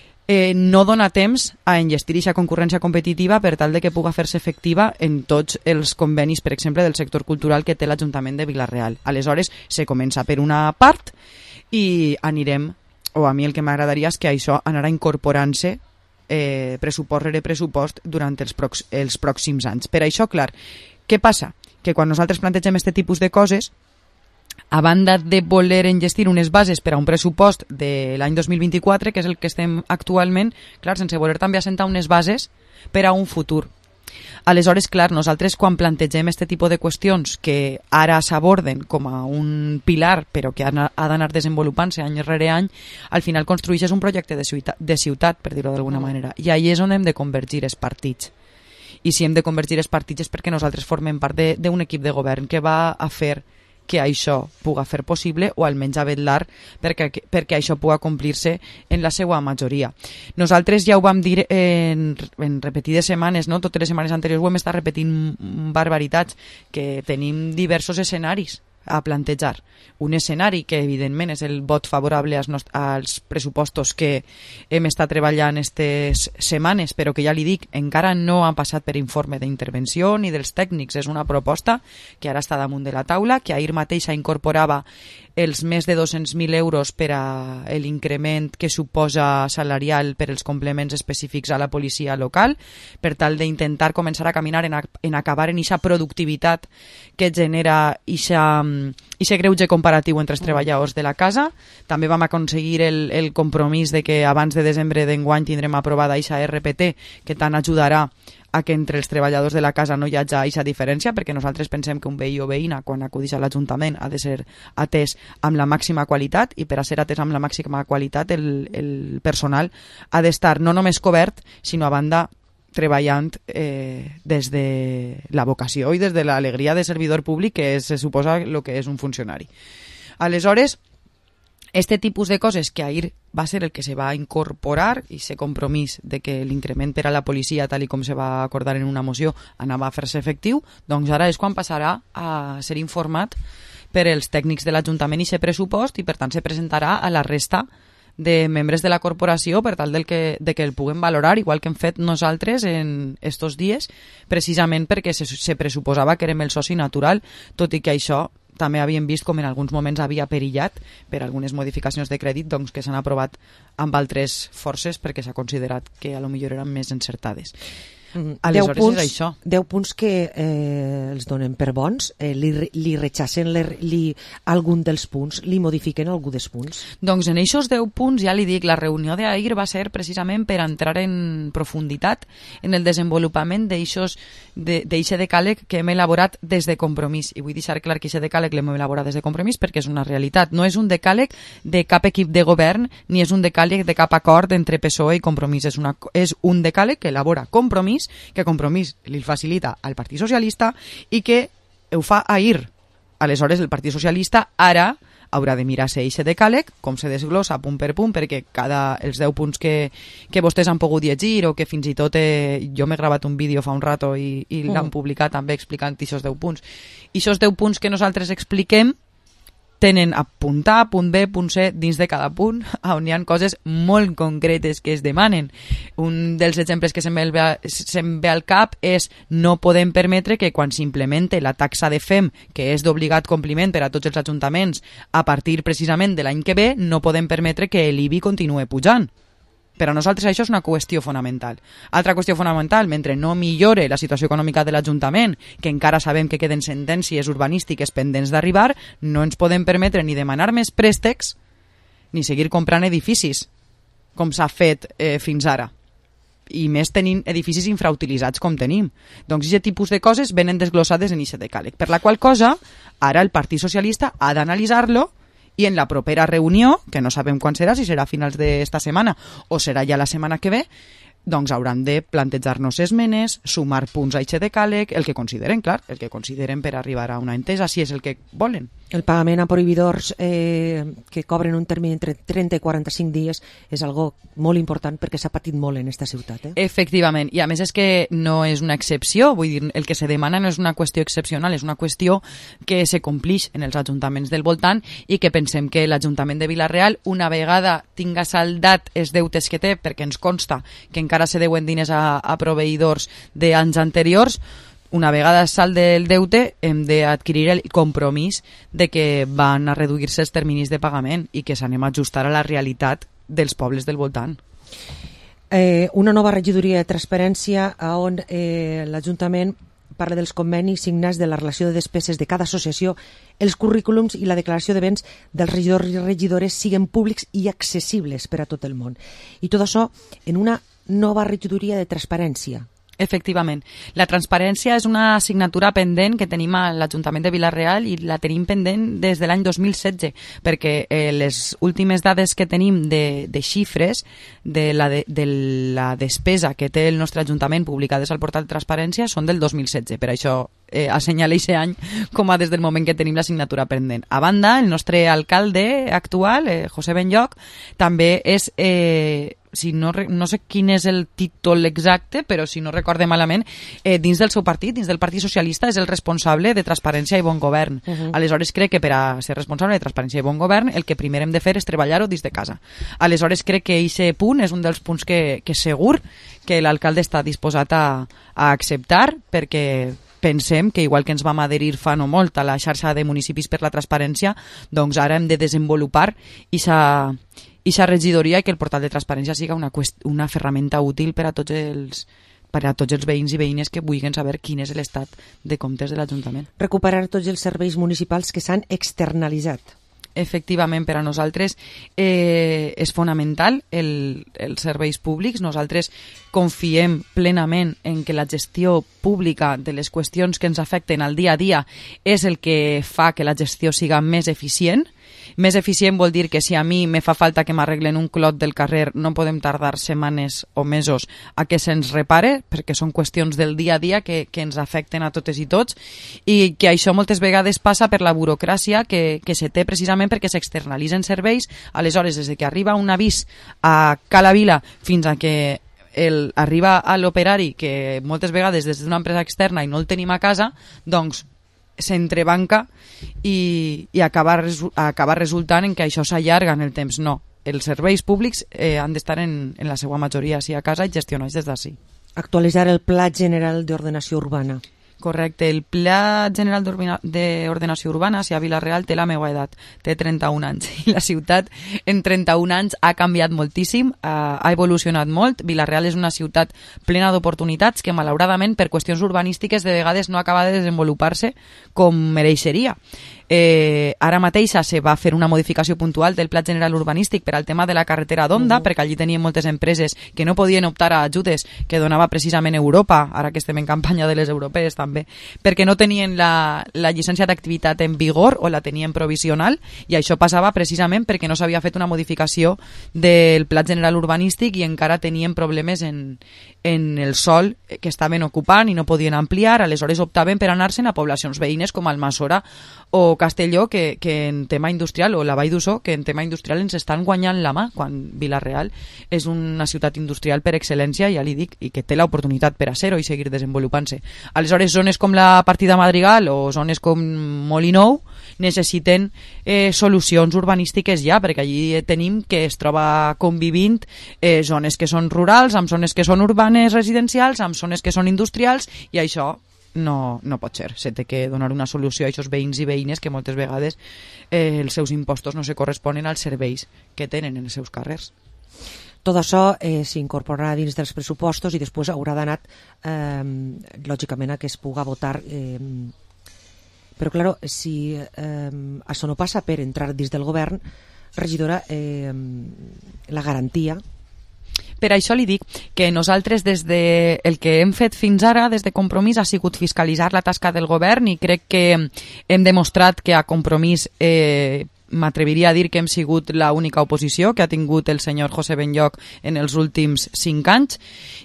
no dona temps a enllestir aquesta concurrència competitiva per tal de que puga fer-se efectiva en tots els convenis, per exemple, del sector cultural que té l'Ajuntament de Vila-real. Aleshores, se comença per una part i anirem, o a mi el que m'agradaria és que això anarà incorporant-se pressupost rere pressupost durant els pròxims anys. Per això, clar, què passa? Que quan nosaltres plantegem aquest tipus de coses, a banda de voler enllestir unes bases per a un pressupost de l'any 2024, que és el que estem actualment, clar, sense voler també assentar unes bases per a un futur. Aleshores, clar, nosaltres quan plantegem aquest tipus de qüestions que ara s'aborden com a un pilar però que ha d'anar desenvolupant-se any rere any, al final construeixes un projecte de ciutat, per dir-ho d'alguna manera, i ahí és on hem de convergir els partits. I si hem de convergir els partits és perquè nosaltres formem part d'un equip de govern que va a fer que això puga fer possible o almenys a vetllar perquè això puga complir-se en la seva majoria. Nosaltres ja ho vam dir en repetides setmanes, no? Totes les setmanes anteriors ho hem estat repetint barbaritats, que tenim diversos escenaris a plantejar. Un escenari que evidentment és el vot favorable als pressupostos que hem estat treballant aquestes setmanes, però que ja li dic, encara no ha passat per informe d'intervenció ni dels tècnics. És una proposta que ara està damunt de la taula, que ahir mateixa incorporava els més de 200.000 euros per a l'increment que suposa salarial per els complements específics a la policia local, per tal d'intentar començar a caminar en acabar en aquesta productivitat que genera aquest greuge comparatiu entre els treballadors de la casa. També vam aconseguir el compromís de que abans de desembre d'enguany tindrem aprovada aquesta RPT, que tant ajudarà a que entre els treballadors de la casa no hi hagi aquesta diferència, perquè nosaltres pensem que un veí o veïna, quan acudeix a l'Ajuntament, ha de ser atès amb la màxima qualitat, i per a ser atès amb la màxima qualitat el personal ha d'estar no només cobert, sinó a banda treballant des de la vocació i des de l'alegria de servidor públic, que se suposa el que és un funcionari. Aleshores, este tipus de coses que ahir va ser el que se va incorporar, i ese compromís de que l'increment per a la policia, tal com se va acordar en una moció, anava a fer-se efectiu, doncs ara és quan passarà a ser informat per els tècnics de l'Ajuntament i aquest pressupost, i per tant se presentarà a la resta de membres de la corporació per tal de que el puguem valorar, igual que hem fet nosaltres en estos dies, precisament perquè se pressuposava que érem el soci natural, tot i que això també havíem vist com en alguns moments havia perillat per algunes modificacions de crèdit, doncs, que s'han aprovat amb altres forces perquè s'ha considerat que a lo millor eren més encertades. Aleshores és això.
10 punts que els donen per bons, li rechacen algun dels punts, li modifiquen algun dels punts.
Doncs en aquests 10 punts, ja li dic, la reunió d'ahir va ser precisament per entrar en profunditat en el desenvolupament d'eixe decàleg que hem elaborat des de Compromís. I vull deixar clar que aquest decàleg l'hem elaborat des de Compromís perquè és una realitat. No és un decàleg de cap equip de govern ni és un decàleg de cap acord entre PSOE i Compromís. És un decàleg que elabora Compromís, que Compromís li facilita al Partit Socialista i que ho fa ahir. Aleshores, el Partit Socialista ara haurà de mirar-se eixe decàleg, com se desglossa punt per punt, perquè els 10 punts que vostès han pogut llegir o que fins i tot jo m'he gravat un vídeo fa un rato i l'han publicat també explicant aquests 10 punts. I aquests 10 punts que nosaltres expliquem tenen a punt A, punt B, punt C dins de cada punt, on hi ha coses molt concretes que es demanen. Un dels exemples que se'm ve al cap és no podem permetre que quan s'implemente la taxa de FEM, que és d'obligat compliment per a tots els ajuntaments a partir precisament de l'any que ve, no podem permetre que l'IBI continue pujant. Per a nosaltres això és una qüestió fonamental. Altra qüestió fonamental, mentre no millore la situació econòmica de l'Ajuntament, que encara sabem que queden sentències urbanístiques pendents d'arribar, no ens podem permetre ni demanar més préstecs ni seguir comprant edificis, com s'ha fet fins ara. I més tenint edificis infrautilitzats com tenim. Doncs aquest tipus de coses venen desglossades en aquest decàleg. Per la qual cosa, ara el Partit Socialista ha d'analitzar-lo i en la propera reunió, que no sabem quan serà, si serà a finals d'esta setmana o serà ja la setmana que ve, doncs hauran de plantejar-nos esmenes, sumar punts a aquest decàleg, el que consideren, clar, el que consideren per arribar a una entesa, si és el que volen.
El pagament a proveïdors que cobren un termini entre 30 i 45 dies és algo molt important perquè s'ha patit molt en esta ciutat.
Efectivament, i a més és que no és una excepció, vull dir, el que se demana no és una qüestió excepcional, és una qüestió que se complix en els ajuntaments del voltant i que pensem que l'Ajuntament de Vila-real, una vegada tinga saldat els deutes que té, perquè ens consta que encara se deuen diners a proveïdors d'anys anteriors, una vegada salt del deute hem d'adquirir el compromís de que van a reduir-se els terminis de pagament i que s'anem a ajustar a la realitat dels pobles del voltant.
Una nova regidoria de transparència on l'Ajuntament parla dels convenis signats de la relació de despeses de cada associació, els currículums i la declaració de béns dels regidors i regidores siguen públics i accessibles per a tot el món. I tot això en una nova regidoria de transparència.
Efectivament. La transparència és una assignatura pendent que tenim a l'Ajuntament de Vila-real i la tenim pendent des de l'any 2016, perquè les últimes dades que tenim de xifres de la despesa que té el nostre Ajuntament publicades al portal de transparència són del 2016. Per això assenyala aquest any com a des del moment que tenim l'assignatura pendent. A banda, el nostre alcalde actual, José Benlloch, també és... no sé quin és el títol exacte, però si no recorde malament, dins del seu partit, dins del Partit Socialista, és el responsable de Transparència i Bon Govern. Aleshores crec que per a ser responsable de Transparència i Bon Govern el que primer hem de fer és treballar-ho dins de casa. Aleshores crec que aquest punt és un dels punts que segur que l'alcalde està disposat a acceptar, perquè pensem que igual que ens vam adherir fa no molt a la xarxa de municipis per la transparència, doncs ara hem de desenvolupar aquesta regidoria i que el portal de transparència siga una ferramenta útil per a tots els veïns i veïnes que vulguin saber quin és l'estat de comptes de l'Ajuntament.
Recuperar tots els serveis municipals que s'han externalitzat.
Efectivament, per a nosaltres és fonamental els serveis públics. Nosaltres confiem plenament en que la gestió pública de les qüestions que ens afecten al dia a dia és el que fa que la gestió siga més eficient. Més eficient vol dir que si a mi me fa falta que m'arreglen un clot del carrer no podem tardar setmanes o mesos a que se'ns repare, perquè són qüestions del dia a dia que ens afecten a totes i tots, i que això moltes vegades passa per la burocràcia que se té precisament perquè s'externalitzen serveis. Aleshores, des que arriba un avís a Cala Vila fins a que arriba a l'operari, que moltes vegades des d'una empresa externa i no el tenim a casa, doncs s'entrebanca i acaba resultant en que això s'allarga en el temps. No, els serveis públics han d'estar en la seva majoria a casa i gestionats des d'ací.
Actualitzar el Pla General d'Ordenació Urbana.
Correcte. El Pla General d'Ordenació Urbana, si a Vila-real, té la meva edat, té 31 anys. I la ciutat en 31 anys ha canviat moltíssim, ha evolucionat molt. Vila-real és una ciutat plena d'oportunitats que, malauradament, per qüestions urbanístiques, de vegades no acaba de desenvolupar-se com mereixeria. Ara mateixa se va fer una modificació puntual del Pla General Urbanístic per al tema de la carretera d'Onda, perquè allí tenien moltes empreses que no podien optar a ajudes que donava precisament Europa, ara que estem en campanya de les europees també, perquè no tenien la llicència d'activitat en vigor o la tenien provisional, i això passava precisament perquè no s'havia fet una modificació del Pla General Urbanístic i encara tenien problemes en el sòl que estaven ocupant i no podien ampliar. Aleshores optaven per anar-se'n a poblacions veïnes com Almassora o Castelló, que en tema industrial, o la Vall d'Ussó, que en tema industrial ens estan guanyant la mà, quan Vila-real és una ciutat industrial per excel·lència, ja li dic, i que té l'oportunitat per a ser-ho i seguir desenvolupant-se. Aleshores, zones com la Partida Madrigal o zones com Molinou necessiten solucions urbanístiques ja, perquè allí tenim que es troba convivint zones que són rurals, amb zones que són urbanes residencials, amb zones que són industrials, i això no pot ser. Se té que donar una solució a aquests veïns i veïnes que moltes vegades els seus impostos no se corresponen als serveis que tenen en els seus carrers.
Tot això s'incorporarà dins dels pressupostos i després haurà d'anar, lògicament, a que es puga votar. Però, clar, si això no passa per entrar dins del govern, regidora, la garantia...
Per això li dic que nosaltres, el que hem fet fins ara, des de Compromís, ha sigut fiscalitzar la tasca del govern, i crec que hem demostrat que a Compromís m'atreviria a dir que hem sigut l'única oposició que ha tingut el senyor José Benlloch en els últims 5 anys,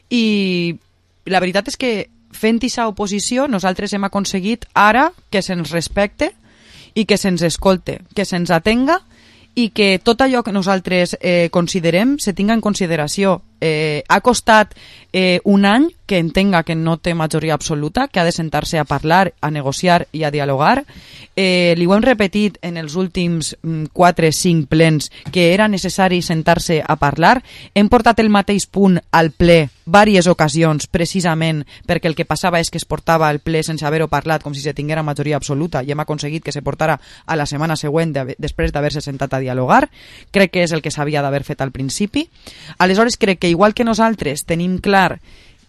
i la veritat és que fent aquesta oposició nosaltres hem aconseguit ara que se'ns respecte i que se'ns escolte, que se'ns atenga, i que tot allò que nosaltres considerem se tinga en consideració. Ha costat un any que entenga que no té majoria absoluta, que ha de sentar-se a parlar, a negociar i a dialogar. Li ho hem repetit en els últims 4-5 plens que era necessari sentar-se a parlar. Hem portat el mateix punt al ple diverses ocasions, precisament perquè el que passava és que es portava al ple sense haver-ho parlat, com si se tinguera majoria absoluta, i hem aconseguit que se portara a la setmana següent després d'haver-se sentat a dialogar. Crec que és el que s'havia d'haver fet al principi. Aleshores, crec que igual que nosaltres tenim clar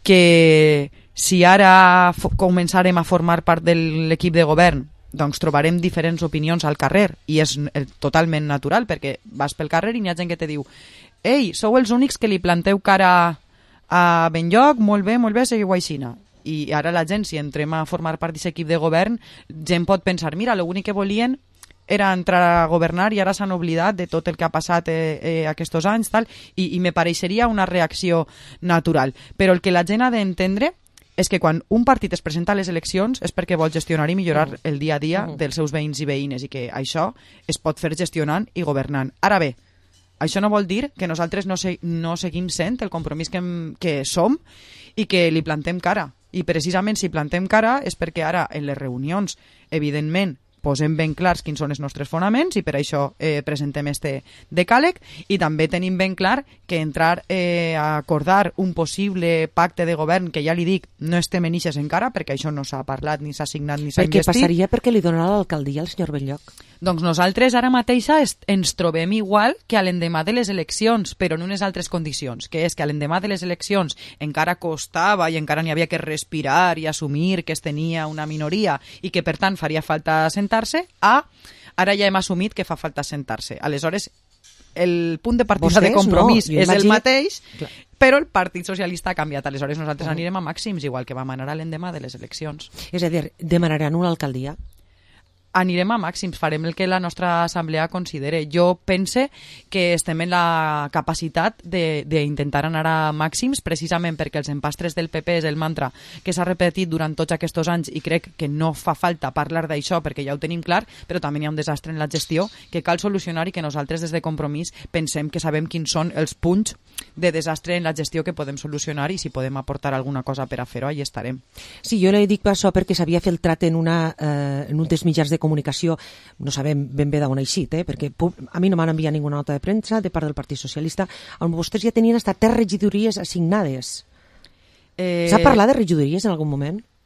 que si ara començarem a formar part de l'equip de govern, doncs trobarem diferents opinions al carrer, i és totalment natural, perquè vas pel carrer i n'hi ha gent que te diu: ei, sou els únics que li planteu cara a Benlloch, molt bé, seguiu aixina. I ara la gent, si entrem a formar part d'aquest equip de govern, gent pot pensar: mira, l'únic que volien era entrar a governar i ara s'han oblidat de tot el que ha passat aquests anys, tal, i me pareixeria una reacció natural. Però el que la gent ha d'entendre és que quan un partit es presenta a les eleccions és perquè vol gestionar i millorar el dia a dia dels seus veïns i veïnes, i que això es pot fer gestionant i governant. Ara bé, això no vol dir que nosaltres no seguim sent el Compromís que som i que li plantem cara. I precisament si plantem cara és perquè ara en les reunions, evidentment, posem ben clars quins són els nostres fonaments, i per això presentem este decàleg, i també tenim ben clar que entrar a acordar un possible pacte de govern, que ja li dic, no estem en ixes encara, perquè això no s'ha parlat, ni s'ha signat, ni s'ha investit.
Què passaria perquè li donarà l'alcaldia al senyor Benlloch?
Doncs nosaltres ara mateixa ens trobem igual que a l'endemà de les eleccions, però en unes altres condicions, que és que a l'endemà de les eleccions encara costava i encara n'hi havia que respirar i assumir que es tenia una minoria i que per tant faria falta sentar-se, ara ja hem assumit que fa falta sentar-se. Aleshores, el punt de partida de Compromís és el mateix, però el Partit Socialista ha canviat. Aleshores nosaltres anirem a màxims, igual que vam anar a l'endemà de les eleccions.
És a dir, demanaran una alcaldia?
Anirem a màxims, farem el que la nostra assemblea considere. Jo pense que estem en la capacitat d'intentar anar a màxims, precisament perquè els empastres del PP és el mantra que s'ha repetit durant tots aquests anys, i crec que no fa falta parlar d'això perquè ja ho tenim clar, però també hi ha un desastre en la gestió que cal solucionar, i que nosaltres des de Compromís pensem que sabem quins són els punts de desastre en la gestió que podem solucionar, i si podem aportar alguna cosa per a fer-ho, allà estarem.
Sí, jo li dic això perquè s'havia filtrat en un dels mitjans de comunicació, no sabem ben bé d'on ha eixit, perquè a mi no m'han enviat ninguna nota de premsa de part del Partit Socialista, on vostès ja tenien hasta 3 regidories assignades. S'ha parlat de regidories en algun moment?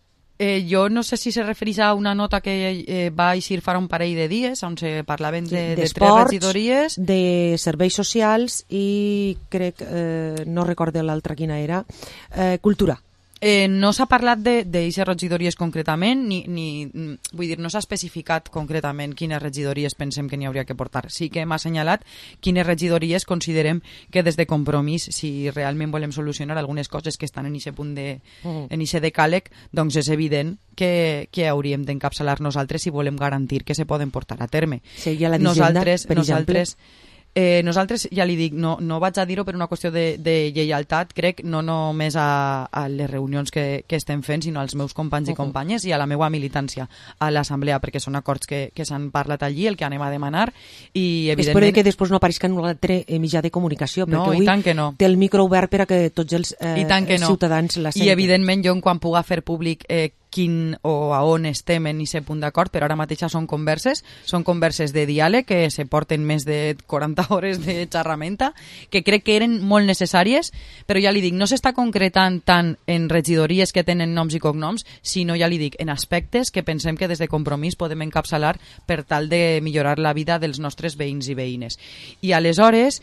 Jo no sé si se refereix a una nota que va eixir fa un parell de dies, on se parlaven de 3 regidories.
De serveis socials i crec, no recordo l'altra quina era, cultura.
No s'ha parlat d'eixes regidories concretament, vull dir, no s'ha especificat concretament quines regidories pensem que n'hi hauria que portar. Sí que m'ha assenyalat quines regidories considerem que des de Compromís, si realment volem solucionar algunes coses que estan en aquest punt en aquest decàleg, doncs és evident que hauríem d'encapçalar nosaltres si volem garantir que se poden portar a terme.
Seria la d'Hisenda, per exemple?
Nosaltres, ja li dic, no vaig a dir-ho per una qüestió de lleialtat, crec, no només a les reunions que estem fent, sinó als meus companys i companyes i a la meva militància a l'assemblea, perquè són acords que s'han parlat allí, el que anem a demanar, i evidentment...
Espero que després no apareixi en un altre mitjà de comunicació, perquè avui té el micro obert per a que tots els ciutadans la senten.
I evidentment jo, quan puga fer públic quin o a on estem en aquest punt d'acord, però ara mateix són converses de diàleg que se porten més de 40 hores de xerramenta, que crec que eren molt necessàries, però ja li dic, no s'està concretant tant en regidories que tenen noms i cognoms, sinó, ja li dic, en aspectes que pensem que des de Compromís podem encapçalar per tal de millorar la vida dels nostres veïns i veïnes. I aleshores,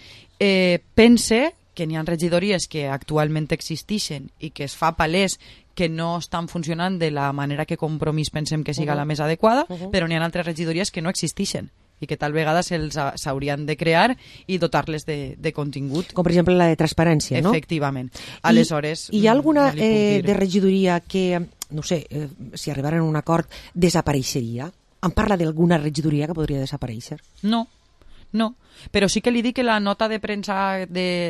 pense que n'hi ha regidories que actualment existeixen i que es fa palès que no estan funcionant de la manera que Compromís pensem que siga la més adequada, però n'hi ha altres regidories que no existeixen i que tal vegada s'haurien de crear i dotar-les de contingut.
Com per exemple la de transparència, no?
Efectivament. Aleshores...
Hi ha alguna de regidoria que, no sé, si arribaren a un acord, desapareixeria? Em parla d'alguna regidoria que podria desaparèixer?
No, però sí que li dic que la nota de premsa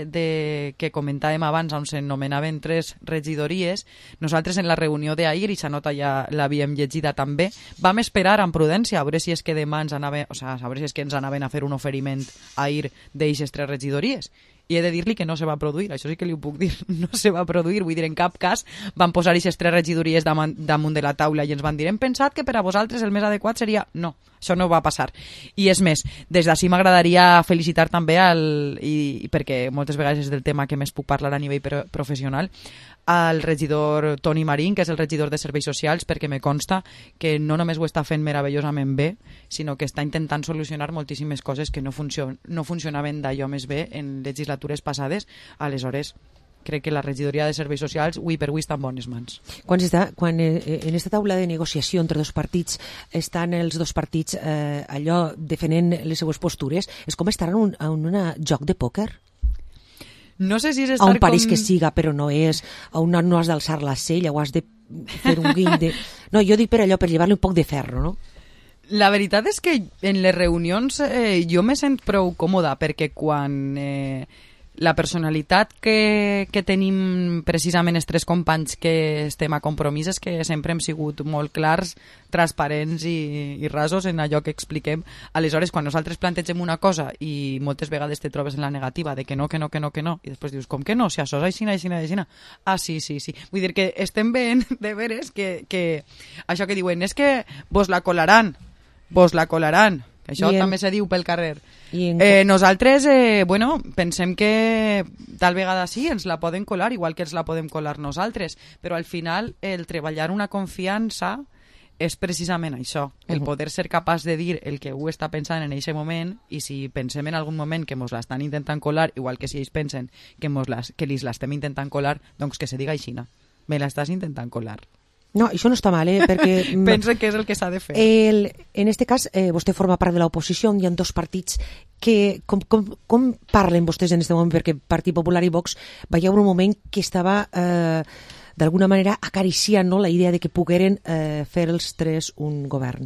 que comentàvem abans, on s'anomenaven 3 regidories, nosaltres en la reunió d'ahir, i aquesta nota ja l'havíem llegida també, vam esperar amb prudència a veure si és que demà ens anaven a fer un oferiment ahir d'eixes 3 regidories. I he de dir-li que no se va produir, això sí que li ho puc dir, no se va produir, vull dir, en cap cas van posar aquestes 3 regidories damunt de la taula i ens van dir, hem pensat que per a vosaltres el més adequat seria... No, això no va passar. I és més, des d'ací m'agradaria felicitar també, i perquè moltes vegades és del tema que més puc parlar a nivell professional, al regidor Toni Marín, que és el regidor de Serveis Socials, perquè me consta que no només ho està fent meravellosament bé, sinó que està intentant solucionar moltíssimes coses que no funcionaven d'allò més bé en legislatures passades. Aleshores, crec que la regidoria de Serveis Socials avui per avui està en bones mans.
Quan en aquesta taula de negociació entre dos partits estan els dos partits allò defenent les seues postures, és com estar en un joc de pòquer?
No sé si és
estar a un pareix que siga, però no és, on no has d'alçar la cella o has de fer un guill de... No, jo dic per allò, per llevar-li un poc de ferro, no?
La veritat és que en les reunions jo me sent prou còmoda, perquè quan la personalitat que tenim precisament els 3 companys que estem a Compromís és que sempre hem sigut molt clars, transparents i rasos en allò que expliquem. Aleshores, quan nosaltres plantegem una cosa i moltes vegades te trobes en la negativa de que no, i després dius, com que no? Si això és aixina. Ah, sí. Vull dir que estem veient de veres que això que diuen és que vos la colaran. Això també se diu pel carrer. Nosaltres, pensem que tal vegada sí, ens la poden colar, igual que ens la podem colar nosaltres, però al final el treballar una confiança és precisament això, el poder ser capaç de dir el que ho està pensant en aquest moment, i si pensem en algun moment que mos l'estan intentant colar, igual que si ells pensen que ells l'estem intentant colar, doncs que se diga aixina, me l'estàs intentant colar.
No, això no està mal, perquè...
Pensa que és el que s'ha de fer.
En este cas, vostè forma part de l'oposició, on hi ha 2 partits que... Com parlen vostès en aquest moment? Perquè Partit Popular i Vox va haver un moment que estava, d'alguna manera, acariciant, no?, la idea de que pogueren fer els 3 un govern.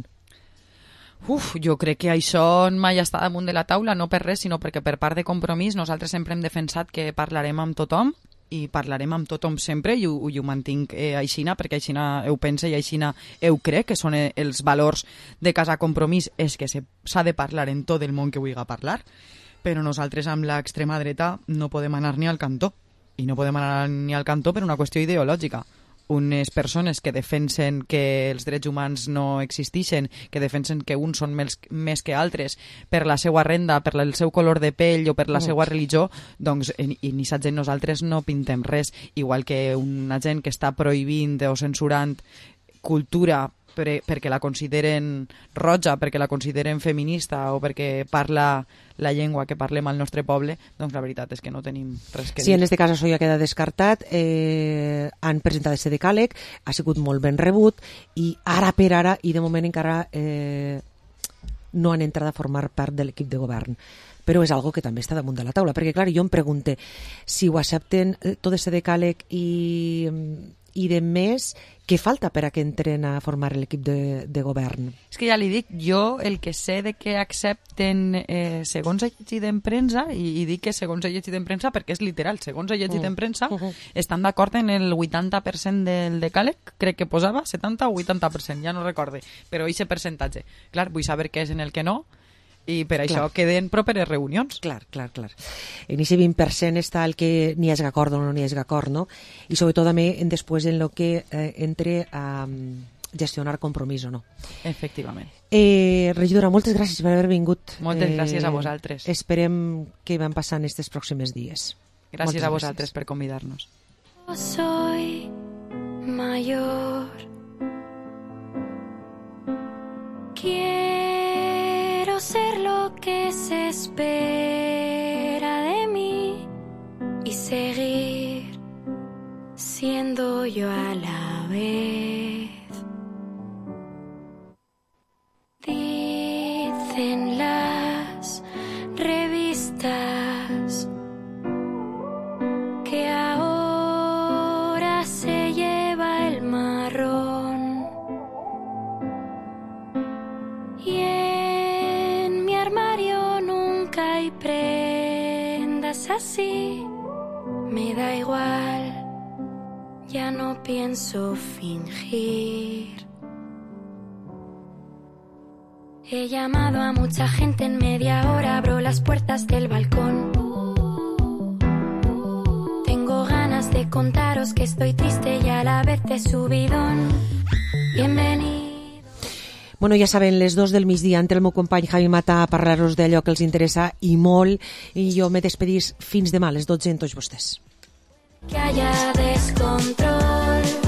Jo crec que això mai està damunt de la taula, no per res, sinó perquè per part de Compromís nosaltres sempre hem defensat que parlarem amb tothom, i parlarem amb tothom sempre, i ho mantinc aixina, perquè aixina ho pense i aixina ho crec, que són els valors de Casa Compromís, és que s'ha de parlar en tot el món que vulgui parlar, però nosaltres amb l'extrema dreta no podem anar ni al cantó, i no podem anar ni al cantó per una qüestió ideològica. Unes persones que defensen que els drets humans no existeixen, que defensen que uns són més que altres per la seva renda, per el seu color de pell o per la seva religió, doncs en aquesta gent nosaltres no pintem res, igual que una gent que està prohibint o censurant cultura perquè la consideren roja, perquè la consideren feminista o perquè parla la llengua que parlem al nostre poble, doncs la veritat és que no tenim res que dir.
Sí, en este cas això ja queda descartat. Han presentat aquest decàleg, ha sigut molt ben rebut i ara per ara, i de moment encara no han entrat a formar part de l'equip de govern. Però és algo que també està damunt de la taula, perquè clar, jo em pregunte si ho accepten tot aquest decàleg i de més, què falta per a que entren a formar l'equip de govern?
És que ja li dic, jo el que sé de que accepten, segons he llegit en premsa, i dic que segons he llegit en premsa perquè és literal, segons he llegit en premsa, estan d'acord en el 80% del decàleg, crec que posava 70 o 80%, ja no recorde, però aquest percentatge. Clar, vull saber què és en el que no, i per això queden properes reunions.
Clar. En aquest 20% està el que n'hi hagi acord o no n'hi hagi acord, no? I sobretot també després en el que entre a gestionar compromís o no.
Efectivament.
Regidora, moltes gràcies per haver vingut.
Moltes gràcies a vosaltres.
Esperem que van passant aquests pròxims dies.
Gràcies a vosaltres per convidar-nos.
Soy mayor. Quiero ser lo que se espera de mí y seguir siendo yo a la vez. Dicen las revistas que ahora se lleva el marrón y en mi armario nunca hay prendas así. Me da igual, ya no pienso fingir. He llamado a mucha gente en media hora, abro las puertas del balcón. Tengo ganas de contaros que estoy triste y a la vez de subidón. Bienvenido.
Bueno, ja saben, les 2 del migdia entre el meu company Javi Mata a parlar-nos d'allò que els interessa i molt, i jo me despedís fins demà a les 12 amb tots vostès.
Que haya descontrol.